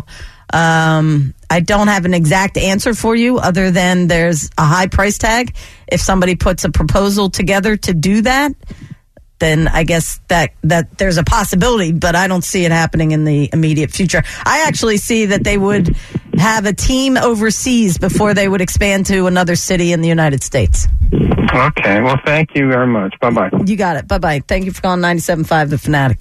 I don't have an exact answer for you other than there's a high price tag. If somebody puts a proposal together to do that, then I guess that there's a possibility, but I don't see it happening in the immediate future. I actually see that they would have a team overseas before they would expand to another city in the United States. Okay. Well, thank you very much. Bye-bye. You got it. Bye-bye. Thank you for calling 97.5 The Fanatic.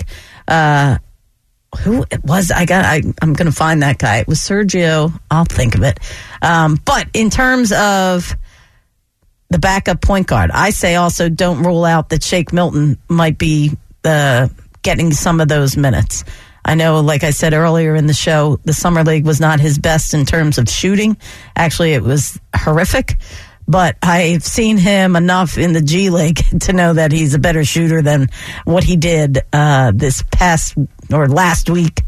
Who it was? I'm going to find that guy. It was Sergio. I'll think of it. But in terms of the backup point guard, I say also don't rule out that Shake Milton might be getting some of those minutes. I know, like I said earlier in the show, the Summer League was not his best in terms of shooting. Actually, it was horrific. But I've seen him enough in the G League to know that he's a better shooter than what he did this past or last week.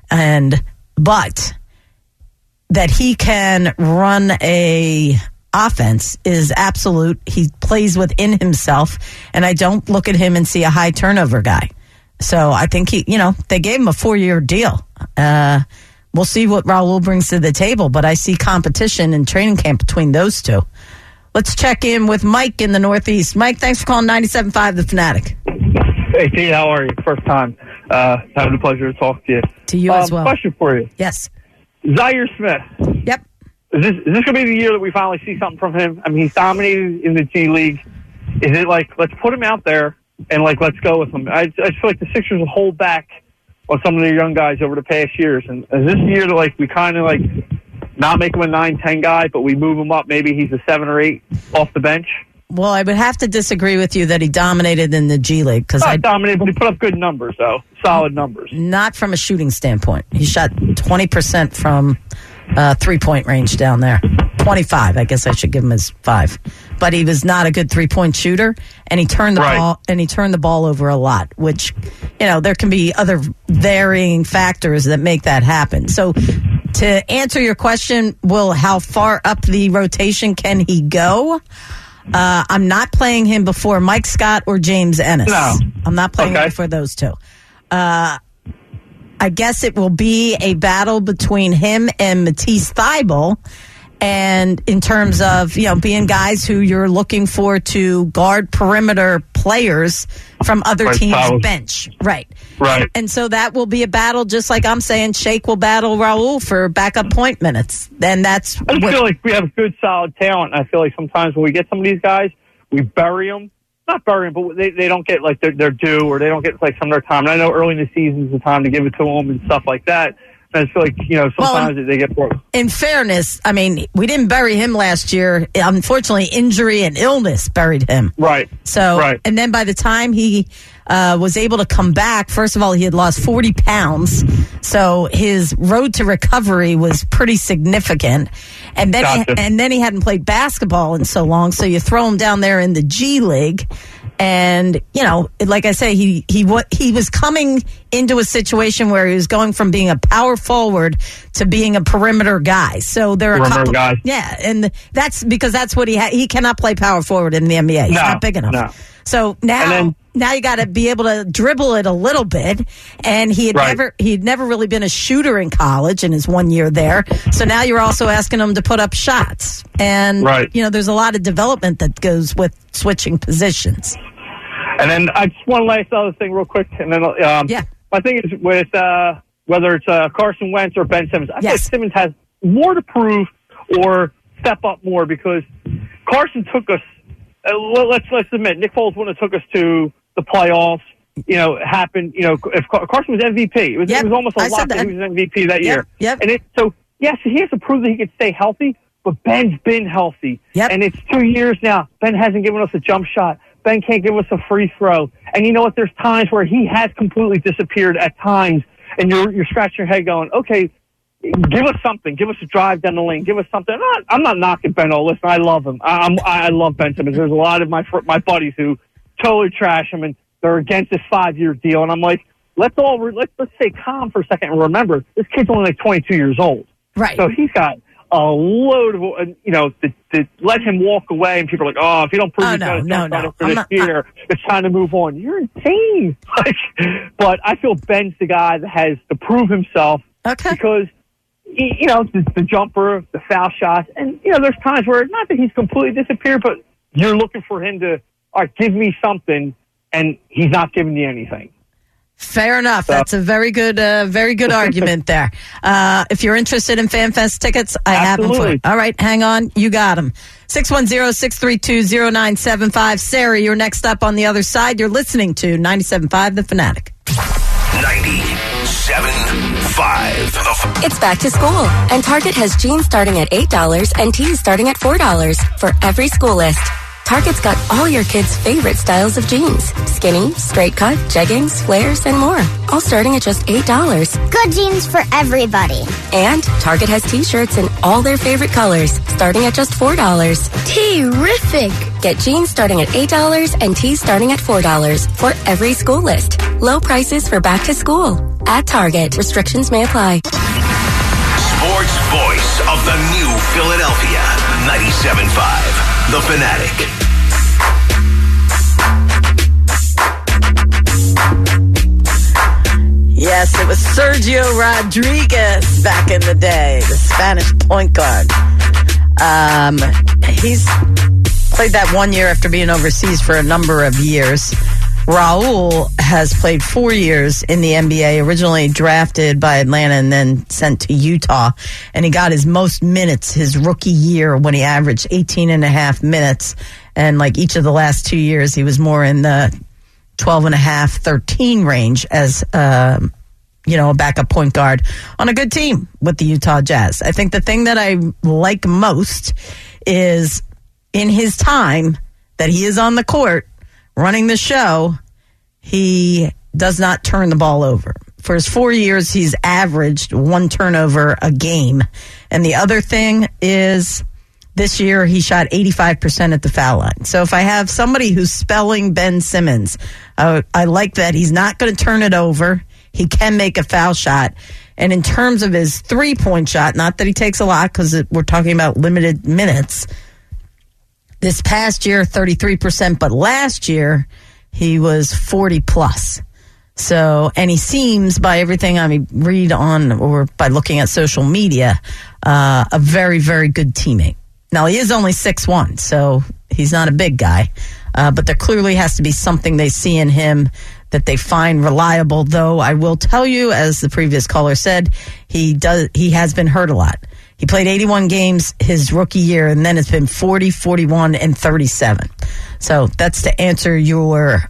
But that he can run a offense is absolute. He plays within himself, and I don't look at him and see a high turnover guy. So I think they gave him a 4-year deal. We'll see what Raul brings to the table, but I see competition in training camp between those two. Let's check in with Mike in the Northeast. Mike, thanks for calling 97.5 The Fanatic. Hey, T, how are you? First time. Having the pleasure to talk to you. To you as well. Question for you. Yes. Zaire Smith. Yep. Is this going to be the year that we finally see something from him? I mean, he's dominated in the G League. Is it like, let's put him out there and, let's go with him? I just feel like the Sixers will hold back on some of their young guys over the past years. And is this the year that, we kind of, not make him a 9-10 guy, but we move him up? Maybe he's a 7 or 8 off the bench? Well, I would have to disagree with you that he dominated in the G League. Not dominated, but he put up good numbers, though. Solid numbers. Not from a shooting standpoint. He shot 20% from three-point range down there. 25, I guess I should give him his 5. But he was not a good three-point shooter, and he turned the ball over a lot, which, there can be other varying factors that make that happen. So to answer your question, how far up the rotation can he go? I'm not playing him before Mike Scott or James Ennis. No. I'm not playing him before those two. I guess it will be a battle between him and Matisse Thybulle. And in terms of, being guys who you're looking for to guard perimeter players from other teams' bench. Right. And so that will be a battle, just like I'm saying Shake will battle Raul for backup point minutes. Then I just feel like we have good, solid talent. I feel like sometimes when we get some of these guys, we bury them. Not bury them, but they don't get their due, or they don't get some of their time. And I know early in the season is the time to give it to them and stuff like that. I feel like, sometimes they get bored. In fairness, I mean, we didn't bury him last year. Unfortunately, injury and illness buried him. Right. So, and then by the time he was able to come back, first of all, he had lost 40 pounds. So his road to recovery was pretty significant. And then, and then he hadn't played basketball in so long. So you throw him down there in the G League. And, you know, like I say, he was coming into a situation where he was going from being a power forward to being a perimeter guy. So there are a couple, yeah, and that's because that's what he cannot play power forward in the NBA. He's not big enough. No. So now you got to be able to dribble it a little bit. And he had never really been a shooter in college in his 1 year there. So now you're also asking him to put up shots. And, you know, there's a lot of development that goes with switching positions. And then I just one last other thing real quick. And then, my thing is with, whether it's Carson Wentz or Ben Simmons, I think Simmons has more to prove or step up more because Carson took us, let's admit, Nick Foles wouldn't have took us to the playoffs. You know, it happened. You know, if Carson was MVP, it was almost a lock that he was MVP that year. And so yes, he has to prove that he could stay healthy. But Ben's been healthy, and it's 2 years now. Ben hasn't given us a jump shot. Ben can't give us a free throw. And you know what? There's times where he has completely disappeared at times, and you're scratching your head going, okay, give us something. Give us a drive down the lane. Give us something. I'm not knocking Ben. Oh, listen, I love him. I love Ben Simmons. There's a lot of my buddies who totally trash him, and they're against this 5-year deal. And I'm like, let's stay calm for a second and remember this kid's only like 22 years old. Right. So he's got a load of, you know, to let him walk away, and people are like, oh, if you don't prove this year, it's time to move on. You're insane. But I feel Ben's the guy that has to prove himself because, you know, the jumper, the foul shots, and, you know, there's times where, not that he's completely disappeared, but you're looking for him to, all right, give me something, and he's not giving you anything. Fair enough. That's a very good argument there. If you're interested in FanFest tickets, I have them for you. All right, hang on. You got them. 610-632-0975. Sarah, you're next up on the other side. You're listening to 97.5 The Fanatic. 97.5. It's back to school, and Target has jeans starting at $8 and tees starting at $4 for every school list. Target's got all your kids' favorite styles of jeans. Skinny, straight cut, jeggings, flares, and more. All starting at just $8. Good jeans for everybody. And Target has t-shirts in all their favorite colors, starting at just $4. Terrific! Get jeans starting at $8 and tees starting at $4 for every school list. Low prices for back to school. At Target. Restrictions may apply. Sports voice of the new Philadelphia. 97.5. The Fanatic. Yes, it was Sergio Rodriguez back in the day, the Spanish point guard. He's played that 1 year after being overseas for a number of years. Raul has played 4 years in the NBA, originally drafted by Atlanta and then sent to Utah. And he got his most minutes his rookie year when he averaged 18 and a half minutes. And like each of the last 2 years, he was more in the 12 and a half, 13 range as, a backup point guard on a good team with the Utah Jazz. I think the thing that I like most is in his time that he is on the court, running the show, he does not turn the ball over. For his 4 years, he's averaged 1 turnover a game. And the other thing is this year he shot 85% at the foul line. So if I have somebody who's spelling Ben Simmons, I like that he's not going to turn it over. He can make a foul shot. And in terms of his 3-point shot, not that he takes a lot because we're talking about limited minutes, this past year, 33%, but last year, he was 40 plus. So, and he seems, by everything I read on or by looking at social media, a very, very good teammate. Now, he is only 6'1", so he's not a big guy. But there clearly has to be something they see in him that they find reliable, though I will tell you, as the previous caller said, he has been hurt a lot. He played 81 games his rookie year, and then it's been 40, 41, and 37. So that's to answer your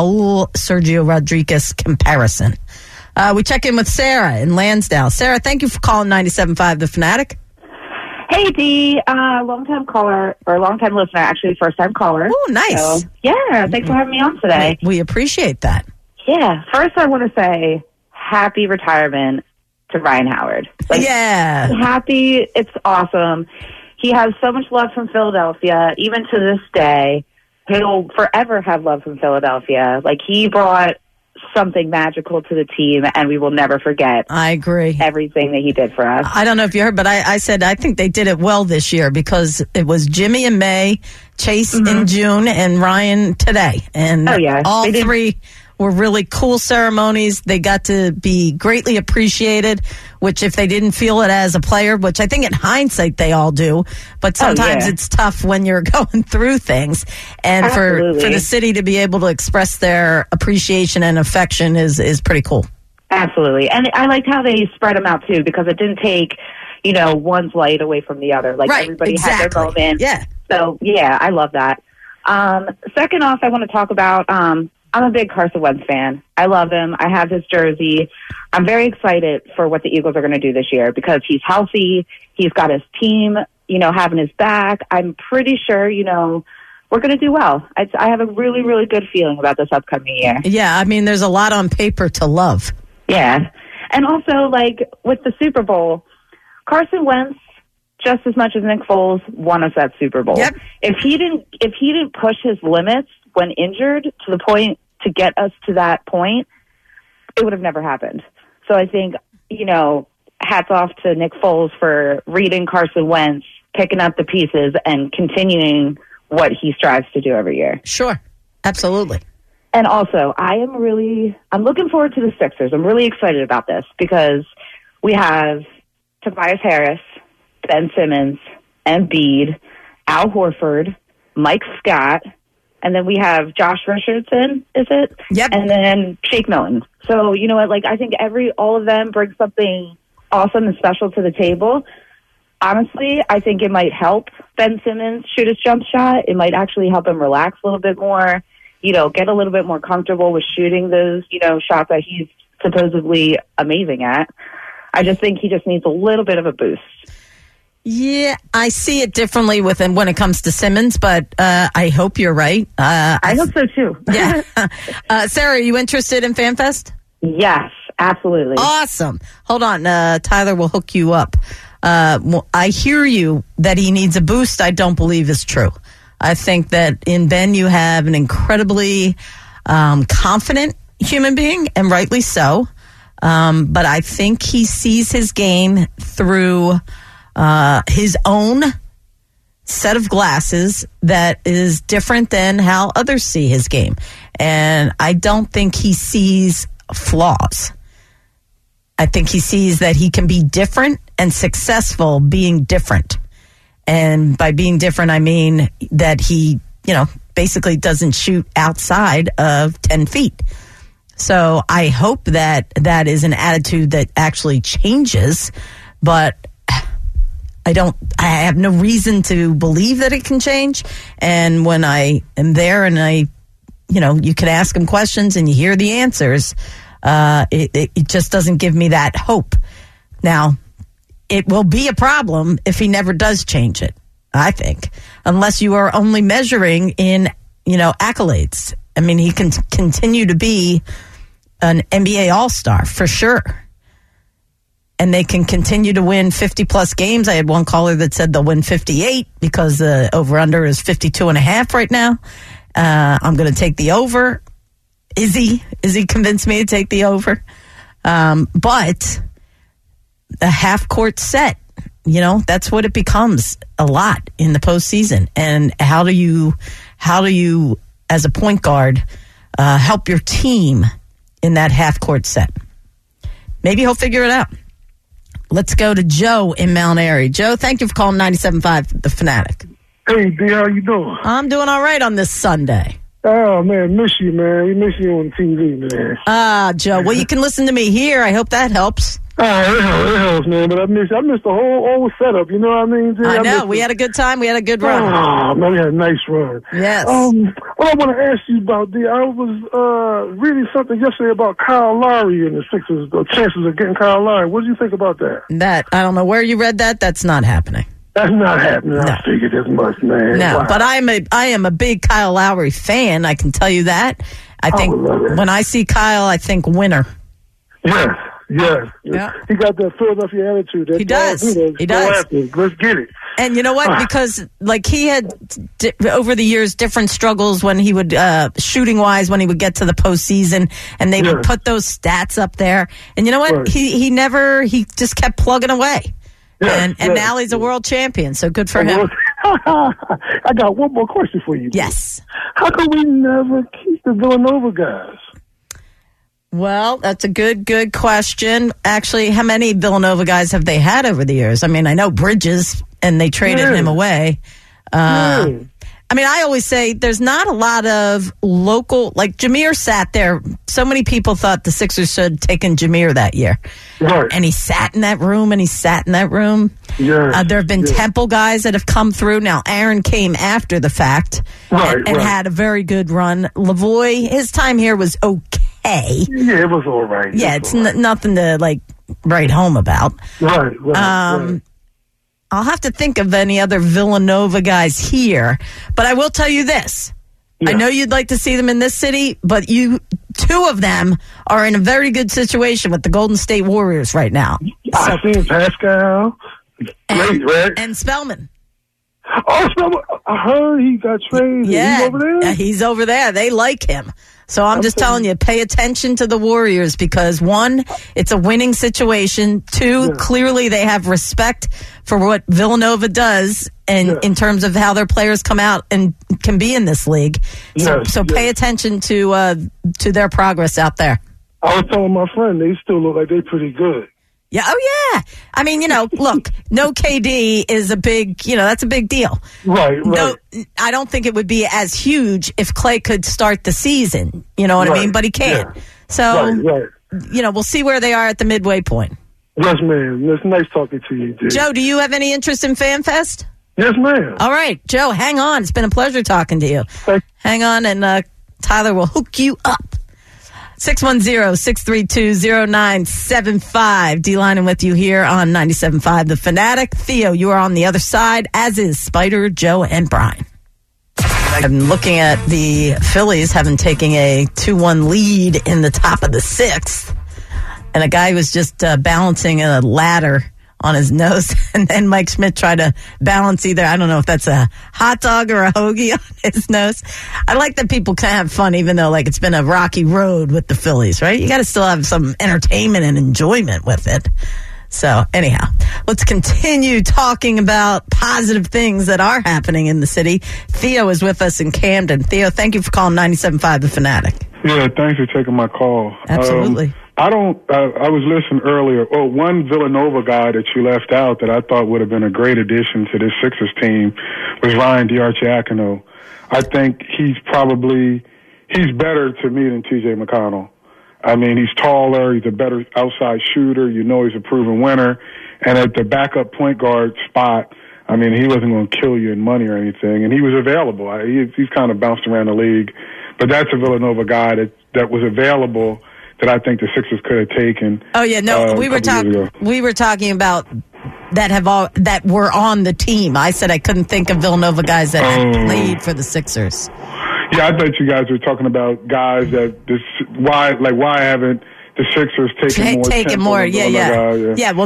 Sergio Rodriguez comparison. We check in with Sarah in Lansdale. Sarah, thank you for calling 97.5 The Fanatic. Hey, Dee. Long-time caller, or long-time listener, actually, first-time caller. Oh, nice. So, yeah, thanks for having me on today. We appreciate that. Yeah. First, I want to say happy retirement to Ryan Howard. Yeah. Happy. It's awesome. He has so much love from Philadelphia, even to this day. he'll forever have love from Philadelphia. Like, he brought something magical to the team, and we will never forget. I agree. Everything that he did for us. I don't know if you heard, but I said I think they did it well this year because it was Jimmy in May, Chase in June, and Ryan today. And all three were really cool ceremonies. They got to be greatly appreciated, which if they didn't feel it as a player, which I think in hindsight they all do, but sometimes it's tough when you're going through things. And for the city to be able to express their appreciation and affection is pretty cool. Absolutely. And I liked how they spread them out too, because it didn't take, one's light away from the other. Like everybody had their moment. Yeah. So I love that. Second off, I want to talk about, I'm a big Carson Wentz fan. I love him. I have his jersey. I'm very excited for what the Eagles are going to do this year because he's healthy. He's got his team, having his back. I'm pretty sure, we're going to do well. I have a really, really good feeling about this upcoming year. Yeah, I mean, there's a lot on paper to love. Yeah. And also, with the Super Bowl, Carson Wentz, just as much as Nick Foles, won us that Super Bowl. Yep. If he didn't push his limits when injured to the point to get us to that point, it would have never happened. So I think, hats off to Nick Foles for reading Carson Wentz, picking up the pieces, and continuing what he strives to do every year. Sure. Absolutely. And also, I'm looking forward to the Sixers. I'm really excited about this because we have Tobias Harris, Ben Simmons, Embiid, Al Horford, Mike Scott, and then we have Josh Richardson, is it? Yep. And then Shake Milton. So, you know what, I think all of them bring something awesome and special to the table. Honestly, I think it might help Ben Simmons shoot his jump shot. It might actually help him relax a little bit more, get a little bit more comfortable with shooting those, shots that he's supposedly amazing at. I just think he just needs a little bit of a boost. Yeah, I see it differently when it comes to Simmons, but I hope you're right. I hope so too. Yeah. Sarah, are you interested in FanFest? Yes, absolutely. Awesome. Hold on. Tyler will hook you up. I hear you that he needs a boost. I don't believe is true. I think that in Ben you have an incredibly confident human being, and rightly so. But I think he sees his game through his own set of glasses that is different than how others see his game. And I don't think he sees flaws. I think he sees that he can be different and successful being different. And by being different, I mean that he, basically doesn't shoot outside of 10 feet. So I hope that is an attitude that actually changes, but I have no reason to believe that it can change. And when I am there and you can ask him questions and you hear the answers, it just doesn't give me that hope. Now, it will be a problem if he never does change it, I think, unless you are only measuring in, accolades. I mean, he can continue to be an NBA All-Star for sure. And they can continue to win 50-plus games. I had one caller that said they'll win 58 because the over-under is 52.5 right now. I'm going to take the over. Is he convinced me to take the over? But the half-court set, that's what it becomes a lot in the postseason. And how do you, as a point guard, help your team in that half-court set? Maybe he'll figure it out. Let's go to Joe in Mount Airy. Joe, thank you for calling 97.5 The Fanatic. Hey, D, how you doing? I'm doing all right on this Sunday. Oh, man, miss you, man. We miss you on TV, man. Joe, well, you can listen to me here. I hope that helps. It helps, man, but I missed the whole setup, you know what I mean? I know. We had a good time. We had a good run. Oh, man, we had a nice run. Yes. What I want to ask you about, D, I was reading something yesterday about Kyle Lowry and the Sixers, the chances of getting Kyle Lowry. What do you think about that? I don't know where you read that. That's not happening. That's not happening. No. I figured as much, man. No, wow. But I am a big Kyle Lowry fan. I can tell you that. I think when I see Kyle, I think winner. Yes. Yes. Yeah. He got that Philadelphia attitude. That He does. He does. Let's get it. And you know what? Because like he had over the years different struggles when he would shooting wise when he would get to the postseason, and they would put those stats up there. And you know what? Right. He just kept plugging away. Yes, and now he's a world champion. So good for him. I got one more question for you. Yes. How come we never keep the Villanova guys? Well, that's a good question. Actually, how many Villanova guys have they had over the years? I mean, I know Bridges, and they traded him away. I mean, I always say there's not a lot of local, like Jameer sat there. So many people thought the Sixers should have taken Jameer that year. Right. And he sat in that room, Yeah. There have been Temple guys that have come through. Now, Aaron came after the fact and had a very good run. Lavoie, his time here was okay. Yeah, it was all right. Yeah, it's nothing to, like, write home about. Right. I'll have to think of any other Villanova guys here, but I will tell you this. Yeah. I know you'd like to see them in this city, but two of them are in a very good situation with the Golden State Warriors right now. I've seen Pascal and Spellman. Oh, Spellman. I heard he got traded. Yeah, he's over there? He's over there. They like him. So I'm just telling you, pay attention to the Warriors because, one, it's a winning situation. Two, clearly they have respect for what Villanova does and in terms of how their players come out and can be in this league. So pay attention to their progress out there. I was telling my friend, they still look like they're pretty good. Yeah. Oh, yeah. I mean, look, no KD is a big, that's a big deal. Right. No, I don't think it would be as huge if Clay could start the season. You know what I mean? But he can't. Yeah. So, we'll see where they are at the midway point. Yes, ma'am. It's nice talking to you, Jay. Joe, do you have any interest in FanFest? Yes, ma'am. All right, Joe, hang on. It's been a pleasure talking to you. Hang on, and Tyler will hook you up. 610-632-0975. D-lining with you here on 97.5 The Fanatic. Theo, you are on the other side, as is Spider, Joe, and Brian. I'm looking at the Phillies having taken a 2-1 lead in the top of the sixth. And a guy was just balancing a ladder on his nose. And then Mike Schmidt tried to balance either, I don't know if that's a hot dog or a hoagie on his nose. I like that people can have fun, even though it's been a rocky road with the Phillies, right? You got to still have some entertainment and enjoyment with it. So anyhow, let's continue talking about positive things that are happening in the city. Theo is with us in Camden. Theo, thank you for calling 97.5 The Fanatic. Yeah, thanks for taking my call. Absolutely. I was listening earlier. Oh, one Villanova guy that you left out that I thought would have been a great addition to this Sixers team was Ryan DiArcidiacono. I think he's better to me than T.J. McConnell. I mean, he's taller, he's a better outside shooter, he's a proven winner. And at the backup point guard spot, I mean, he wasn't going to kill you in money or anything. And he was available. He's kind of bounced around the league. But that's a Villanova guy that was available that I think the Sixers could have taken. Oh yeah, no, we were talking about that were on the team. I said I couldn't think of Villanova guys that had played for the Sixers. Yeah, I thought you guys were talking about guys that why haven't the Sixers taken more? Yeah. Well,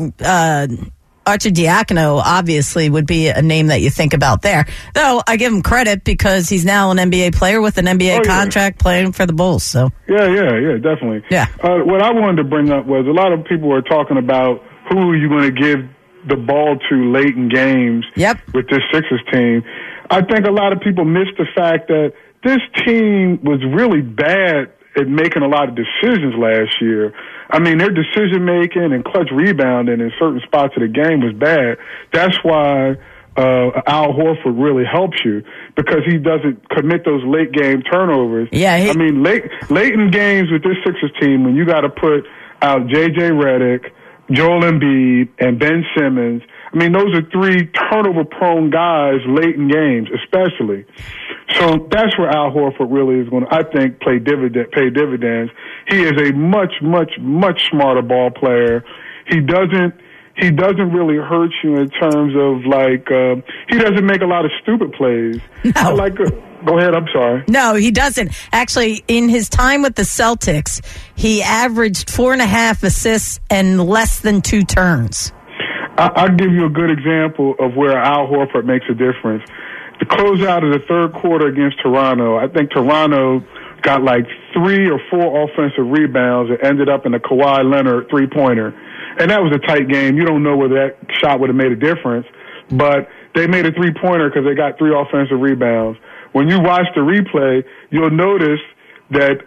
Arcidiacono obviously would be a name that you think about there. Though I give him credit because he's now an NBA player with an NBA contract playing for the Bulls. So yeah, definitely. Yeah. What I wanted to bring up was a lot of people were talking about who you're going to give the ball to late in games. Yep. With this Sixers team, I think a lot of people missed the fact that this team was really bad at making a lot of decisions last year. I mean, their decision-making and clutch rebounding in certain spots of the game was bad. That's why Al Horford really helps you because he doesn't commit those late-game turnovers. Yeah, I mean, late in games with this Sixers team, when you got to put out J.J. Redick, Joel Embiid, and Ben Simmons, I mean, those are three turnover-prone guys late in games, especially. So that's where Al Horford really is going to, I think, pay dividends. He is a much, much, much smarter ball player. He doesn't he doesn't really hurt you in terms of he doesn't make a lot of stupid plays. No. Go ahead, I'm sorry. No, he doesn't. Actually, in his time with the Celtics, he averaged 4.5 assists and less than 2 turns. I'll give you a good example of where Al Horford makes a difference. The closeout of the third quarter against Toronto, I think Toronto got 3 or 4 offensive rebounds and ended up in a Kawhi Leonard three-pointer. And that was a tight game. You don't know whether that shot would have made a difference, but they made a three-pointer because they got 3 offensive rebounds. When you watch the replay, you'll notice that,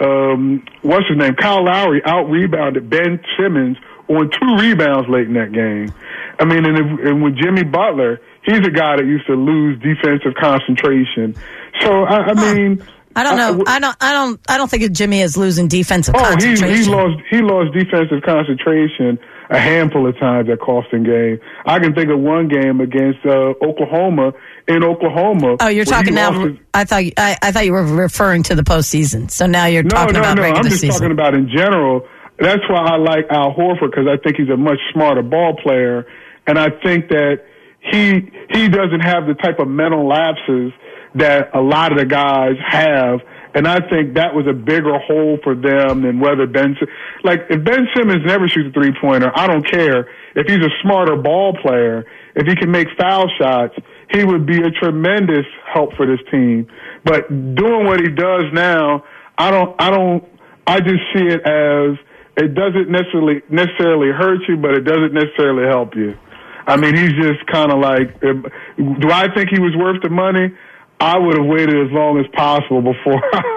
Kyle Lowry out-rebounded Ben Simmons on 2 rebounds late in that game. I mean, and with Jimmy Butler, he's a guy that used to lose defensive concentration. So, I mean... I don't know. I don't think Jimmy is losing defensive concentration. He lost defensive concentration a handful of times at Costin game. I can think of one game against Oklahoma in Oklahoma. Oh, you're talking now. I thought you were referring to the postseason. So now you're talking about regular season. I'm just talking about in general. That's why I like Al Horford, because I think he's a much smarter ball player, and I think that he doesn't have the type of mental lapses that a lot of the guys have. And I think that was a bigger hole for them than whether if Ben Simmons never shoots a three-pointer, I don't care. If he's a smarter ball player, if he can make foul shots, he would be a tremendous help for this team. But doing what he does now, I just see it as it doesn't necessarily hurt you, but it doesn't necessarily help you. I mean, he's just kind of do I think he was worth the money? I would have waited as long as possible before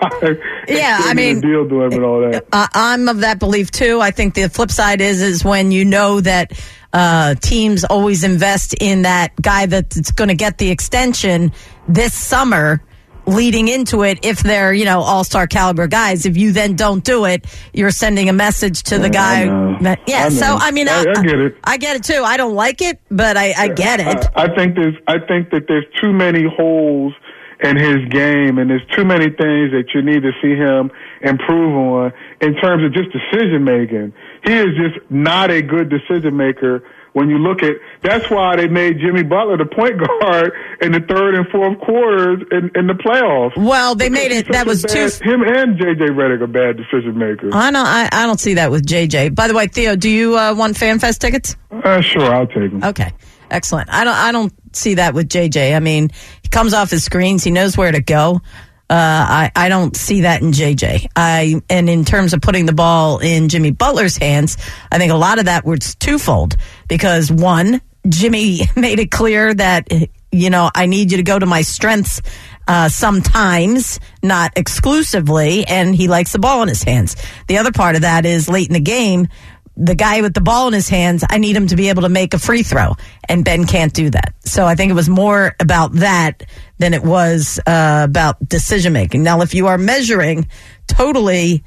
I deal to him and all that. I'm of that belief too. I think the flip side is when you know that teams always invest in that guy that's going to get the extension this summer leading into it. If they're, all-star caliber guys, if you then don't do it, you're sending a message to the guy. I get it. I get it too. I don't like it, but I get it. I think that there's too many holes in his game, and there's too many things that you need to see him improve on in terms of just decision making. He is just not a good decision maker. When you look at, that's why they made Jimmy Butler the point guard in the third and fourth quarters in the playoffs. Well, they made it. That was him and JJ Redick are bad decision makers. I don't see that with JJ. By the way, Theo, do you want FanFest tickets? Sure, I'll take them. Okay, excellent. I don't see that with JJ. I mean, he comes off his screens. He knows where to go. I don't see that in JJ. And in terms of putting the ball in Jimmy Butler's hands, I think a lot of that was twofold. Because one, Jimmy made it clear that, I need you to go to my strengths sometimes, not exclusively, and he likes the ball in his hands. The other part of that is late in the game, the guy with the ball in his hands, I need him to be able to make a free throw, and Ben can't do that. So I think it was more about that than it was about decision-making. Now, if you are measuring totally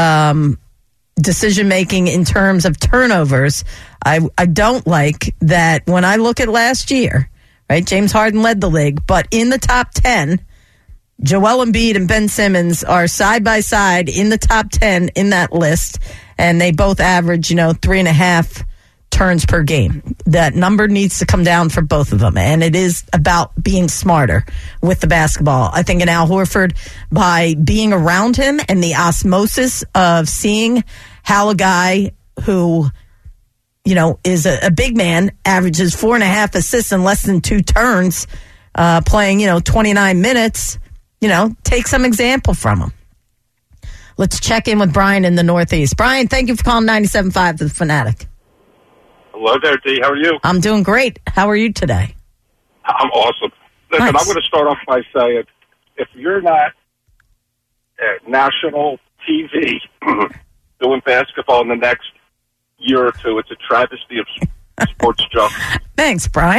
decision-making in terms of turnovers, I don't like that when I look at last year, right? James Harden led the league, but in the top 10, Joel Embiid and Ben Simmons are side by side in the top 10 in that list, and they both average, 3.5 turns per game. That number needs to come down for both of them, and it is about being smarter with the basketball. I think in Al Horford, by being around him and the osmosis of seeing how a guy who, is a big man, averages 4.5 assists in less than 2 turns, playing, 29 minutes, take some example from him. Let's check in with Brian in the Northeast. Brian, thank you for calling 97.5 to the Fanatic. Hello there, D. How are you? I'm doing great. How are you today? I'm awesome. Listen, nice. I'm going to start off by saying, if you're not at national TV doing basketball in the next year or two, it's a travesty of sports junk. Thanks, Brian.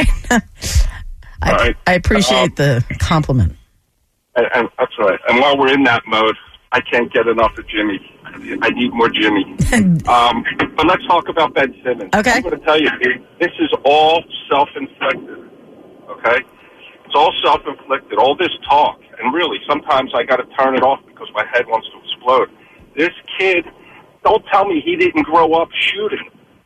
I appreciate the compliment. And that's right. And while we're in that mode, I can't get enough of Jimmy. I need more Jimmy. But let's talk about Ben Simmons. Okay. I'm going to tell you, this is all self-inflicted. Okay? It's all self-inflicted. All this talk. And really, sometimes I got to turn it off because my head wants to explode. This kid, don't tell me he didn't grow up shooting.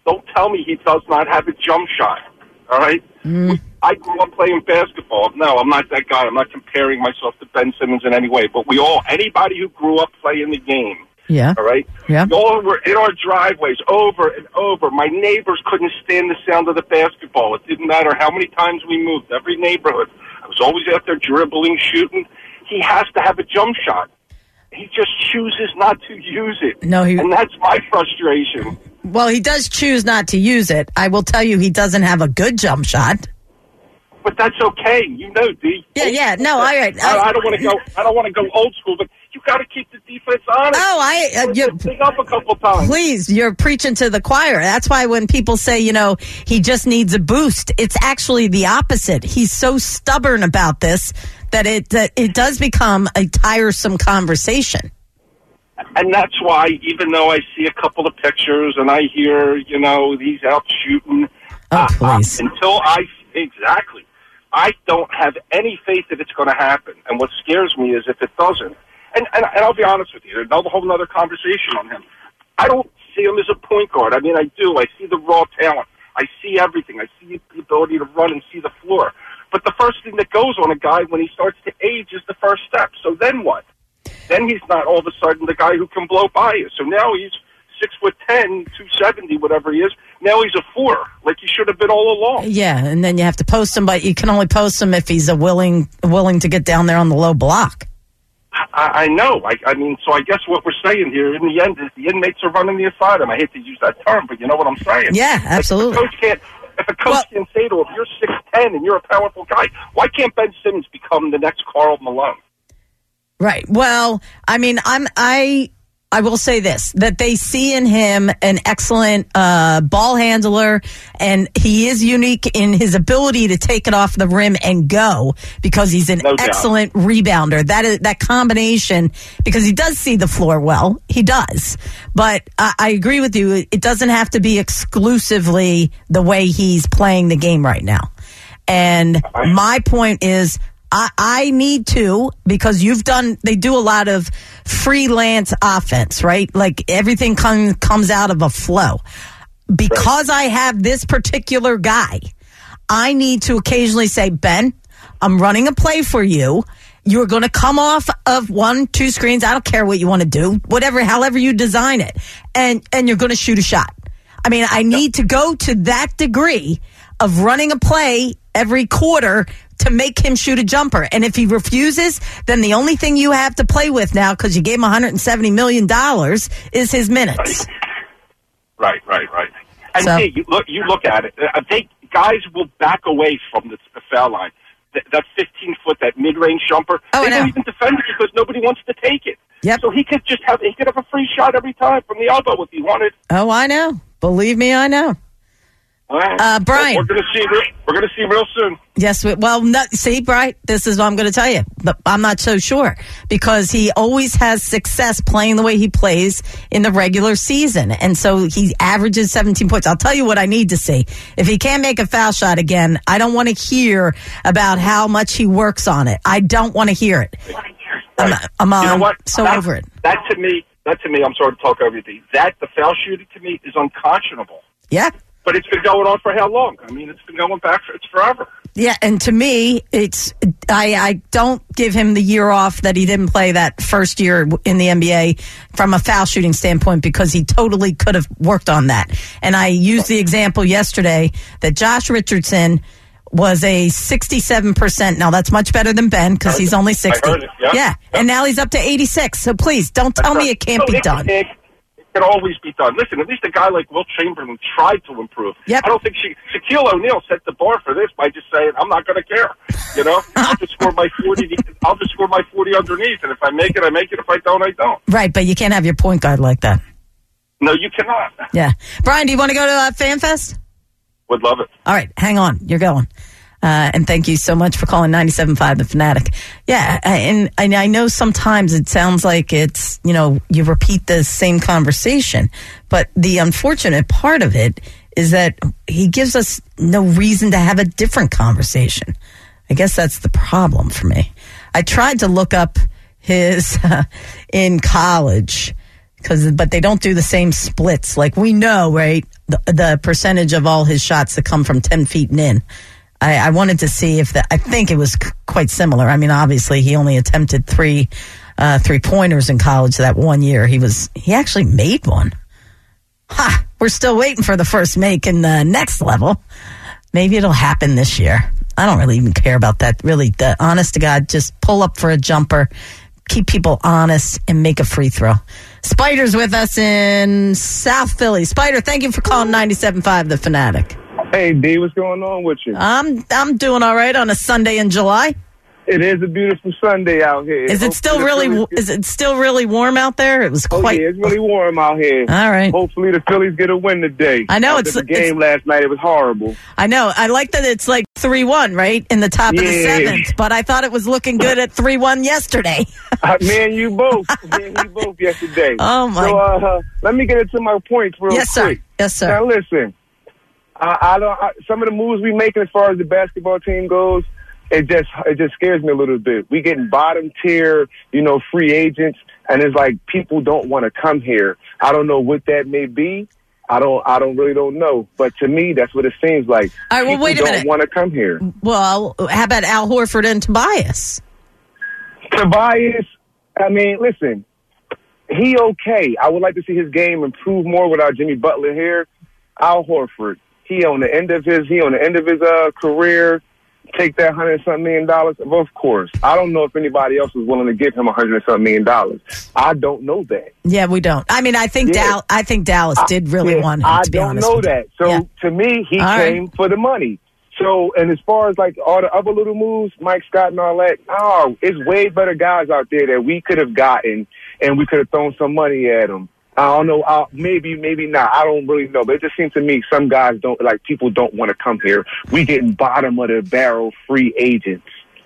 Don't tell me he does not have a jump shot. All right? I grew up playing basketball. No, I'm not that guy. I'm not comparing myself to Ben Simmons in any way. But anybody who grew up playing the game, yeah. All right? Yeah. We all were in our driveways over and over. My neighbors couldn't stand the sound of the basketball. It didn't matter how many times we moved. Every neighborhood. I was always out there dribbling, shooting. He has to have a jump shot. He just chooses not to use it. No, and that's my frustration. Well, he does choose not to use it. I will tell you he doesn't have a good jump shot. But that's okay. You know, D. Yeah. No, all right. I don't want to go. I don't want to go old school, but you got to keep the defense honest. you pick up a couple times. Please, you're preaching to the choir. That's why when people say, he just needs a boost, it's actually the opposite. He's so stubborn about this that it does become a tiresome conversation. And that's why, even though I see a couple of pictures and I hear, he's out shooting, please. Exactly. I don't have any faith that it's going to happen. And what scares me is if it doesn't. And I'll be honest with you, there's a whole other conversation on him. I don't see him as a point guard. I mean, I do. I see the raw talent. I see everything. I see the ability to run and see the floor. But the first thing that goes on a guy when he starts to age is the first step. So then what? Then he's not all of a sudden the guy who can blow by you. So now he's 6'10", 270, whatever he is. Now he's a 4, like he should have been all along. Yeah, and then you have to post him, but you can only post him if he's willing to get down there on the low block. I know. I mean, so I guess what we're saying here in the end is the inmates are running the asylum. I hate to use that term, but you know what I'm saying? Yeah, absolutely. If a coach can say to him, you're 6'10" and you're a powerful guy, why can't Ben Simmons become the next Karl Malone? Right. Well, I mean, I will say this, that they see in him an excellent ball handler, and he is unique in his ability to take it off the rim and go because he's an excellent rebounder. That combination, because he does see the floor well, he does. But I agree with you, it doesn't have to be exclusively the way he's playing the game right now. And my point is, I need to, because they do a lot of freelance offense, right? Like everything comes out of a flow. Because I have this particular guy, I need to occasionally say, Ben, I'm running a play for you. You're going to come off of 1-2 screens. I don't care what you want to do, however you design it. And you're going to shoot a shot. I mean, I need to go to that degree of running a play every quarter to make him shoot a jumper. And if he refuses, then the only thing you have to play with now, because you gave him $170 million, is his minutes. Right. And so, you look at it. Guys will back away from the foul line. That 15-foot, that mid-range jumper, they don't even defend it because nobody wants to take it. Yep. So he could have a free shot every time from the elbow if he wanted. Oh, I know. Believe me, I know. Right. Brian, we're going to see real soon. Yes. See, Brian, this is what I'm going to tell you, but I'm not so sure because he always has success playing the way he plays in the regular season, and so he averages 17 points. I'll tell you what I need to see. If he can't make a foul shot again, I don't want to hear about how much he works on it. I don't want to hear it. Right. I'm you know what? over it. That to me, I'm sorry to talk over you. The foul shooting to me is unconscionable. Yeah. But it's been going on for how long? I mean, it's been going back it's forever. Yeah, and to me, I don't give him the year off that he didn't play that first year in the NBA from a foul shooting standpoint because he totally could have worked on that. And I used the example yesterday that Josh Richardson was a 67%. Now, that's much better than Ben because he's only 60. I heard it, yeah. And now he's up to 86. So please, don't tell me it can't be done. It can always be done. Listen, at least a guy like Wilt Chamberlain tried to improve. Yep. I don't think Shaquille O'Neal set the bar for this by just saying, I'm not going to care. You know, I'll just score my 40. I'll just score my 40 underneath, and if I make it, I make it. If I don't, I don't. Right, but you can't have your point guard like that. No, you cannot. Yeah. Brian, do you want to go to FanFest? Would love it. All right, hang on. You're going. And thank you so much for calling 97.5 The Fanatic. Yeah, and I know sometimes it sounds like it's, you repeat the same conversation, but the unfortunate part of it is that he gives us no reason to have a different conversation. I guess that's the problem for me. I tried to look up his in college, but they don't do the same splits. Like we know, right? the percentage of all his shots that come from 10 feet and in. I wanted to see if I think it was quite similar. I mean, obviously he only attempted 3 3-pointers in college that 1 year. He actually made one. Ha! We're still waiting for the first make in the next level. Maybe it'll happen this year. I don't really even care about that. Really, honest to God, just pull up for a jumper, keep people honest, and make a free throw. Spider's with us in South Philly. Spider, thank you for calling 97.5 The Fanatic. Hey, D, what's going on with you? I'm doing all right on a Sunday in July. It is a beautiful Sunday out here. Is it still really warm out there? It was quite. Yeah, it's really warm out here. All right. Hopefully the Phillies get a win today. I know the game last night. It was horrible. I know. I like that it's like 3-1, right, in the top of the 7th. But I thought it was looking good at 3-1 yesterday. Me and you both yesterday. Oh my! So let me get into my points real quick. Yes, sir. Now listen, some of the moves we make as far as the basketball team goes. It just scares me a little bit. We getting bottom tier, free agents, and it's like people don't want to come here. I don't know what that may be. I really don't know. But to me, that's what it seems like. All right, well, wait a minute. People don't want to come here. Well, how about Al Horford and Tobias? Tobias, I mean, listen, he okay. I would like to see his game improve more without Jimmy Butler here. Al Horford, he on the end of his career. Take that $100-something million? Of course. I don't know if anybody else is willing to give him $100-something million. I don't know that. Yeah, we don't. I mean, I think Dallas did really want him, to be honest. I don't know that. So to me, he came for the money. So, and as far as like all the other little moves, Mike Scott and all that, it's way better guys out there that we could have gotten, and we could have thrown some money at them. I don't know. Maybe not. I don't really know. But it just seems to me some guys people don't want to come here. We getting bottom of the barrel free agents.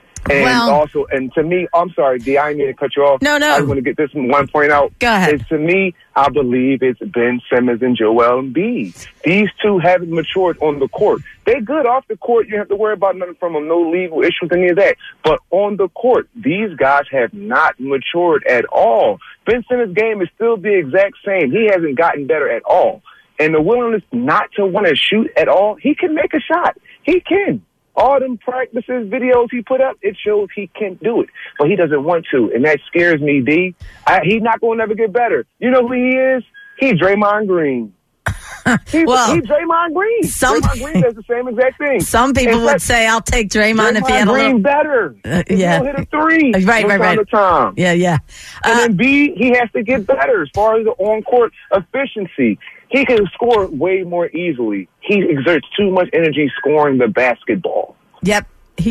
And to me, I'm sorry, D, I didn't mean to cut you off. No. I want to get this one point out. Go ahead. To me, I believe it's Ben Simmons and Joel Embiid. These two haven't matured on the court. They're good off the court. You don't have to worry about nothing from them, no legal issues, any of that. But on the court, these guys have not matured at all. Ben Simmons' game is still the exact same. He hasn't gotten better at all. And the willingness not to want to shoot at all, he can make a shot. He can. All them practices, videos he put up, it shows he can do it. But he doesn't want to, and that scares me, D. He's not going to ever get better. You know who he is? He's Draymond Green. He's Draymond Green. Draymond Green does the same exact thing. Some people would say, I'll take Draymond if he had a little... Green better. Yeah. He'll hit a three. Right. Time. Yeah. And then B, he has to get better as far as the on-court efficiency. He can score way more easily. He exerts too much energy scoring the basketball. Yep.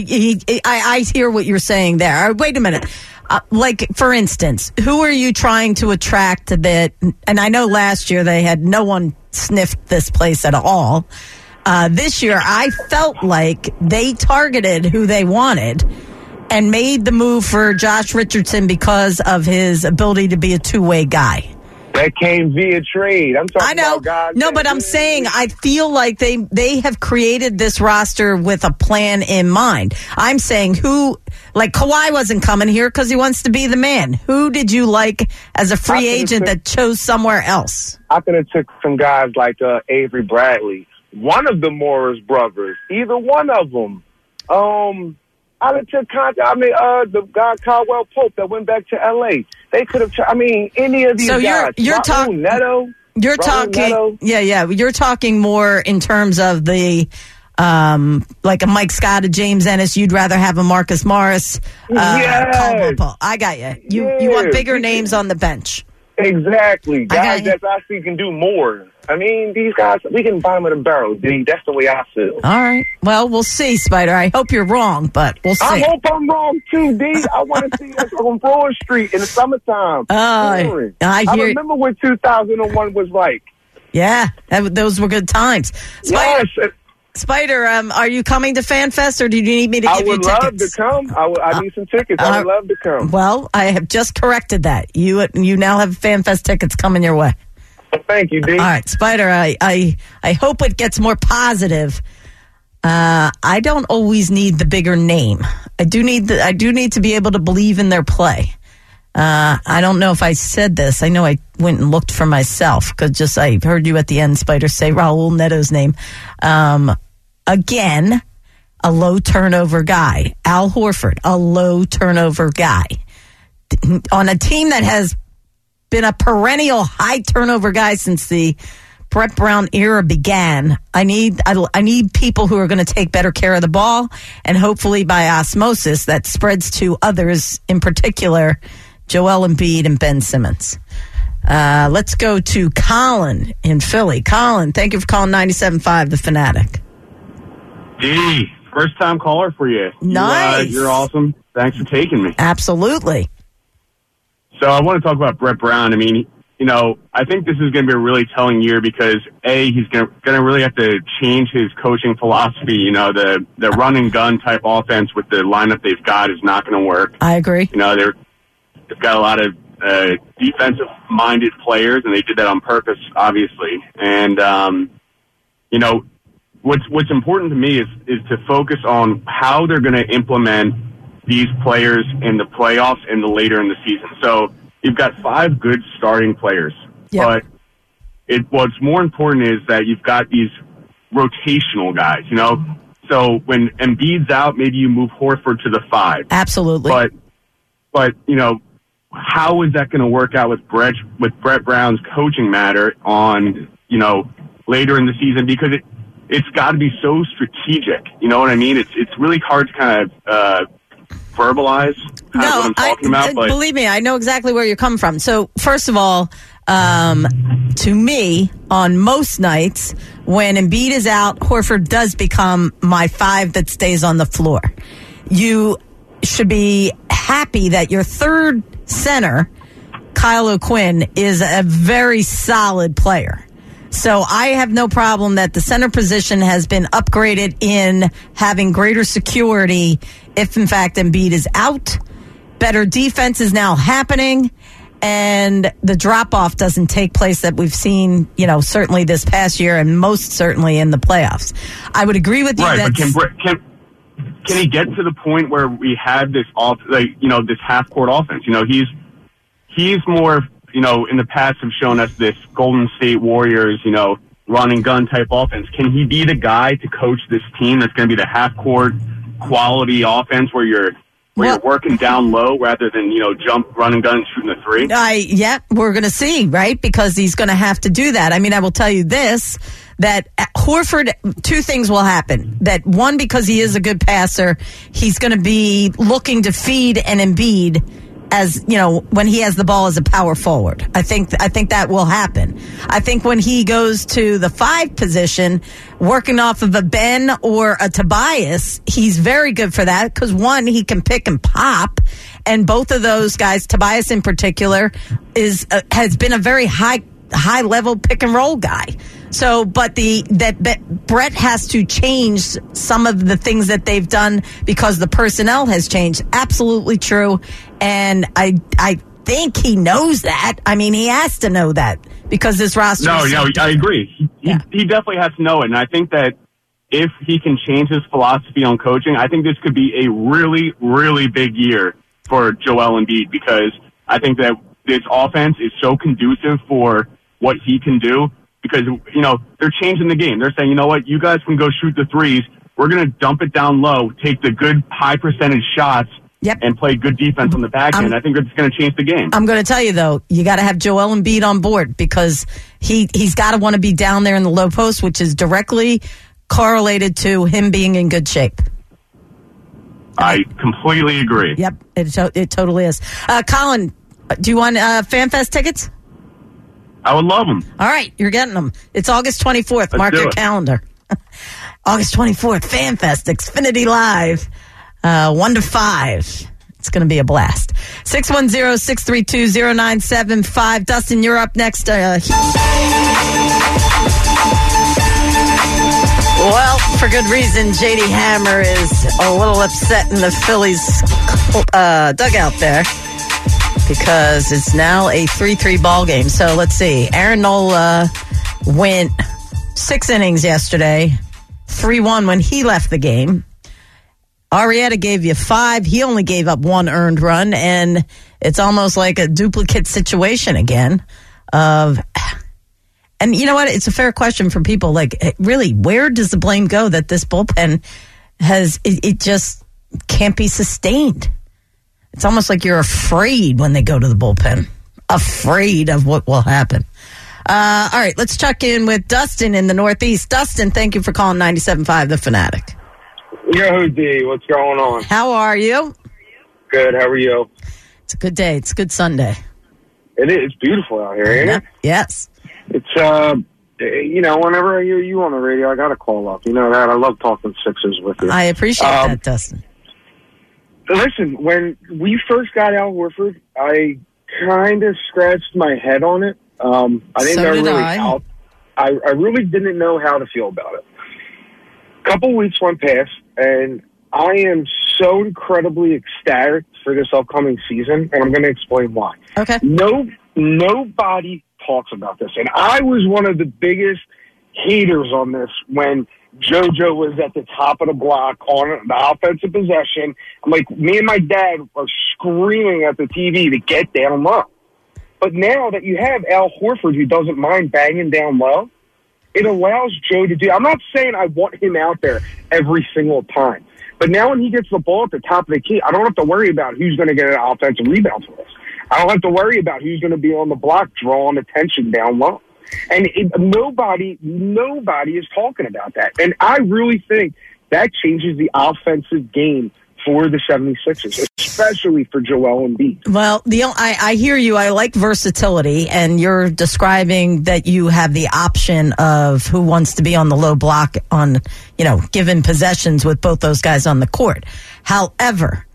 I hear what you're saying there. Wait a minute. Like, for instance, who are you trying to attract that? And I know last year they had no one sniffed this place at all. This year, I felt like they targeted who they wanted and made the move for Josh Richardson because of his ability to be a two-way guy. That came via trade. I'm talking about guys. No, but I'm saying I feel like they have created this roster with a plan in mind. I'm saying Kawhi wasn't coming here because he wants to be the man. Who did you like as a free agent that chose somewhere else? I could have took some guys like Avery Bradley, one of the Morris brothers, either one of them. I would have took the guy Caldwell Pope that went back to L.A. They could have. Any of these guys. You're talking Neto. You're talking. Neto. Yeah. You're talking more in terms of the like a Mike Scott, a James Ennis. You'd rather have a Marcus Morris. Caldwell Pope. I got you. You want bigger names on the bench. Exactly. Guys that actually can do more. These guys, we can buy them in a barrel, D. That's the way I feel. All right. Well, we'll see, Spider. I hope you're wrong, but we'll see. I hope I'm wrong, too, D. I want to see us on Broad Street in the summertime. I remember what 2001 was like. Yeah, those were good times. Spider, yes. Spider, are you coming to FanFest, or do you need me to give you tickets? I would love to come. I need some tickets. I would love to come. Well, I have just corrected that. You now have FanFest tickets coming your way. Thank you, D. All right, Spider, I hope it gets more positive. I don't always need the bigger name. I do need to be able to believe in their play. I don't know if I said this. I know I went and looked for myself because I heard you at the end, Spider, say Raul Neto's name. Again, a low turnover guy. Al Horford, a low turnover guy. On a team that has been a perennial high turnover guy since the Brett Brown era began, I need people who are going to take better care of the ball, and hopefully by osmosis that spreads to others, in particular Joel Embiid and Ben Simmons. Let's go to Colin in Philly. Colin, thank you for calling 97.5 The Fanatic. D, first time caller for you. Nice. You're awesome. Thanks for taking me. Absolutely. So I want to talk about Brett Brown. I mean, I think this is going to be a really telling year because he's going to really have to change his coaching philosophy. The run and gun type offense with the lineup they've got is not going to work. I agree. They've got a lot of defensive minded players, and they did that on purpose, obviously. And what's important to me is to focus on how they're going to implement these players in the playoffs and later in the season. So you've got 5 good starting players, but what's more important is that you've got these rotational guys, So when Embiid's out, maybe you move Horford to the 5. Absolutely. But how is that going to work out with Brett Brown's coaching matter on, later in the season? Because it's got to be so strategic. You know what I mean? It's really hard to kind of verbalize what I'm talking about. But believe me, I know exactly where you're coming from. So first of all, to me, on most nights when Embiid is out, Horford does become my 5 that stays on the floor. You should be happy that your third center, Kyle O'Quinn, is a very solid player. So I have no problem that the center position has been upgraded in having greater security if, in fact, Embiid is out. Better defense is now happening, and the drop-off doesn't take place that we've seen, certainly this past year and most certainly in the playoffs. I would agree with you. Right, but can he get to the point where we have this this half-court offense? He's more, in the past have shown us this Golden State Warriors, run and gun type offense. Can he be the guy to coach this team that's going to be the half-court quality offense where you're working down low rather than, jump, run and gun, shooting a 3? We're going to see, right? Because he's going to have to do that. I mean, I will tell you this, that Horford, 2 things will happen. That one, because he is a good passer, he's going to be looking to feed an Embiid as, when he has the ball as a power forward. I think that will happen. I think when he goes to the 5 position, working off of a Ben or a Tobias, he's very good for that because, one, he can pick and pop, and both of those guys, Tobias in particular, has been a very high level pick and roll guy. So, but Brett has to change some of the things that they've done because the personnel has changed. Absolutely true. And I think he knows that. I mean, he has to know that because this roster. No, I agree. He definitely has to know it. And I think that if he can change his philosophy on coaching, I think this could be a really, really big year for Joel Embiid because I think that this offense is so conducive for what he can do. Because, they're changing the game. They're saying, you know what, you guys can go shoot the 3s. We're going to dump it down low, take the good high percentage shots, and play good defense on the back end. I think it's going to change the game. I'm going to tell you, though, you got to have Joel Embiid on board because he's got to want to be down there in the low post, which is directly correlated to him being in good shape. I completely agree. Yep, it totally is. Colin, do you want FanFest tickets? I would love them. All right, you're getting them. It's August 24th. Mark your calendar. August 24th, FanFest, Xfinity Live, 1 to 5. It's going to be a blast. 610-632-0975. Dustin, you're up next. Well, for good reason, J.D. Hammer is a little upset in the Phillies dugout there, because it's now a 3-3 ball game. So let's see. Aaron Nola went 6 innings yesterday, 3-1 when he left the game. Arrieta gave you 5. He only gave up 1 earned run. And It's almost like a duplicate situation again of, and you know what? It's a fair question for people. Like, really, where does the blame go that this bullpen it just can't be sustained? It's almost like you're afraid when they go to the bullpen, afraid of what will happen. All right, let's check in with Dustin in the Northeast. Dustin, thank you for calling 97.5 The Fanatic. Yo, D, what's going on? How are you? Good, how are you? It's a good day. It's a good Sunday. It is. It's beautiful out here, ain't it? Yes. It's, whenever I hear you on the radio, I got to call up. You know that. I love talking Sixers with you. I appreciate that, Dustin. Listen, when we first got Al Horford, I kind of scratched my head on it. I didn't know really how. I really didn't know how to feel about it. A couple weeks went past, and I am so incredibly ecstatic for this upcoming season, and I'm going to explain why. Okay. Nobody talks about this, and I was one of the biggest haters on this when JoJo was at the top of the block on the offensive possession. I'm like, me and my dad are screaming at the TV to get down low. But now that you have Al Horford, who doesn't mind banging down low, it allows Joe to do. I'm not saying I want him out there every single time. But now when he gets the ball at the top of the key, I don't have to worry about who's going to get an offensive rebound for us. I don't have to worry about who's going to be on the block drawing attention down low. And nobody is talking about that. And I really think that changes the offensive game for the 76ers, especially for Joel Embiid. Well, I hear you. I like versatility, and you're describing that you have the option of who wants to be on the low block on, given possessions with both those guys on the court. However,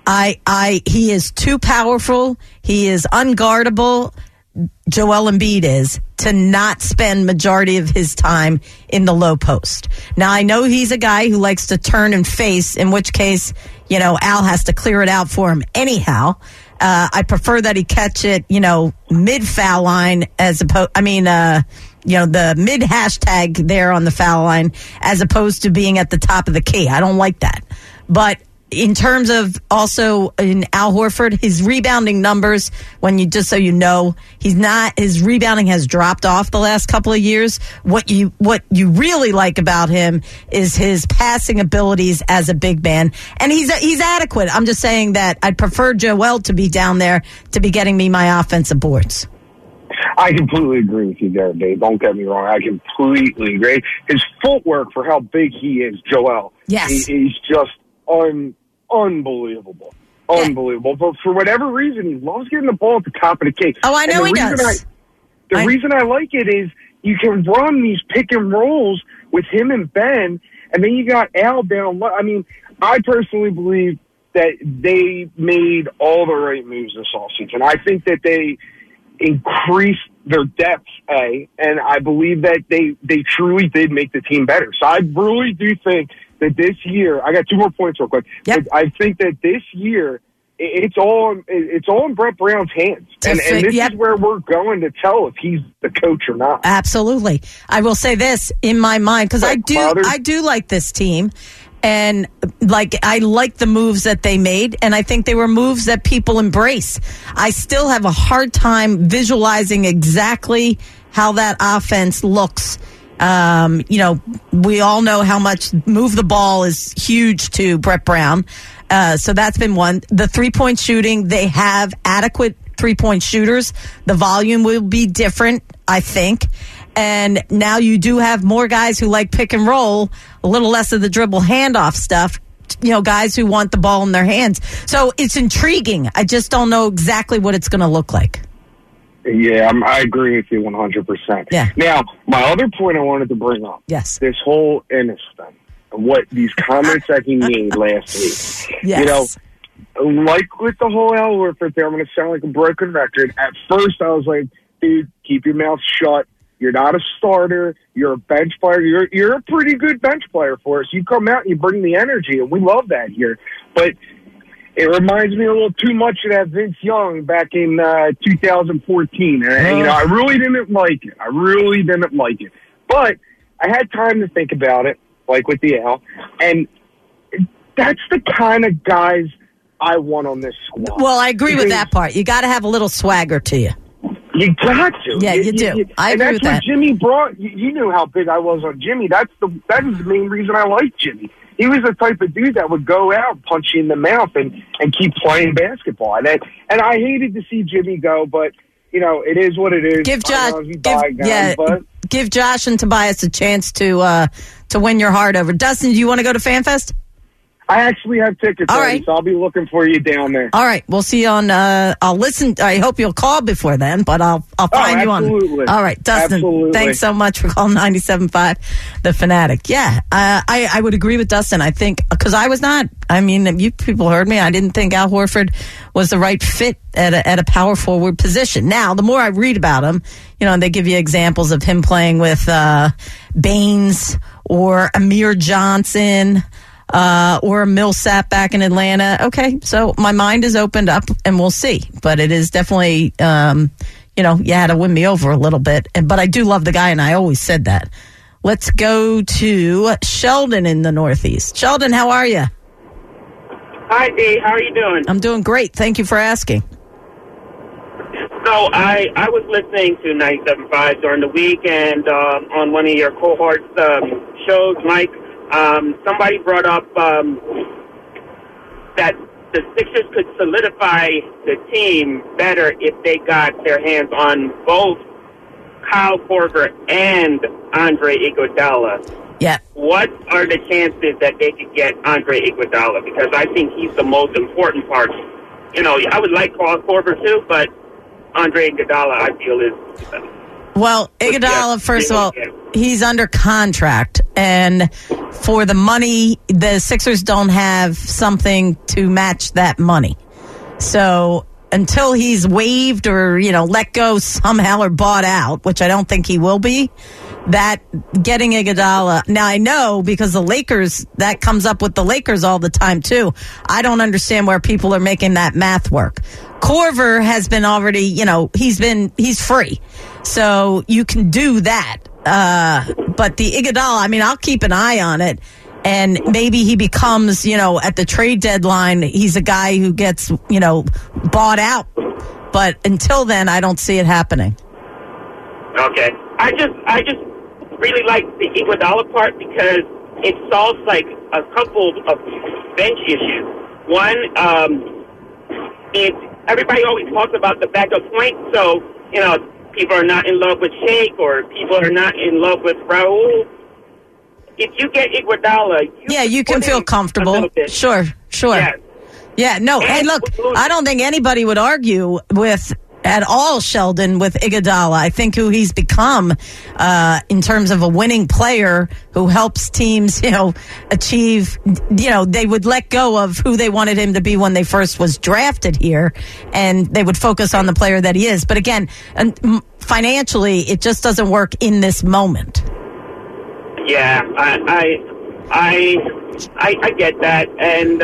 he is too powerful. He is unguardable. Joel Embiid is, to not spend majority of his time in the low post. Now, I know he's a guy who likes to turn and face, in which case, Al has to clear it out for him anyhow. I prefer that he catch it, mid foul line as opposed, the mid hashtag there on the foul line as opposed to being at the top of the key. I don't like that. But in terms of also in Al Horford, his rebounding numbers, his rebounding has dropped off the last couple of years. What you really like about him is his passing abilities as a big man. And he's adequate. I'm just saying that I'd prefer Joel to be down there to be getting me my offensive boards. I completely agree with you there, Dave. Don't get me wrong. I completely agree. His footwork for how big he is, Joel. Yes. He's just unbelievable. Unbelievable. But for whatever reason, he loves getting the ball at the top of the key. Oh, I know he does. The reason I like it is you can run these pick and rolls with him and Ben, and then you got Al down low. I mean, I personally believe that they made all the right moves this offseason. I think that they increased their depth, and I believe that they truly did make the team better. So I really do think that this year, I got 2 more points real quick. Yep. I think that this year, it's all in Brett Brown's hands. And this is where we're going to tell if he's the coach or not. Absolutely. I will say this in my mind, because I do like this team. And I like the moves that they made, and I think they were moves that people embrace. I still have a hard time visualizing exactly how that offense looks. We all know how much move the ball is huge to Brett Brown. So that's been one. The 3-point shooting, they have adequate 3-point shooters. The volume will be different, I think. And now you do have more guys who like pick and roll, a little less of the dribble handoff stuff, guys who want the ball in their hands. So it's intriguing. I just don't know exactly what it's going to look like. Yeah, I agree with you 100%. Yeah. Now, my other point I wanted to bring up. Yes. This whole Ennis thing. What these comments that he made last week. Yes. Like with the whole Al Horford thing, I'm going to sound like a broken record. At first, I was like, dude, keep your mouth shut. You're not a starter. You're a bench player. You're a pretty good bench player for us. You come out and you bring the energy, and we love that here. But it reminds me a little too much of that Vince Young back in 2014. And, I really didn't like it. But I had time to think about it, like with the Al. And that's the kind of guys I want on this squad. Well, I agree with that part. You got to have a little swagger to you. You got to. Yeah, you do. I agree with that. And that's what Jimmy brought. You knew how big I was on Jimmy. That is the main reason I like Jimmy. He was the type of dude that would go out, punch you in the mouth, and keep playing basketball. And I hated to see Jimmy go, but it is what it is. Give Josh and Tobias a chance to win your heart over. Dustin, do you want to go to FanFest? I actually have tickets already, so I'll be looking for you down there. All right, we'll see you on. I'll listen. I hope you'll call before then, but I'll find you on. All right, Dustin. Absolutely. Thanks so much for calling 97.5 The Fanatic. Yeah, I would agree with Dustin. I think because I was not. I mean, you people heard me. I didn't think Al Horford was the right fit at a power forward position. Now, the more I read about him, and they give you examples of him playing with Baines or Amir Johnson. Or Millsap back in Atlanta. Okay, so my mind is opened up, and we'll see. But it is definitely, you had to win me over a little bit. But I do love the guy, and I always said that. Let's go to Sheldon in the Northeast. Sheldon, how are you? Hi, Dee. How are you doing? I'm doing great. Thank you for asking. So I was listening to 97.5 during the week, and on one of your cohorts shows, Mike, somebody brought up that the Sixers could solidify the team better if they got their hands on both Kyle Korver and Andre Iguodala. Yeah. What are the chances that they could get Andre Iguodala? Because I think he's the most important part. I would like Kyle Korver too, but Andre Iguodala, I feel, is... Well, Iguodala, first of all, he's under contract, and for the money, the Sixers don't have something to match that money. So until he's waived or, let go somehow or bought out, which I don't think he will be, that getting Iguodala. Now, I know because the Lakers, that comes up with the Lakers all the time, too. I don't understand where people are making that math work. Korver has been already, he's free. So you can do that. But the Iguodala, I'll keep an eye on it. And maybe he becomes, at the trade deadline, he's a guy who gets, bought out. But until then, I don't see it happening. Okay. I just really like the Iguodala part because it solves like a couple of bench issues. One, everybody always talks about the backup point, so, people are not in love with Shake or people are not in love with Raul. If you get Iguodala, you can feel comfortable. Sure. Yes. Yeah, no, and look, I don't think anybody would argue with at all, Sheldon, with Iguodala. I think who he's become in terms of a winning player who helps teams, achieve, they would let go of who they wanted him to be when they first was drafted here, and they would focus on the player that he is. But again, financially, it just doesn't work in this moment. Yeah, I get that, and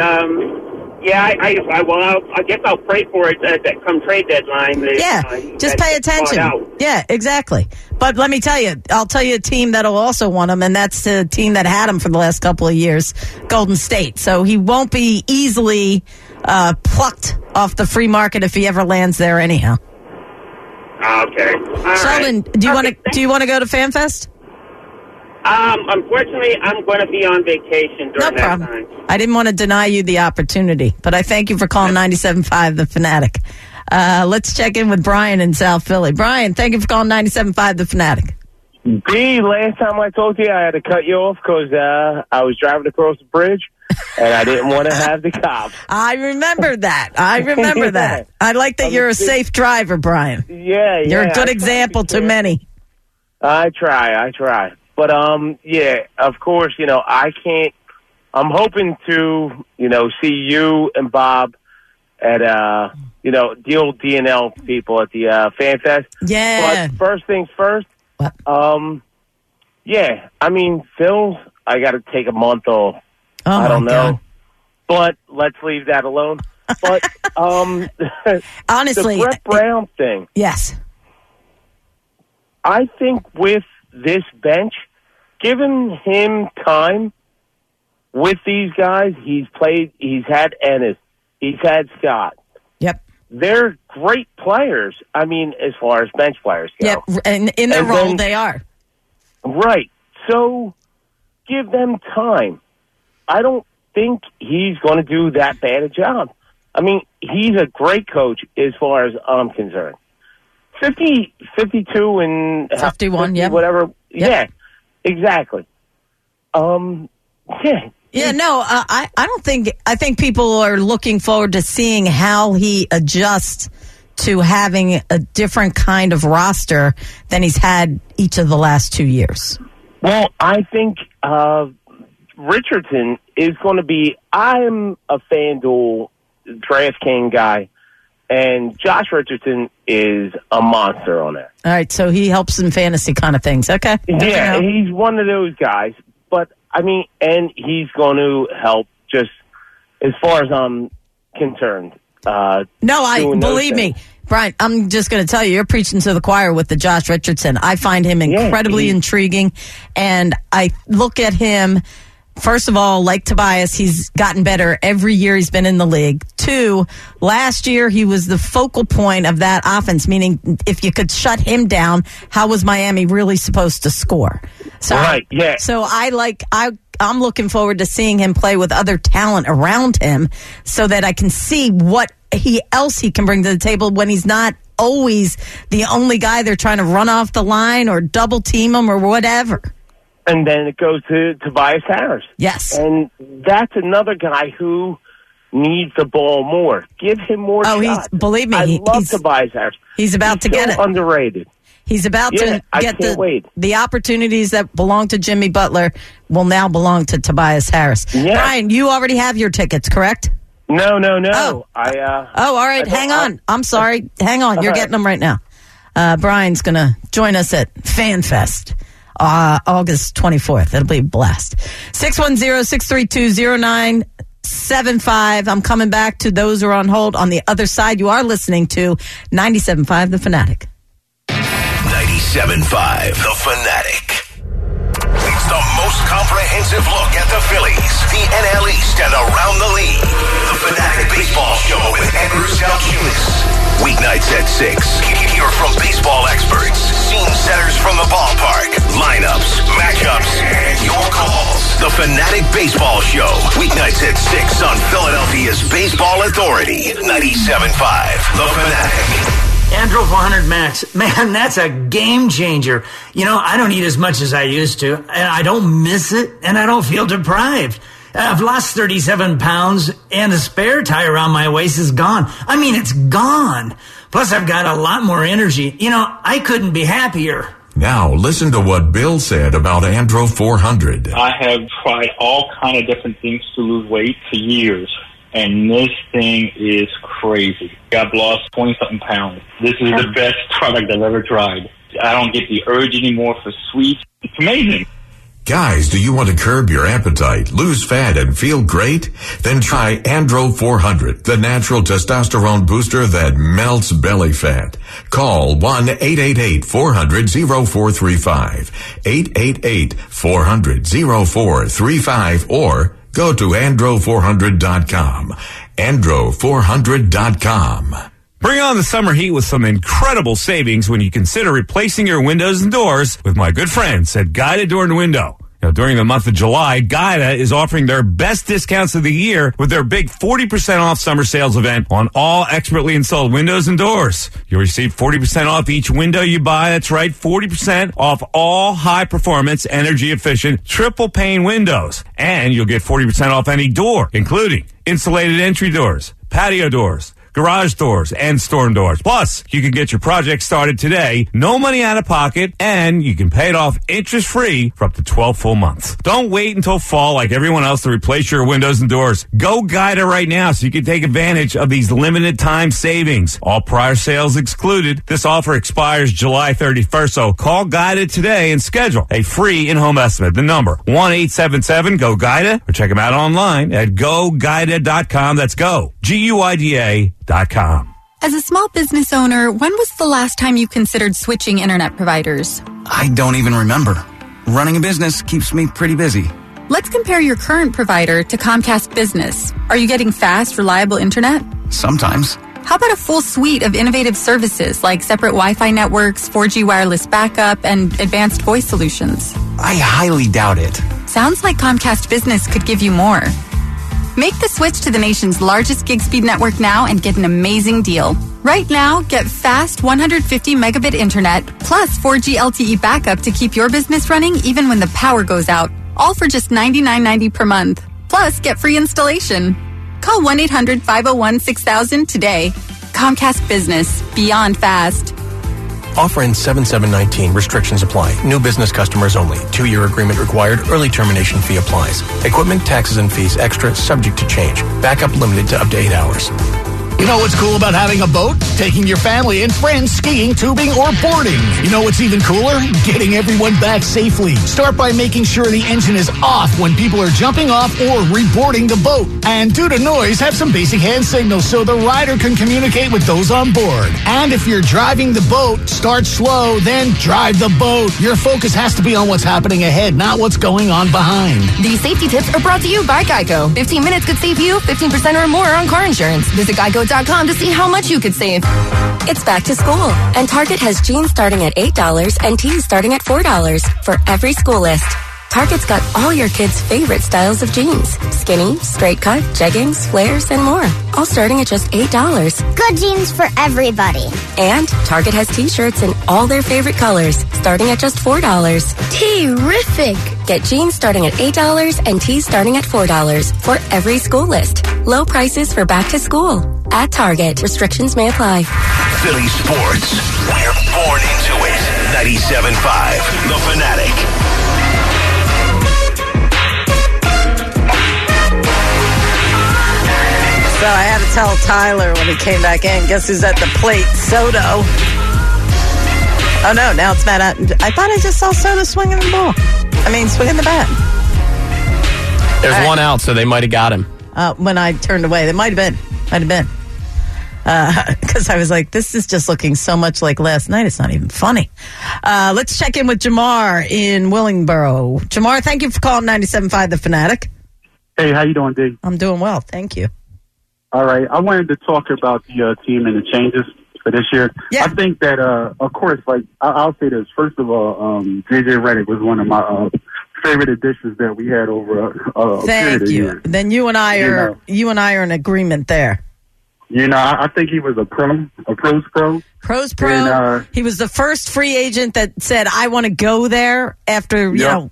I guess I'll pray for it come trade deadline. Just pay attention. Yeah, exactly. But let me tell you, I'll tell you a team that'll also want him, and that's the team that had him for the last couple of years, Golden State. So he won't be easily plucked off the free market if he ever lands there anyhow. Okay. Sheldon, do you want to go to FanFest? Unfortunately, I'm going to be on vacation during that time. I didn't want to deny you the opportunity, but I thank you for calling 97.5 The Fanatic. Let's check in with Brian in South Philly. Brian, thank you for calling 97.5 The Fanatic. D, last time I talked to you, I had to cut you off because I was driving across the bridge, and I didn't want to have the cops. I remember that. I like that you're a safe driver, Brian. Yeah. You're a good example to many. I try. But, of course, I can't. I'm hoping to, see you and Bob at, the old DNL people at the FanFest. Yeah. But first things first. What? Phil, I got to take a month off. Oh, I don't know. God. But let's leave that alone. But, honestly, the Brett Brown thing. Yes. I think with this bench, given him time with these guys, he's had Ennis, He's had Scott. Yep. They're great players. I mean, as far as bench players go. Yep, and in their role, they are. Right. So give them time. I don't think he's going to do that bad a job. I mean, he's a great coach as far as I'm concerned. 52 and 51, 50, whatever. Yep. Yeah, exactly. Yeah, no, I don't think. I think people are looking forward to seeing how he adjusts to having a different kind of roster than he's had each of the last 2 years. Well, I think Richardson is going to be. I'm a FanDuel DraftKings guy, and Josh Richardson is a monster on there. All right, so he helps in fantasy kind of things. Okay. Yeah, he's one of those guys. But, I mean, and he's going to help just as far as I'm concerned. Believe me, Brian, I'm just going to tell you, you're preaching to the choir with the Josh Richardson. I find him incredibly intriguing, and I look at him. First of all, like Tobias, he's gotten better every year he's been in the league. 2, last year he was the focal point of that offense, meaning if you could shut him down, how was Miami really supposed to score? So, right, yeah. So I'm looking forward to seeing him play with other talent around him so that I can see what else he can bring to the table when he's not always the only guy they're trying to run off the line or double team him or whatever. And then it goes to Tobias Harris. Yes. And that's another guy who needs the ball more. Give him more shots. Believe me, I love Tobias Harris. He's about to get it. Underrated. He's about to get the opportunities that belong to Jimmy Butler will now belong to Tobias Harris. Yeah. Brian, you already have your tickets, correct? No. Oh, all right. Hang on. I'm sorry. Hang on. You're getting them right now. Brian's going to join us at FanFest. August 24th. It'll be a blast. 610-632-0975. I'm coming back to those who are on hold. On the other side, you are listening to 97.5 The Fanatic. 97.5 The Fanatic. It's the most comprehensive look at the Phillies, the NL East, and around the league. The Fanatic Baseball Show with Andrew Salchunas. Weeknights at 6. Hear from baseball experts, scene setters from the ballpark, lineups, matchups, and your calls. The Fanatic Baseball Show. Weeknights at 6 on Philadelphia's Baseball Authority. 97.5 The Fanatic. Andro 400 Max, man, that's a game changer. You know, I don't eat as much as I used to, and I don't miss it, and I don't feel deprived. I've lost 37 pounds, and the spare tie around my waist is gone. I mean, it's gone. Plus, I've got a lot more energy. You know, I couldn't be happier. Now, listen to what Bill said about Andro 400. I have tried all kind of different things to lose weight for years. And this thing is crazy. I've lost 20-something pounds. This is the best product I've ever tried. I don't get the urge anymore for sweets. It's amazing. Guys, do you want to curb your appetite, lose fat, and feel great? Then try Andro 400, the natural testosterone booster that melts belly fat. Call 1-888-400-0435, 888-400-0435, or go to andro400.com. andro400.com. Bring on the summer heat with some incredible savings when you consider replacing your windows and doors with my good friends at Guida Door and Window. Now, during the month of July, Guida is offering their best discounts of the year with their big 40% off summer sales event on all expertly installed windows and doors. You'll receive 40% off each window you buy. That's right, 40% off all high-performance, energy-efficient, triple-pane windows. And you'll get 40% off any door, including insulated entry doors, patio doors, garage doors, and storm doors. Plus, you can get your project started today, no money out of pocket, and you can pay it off interest-free for up to 12 full months. Don't wait until fall like everyone else to replace your windows and doors. Go Guida right now so you can take advantage of these limited time savings. All prior sales excluded. This offer expires July 31st, so call Guida today and schedule a free in-home estimate. The number, 1-877-GO-GUIDA, or check them out online at GoGuida.com. That's go, GUIDA.com. As a small business owner, when was the last time you considered switching internet providers? I don't even remember. Running a business keeps me pretty busy. Let's compare your current provider to Comcast Business. Are you getting fast, reliable internet? Sometimes. How about a full suite of innovative services like separate Wi-Fi networks, 4G wireless backup, and advanced voice solutions? I highly doubt it. Sounds like Comcast Business could give you more. Make the switch to the nation's largest gig speed network now and get an amazing deal. Right now, get fast 150 megabit internet plus 4G LTE backup to keep your business running even when the power goes out. All for just $99.90 per month. Plus, get free installation. Call 1-800-501-6000 today. Comcast Business. Beyond fast. Offer in 7719. Restrictions apply. New business customers only. 2-year agreement required. Early termination fee applies. Equipment, taxes, and fees extra, subject to change. Backup limited to up to 8 hours. You know what's cool about having a boat? Taking your family and friends skiing, tubing, or boarding. You know what's even cooler? Getting everyone back safely. Start by making sure the engine is off when people are jumping off or reboarding the boat. And due to noise, have some basic hand signals so the rider can communicate with those on board. And if you're driving the boat, start slow, then drive the boat. Your focus has to be on what's happening ahead, not what's going on behind. These safety tips are brought to you by Geico. 15 minutes could save you 15% or more on car insurance. Visit Geico.com to see how much you could save. It's back to school, and Target has jeans starting at $8 and tees starting at $4 for every school list. Target's got all your kids' favorite styles of jeans. Skinny, straight cut, jeggings, flares, and more. All starting at just $8. Good jeans for everybody. And Target has t-shirts in all their favorite colors, starting at just $4. Terrific. Get jeans starting at $8 and tees starting at $4 for every school list. Low prices for back to school. At Target. Restrictions may apply. Philly sports. We're born into it. 97.5, The Fanatic. So I had to tell Tyler when he came back in, guess who's at the plate? Soto. Oh, no, now it's Matt. I thought I just saw Soto swinging the ball. Swinging the bat. There's one out, so they might have got him. When I turned away. They might have been. Because I was like, this is just looking so much like last night. It's not even funny. Let's check in with Jamar in Willingboro. Jamar, thank you for calling 97.5 The Fanatic. Hey, how you doing, D? I'm doing well. Thank you. All right. I wanted to talk about the team and the changes for this year. Yeah. I think that, of course, I'll say this. First of all, J.J. Redick was one of my favorite additions that we had over a period of years. Then you and I are in agreement there. I think he was a pro's pro. Pro's pro. And, he was the first free agent that said, I want to go there after,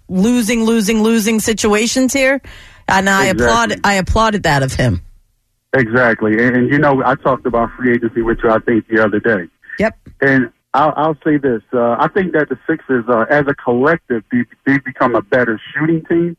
losing situations here. And I applauded that of him. Exactly. And I talked about free agency with you, I think, the other day. Yep. And I'll say this. I think that the Sixers, as a collective, they've become a better shooting team.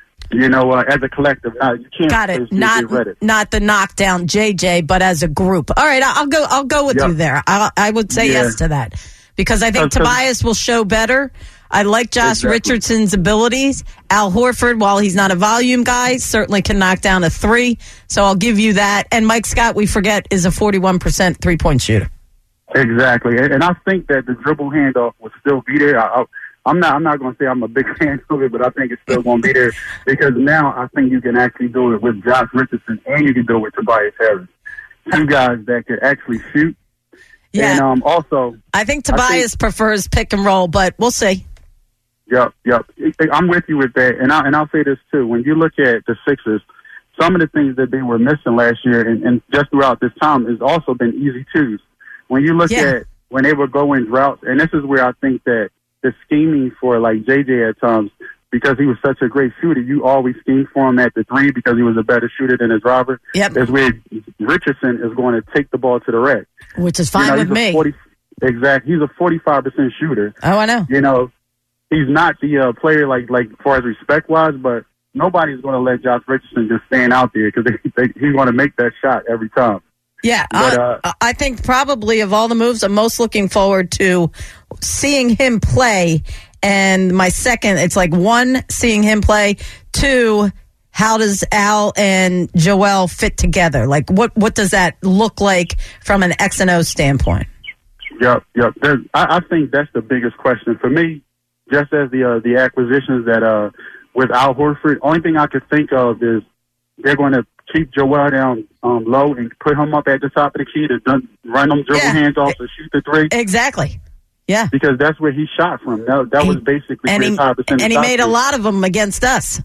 As a collective. You can't. Got it. Not the knockdown JJ, but as a group. All right, I'll go with you there. I would say yes to that because I think Tobias will show better. I like Josh Richardson's abilities. Al Horford, while he's not a volume guy, certainly can knock down a three. So I'll give you that. And Mike Scott, we forget, is a 41% three-point shooter. Exactly, and I think that the dribble handoff will still be there. I'm not going to say I'm a big fan of it, but I think it's still going to be there because now I think you can actually do it with Josh Richardson and you can do it with Tobias Harris. Two guys that could actually shoot. Yeah. And also, I think Tobias prefers pick and roll, but we'll see. Yep. I'm with you with that, and I'll say this too. When you look at the Sixers, some of the things that they were missing last year, and just throughout this time, has also been easy twos. When you look at when they would go in droughts, and this is where I think that the scheming for like JJ at times, because he was such a great shooter, you always scheme for him at the three because he was a better shooter than his robber. Yep. Is where Richardson is going to take the ball to the rack, which is fine with me. Exactly, he's a 45% shooter. Oh, I know. He's not the player like as far as respect wise, but nobody's going to let Josh Richardson just stand out there because he's going to make that shot every time. Yeah, but, I think probably of all the moves, I'm most looking forward to seeing him play. And my second, it's like one, seeing him play. Two, how does Al and Joel fit together? Like, what does that look like from an X and O standpoint? Yep. I think that's the biggest question for me. Just as the acquisitions that with Al Horford, only thing I could think of is they're going to keep Joel down low and put him up at the top of the key to run them dribble hands off and shoot the three. Exactly. Yeah. Because that's where he shot from. That was basically 25%. And he made a lot of them against us.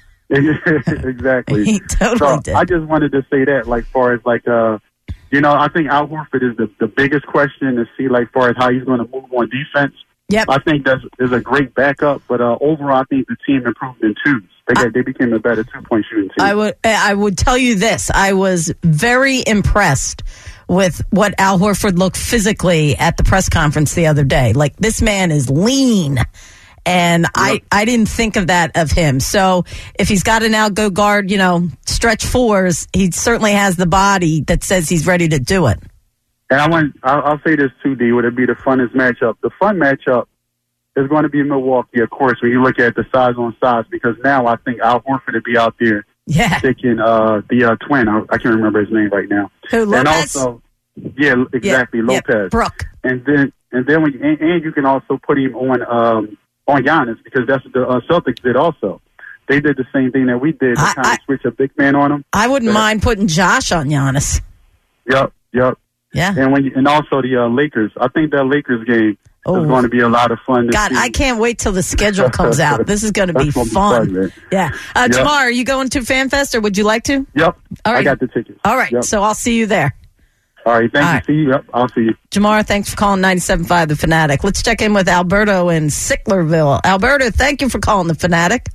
Exactly. He totally did. I just wanted to say that, like, far as, like, I think Al Horford is the biggest question to see, like, far as how he's going to move on defense. Yep. I think that is a great backup, but overall, I think the team improved in twos. They became a better 2-point shooting team. I would tell you this. I was very impressed with what Al Horford looked physically at the press conference the other day. Like, this man is lean. And I didn't think of that of him. So if he's got to now go guard, stretch fours, he certainly has the body that says he's ready to do it. And I'll say this too, D, would it be the funnest matchup? The fun matchup is going to be Milwaukee, of course, when you look at the size on size, because now I think Al Horford would be out there taking the twin. I can't remember his name right now. Who, Lopez? And also, exactly, Lopez. Yeah, Brooke. And then you can also put him on Giannis, because that's what the Celtics did also. They did the same thing that we did to kind of switch a big man on him. I wouldn't mind putting Josh on Giannis. Yep. Yeah. And also the Lakers. I think that Lakers game is going to be a lot of fun. God, I can't wait till the schedule comes out. This is going to be fun. Yeah. Jamar, are you going to FanFest, or would you like to? Yep. All right. I got the tickets. All right. So I'll see you there. All right. Thank you. See you. Yep. I'll see you. Jamar, thanks for calling 97.5 The Fanatic. Let's check in with Alberto in Sicklerville. Alberto, thank you for calling The Fanatic.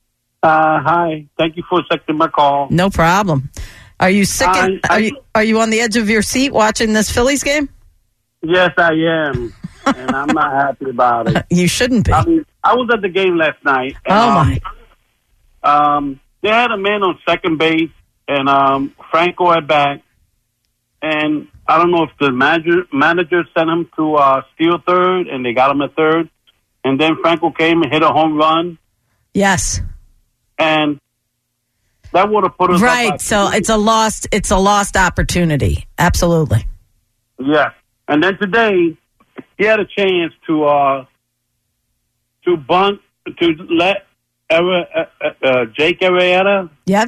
Hi. Thank you for accepting my call. No problem. Are you sick? Are you on the edge of your seat watching this Phillies game? Yes, I am, and I'm not happy about it. You shouldn't be. I mean, I was at the game last night. And, they had a man on second base, and Franco at bat, and I don't know if the manager sent him to steal third, and they got him at third, and then Franco came and hit a home run. Yes, and that would have put us right. So it's a lost opportunity. Absolutely. Yeah. And then today, he had a chance to bunt, to let Jake Arrieta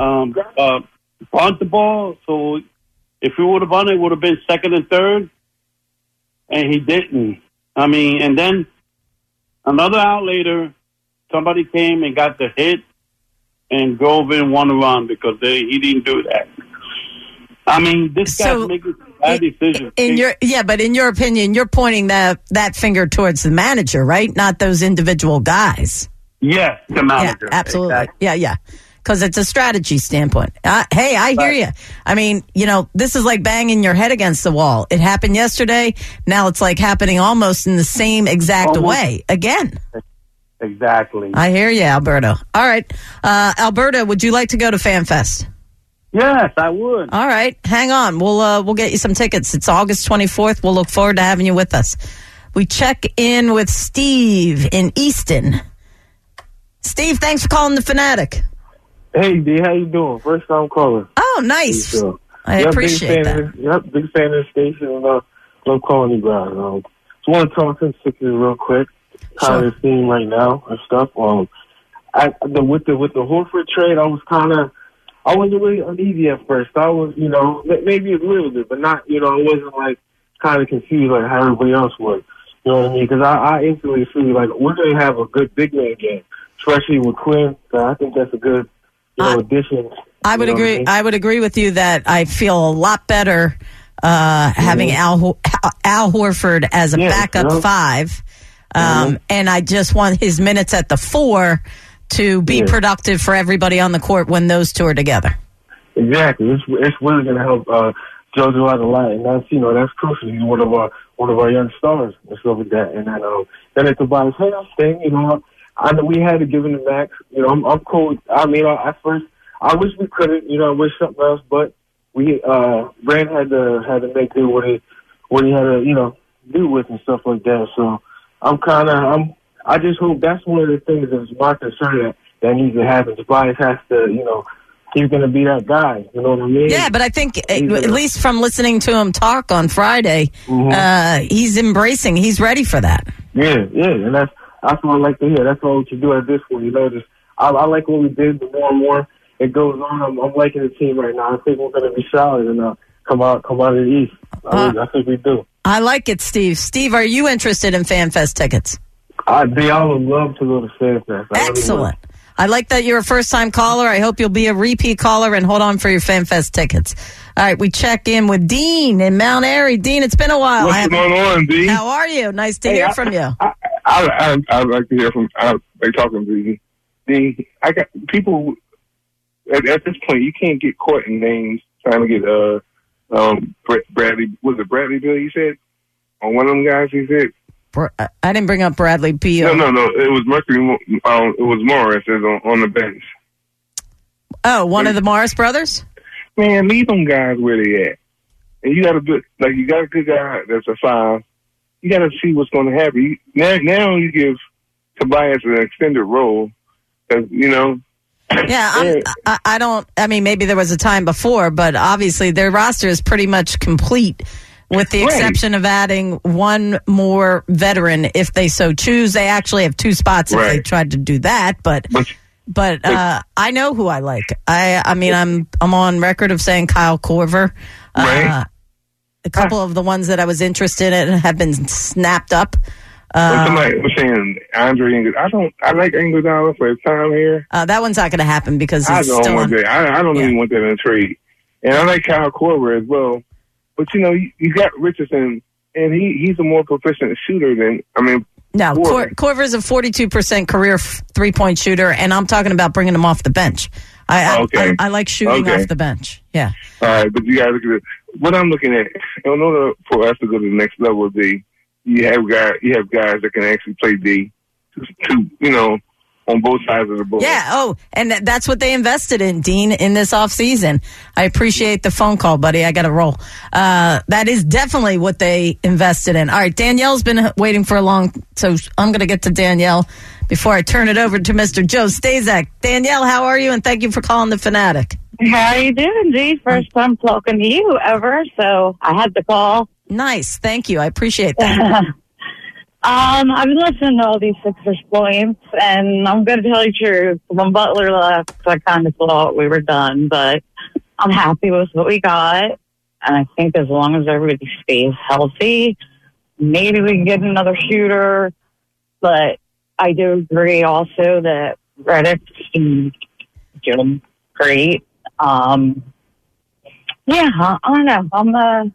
bunt the ball. So if he would have bunted, it would have been second and third, and he didn't. I mean, and then another out later, somebody came and got the hit and drove in one run because he didn't do that. I mean, this guy's making bad decisions. But in your opinion, you're pointing that finger towards the manager, right? Not those individual guys. Yes, the manager. Yeah, absolutely. Exactly. Yeah. Because it's a strategy standpoint. Hey, I hear you. I mean, this is like banging your head against the wall. It happened yesterday. Now it's like happening almost in the same exact way again. Exactly. I hear you, Alberto. All right. Alberto, would you like to go to FanFest? Yes, I would. All right. Hang on. We'll get you some tickets. It's August 24th. We'll look forward to having you with us. We check in with Steve in Easton. Steve, thanks for calling The Fanatic. Hey, D, how you doing? First time caller. Oh, nice. I appreciate that. Big fan of the station. And love calling you guys. Just want to talk to the Sixers real quick. How they're seeing right now and stuff. With the Horford trade, I wasn't really uneasy at first. I was, maybe a little bit, but not, I wasn't like kind of confused like how everybody else was. You know what I mean? Because I instantly feel like we're going to have a good big man game, especially with Quinn. So I think that's a good, addition. I would agree. I would agree with you that I feel a lot better having Al Horford as a backup five. And I just want his minutes at the 4 to be productive for everybody on the court when those two are together. Exactly. It's really going to help JoJo out a lot, and that's crucial. He's one of our young stars and stuff like that. And then at the Tobias Harris thing, I know we had to give him the max. I'm cool. I mean, at first I wish we couldn't. I wish something else, but we Brand had to make do what he had to do with and stuff like that. So. I just hope that's one of the things that's my concern that needs to happen. Tobias has to, he's going to be that guy. You know what I mean? Yeah, but I think at least from listening to him talk on Friday, he's he's ready for that. Yeah, and that's what I like to hear. That's all we can do at this point. I like what we did. The more and more it goes on, I'm liking the team right now. I think we're going to be solid and come out of the East. I think we do. I like it, Steve. Steve, are you interested in FanFest tickets? They all would love to go to FanFest. Excellent. I like that you're a first-time caller. I hope you'll be a repeat caller and hold on for your FanFest tickets. All right, we check in with Dean in Mount Airy. Dean, it's been a while. What's going on, Dean? How are you? Nice to hear from you. I'd like to hear from talking to you. Dean, I got people at this point. You can't get caught in names trying to get Bradley. Was it Bradley Bill? You said on one of them guys. He said. I didn't bring up Bradley Beal. No. It was Mercury. It was Morris on the bench. Oh, one of the Morris brothers? Man, leave them guys where they at. And you got a good guy that's a 5. You got to see what's going to happen. Now you give Tobias an extended role, because Yeah, I don't. I mean, maybe there was a time before, but obviously their roster is pretty much complete. With the exception of adding one more veteran, if they so choose. They actually have 2 spots if they tried to do that. But I know who I like. I mean, I'm on record of saying Kyle Korver. A couple of the ones that I was interested in have been snapped up. Somebody was saying Andre Iguodala. I like Iguodala for his time here. That one's not going to happen because he's I don't even want that in a trade. And I like Kyle Korver as well. But, you got Richardson, and he's a more proficient shooter than, No, Korver's a 42% career 3-point shooter, and I'm talking about bringing him off the bench. I like shooting off the bench. Yeah. All right, but you got to look at it. What I'm looking at, in order for us to go to the next level, you have guys that can actually play D, on both sides of the ball. Yeah, and that's what they invested in, Dean, in this offseason. I appreciate the phone call, buddy. I got to roll. That is definitely what they invested in. All right, Danielle's been waiting for a long, so I'm going to get to Danielle before I turn it over to Mr. Joe Stazak. Danielle, how are you? And thank you for calling The Fanatic. How are you doing, G? First time talking to you ever, so I had to call. Nice, thank you. I appreciate that. I've been listening to all these Sixers points, and I'm going to tell you the truth. When Butler left, I kind of thought we were done, but I'm happy with what we got. And I think as long as everybody stays healthy, maybe we can get another shooter. But I do agree also that Reddick's doing great. I don't know. I'm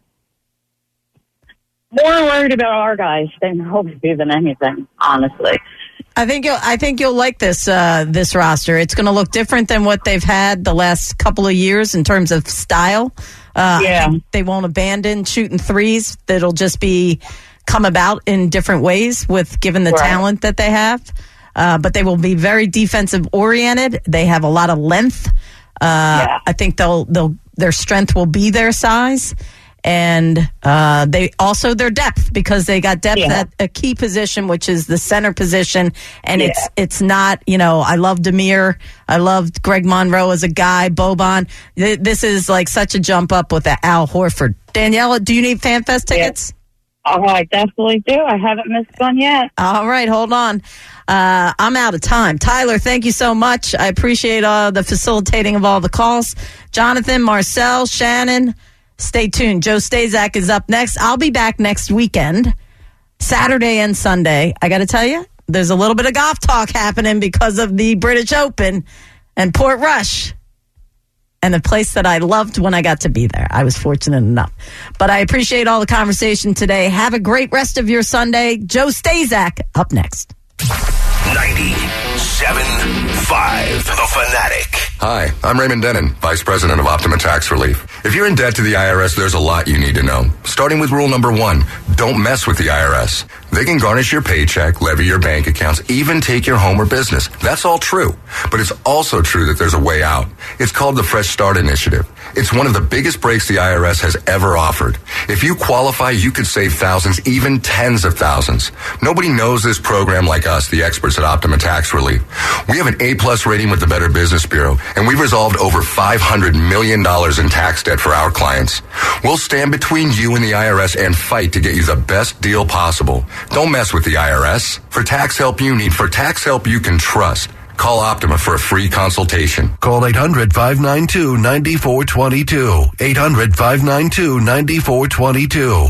more worried about our guys than hopefully than anything, honestly. I think you'll like this roster. It's going to look different than what they've had the last couple of years in terms of style. I think they won't abandon shooting threes. That'll just come about in different ways given the talent that they have. But they will be very defensive oriented. They have a lot of length. I think their strength will be their size. And they also their depth, because they got depth at a key position, which is the center position. And it's not, I love Demir. I loved Greg Monroe as a guy, Boban. This is like such a jump up with Al Horford. Daniela, do you need FanFest tickets? Oh, I definitely do. I haven't missed one yet. All right, hold on. I'm out of time. Tyler, thank you so much. I appreciate the facilitating of all the calls. Jonathan, Marcel, Shannon. Stay tuned. Joe Stazak is up next. I'll be back next weekend, Saturday and Sunday. I got to tell you, there's a little bit of golf talk happening because of the British Open and Port Rush, and the place that I loved when I got to be there. I was fortunate enough. But I appreciate all the conversation today. Have a great rest of your Sunday. Joe Stazak up next. 97.5 The Fanatic. Hi, I'm Raymond Denon, Vice President of Optima Tax Relief. If you're in debt to the IRS, there's a lot you need to know. Starting with rule number 1, don't mess with the IRS. They can garnish your paycheck, levy your bank accounts, even take your home or business. That's all true. But it's also true that there's a way out. It's called the Fresh Start Initiative. It's one of the biggest breaks the IRS has ever offered. If you qualify, you could save thousands, even tens of thousands. Nobody knows this program like us, the experts at Optima Tax Relief. We have an A+ rating with the Better Business Bureau, and we've resolved over $500 million in tax debt for our clients. We'll stand between you and the IRS and fight to get you the best deal possible. Don't mess with the IRS. For tax help you need, for tax help you can trust, Call Optima for a free consultation. Call 800-592-9422. 800-592-9422.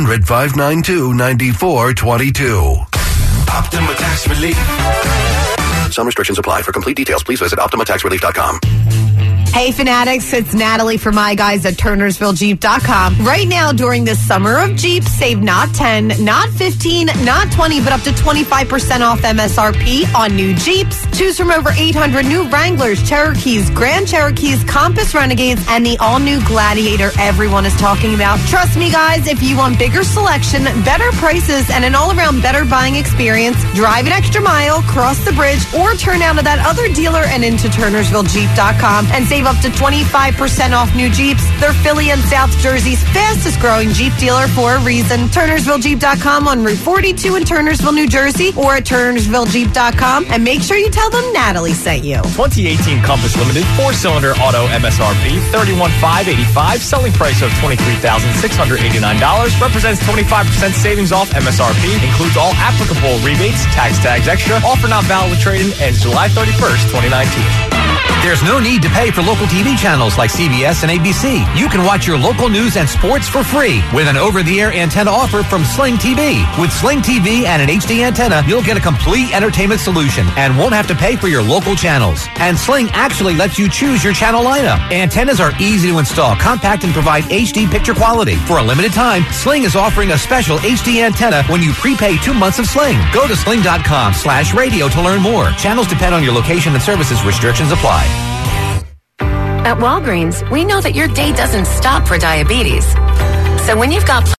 800-592-9422. Optima Tax Relief. Some restrictions apply. For complete details, please visit OptimaTaxRelief.com. Hey, Fanatics, it's Natalie from my guys at TurnersvilleJeep.com. Right now, during this summer of Jeep, save not 10, not 15, not 20, but up to 25% off MSRP on new Jeeps. Choose from over 800 new Wranglers, Cherokees, Grand Cherokees, Compass Renegades, and the all-new Gladiator everyone is talking about. Trust me, guys, if you want bigger selection, better prices, and an all-around better buying experience, drive an extra mile, cross the bridge, or turn out to that other dealer and into TurnersvilleJeep.com and save up to 25% off new Jeeps. They're Philly and South Jersey's fastest growing Jeep dealer for a reason. TurnersvilleJeep.com on Route 42 in Turnersville, New Jersey, or at TurnersvilleJeep.com. And make sure you tell them Natalie sent you. 2018 Compass Limited 4-cylinder auto MSRP $31,585. Selling price of $23,689. Represents 25% savings off MSRP. Includes all applicable rebates, tax tags extra. Offer not valid with trade-in. Ends July 31st, 2019. There's no need to pay for local TV channels like CBS and ABC. You can watch your local news and sports for free with an over-the-air antenna offer from Sling TV. With Sling TV and an HD antenna, you'll get a complete entertainment solution and won't have to pay for your local channels. And Sling actually lets you choose your channel lineup. Antennas are easy to install, compact, and provide HD picture quality. For a limited time, Sling is offering a special HD antenna when you prepay 2 months of Sling. Go to sling.com/radio to learn more. Channels depend on your location and services. Restrictions apply. At Walgreens, we know that your day doesn't stop for diabetes. So when you've got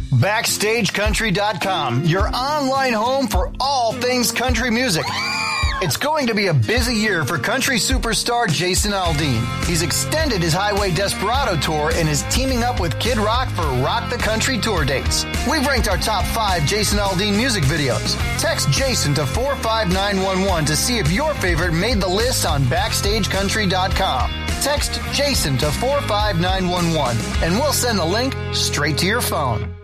BackstageCountry.com, your online home for all things country music. It's going to be a busy year for country superstar Jason Aldean. He's extended his Highway Desperado tour and is teaming up with Kid Rock for Rock the Country tour dates. We've ranked our top 5 Jason Aldean music videos. Text Jason to 45911 to see if your favorite made the list on BackstageCountry.com. Text Jason to 45911 and we'll send the link straight to your phone.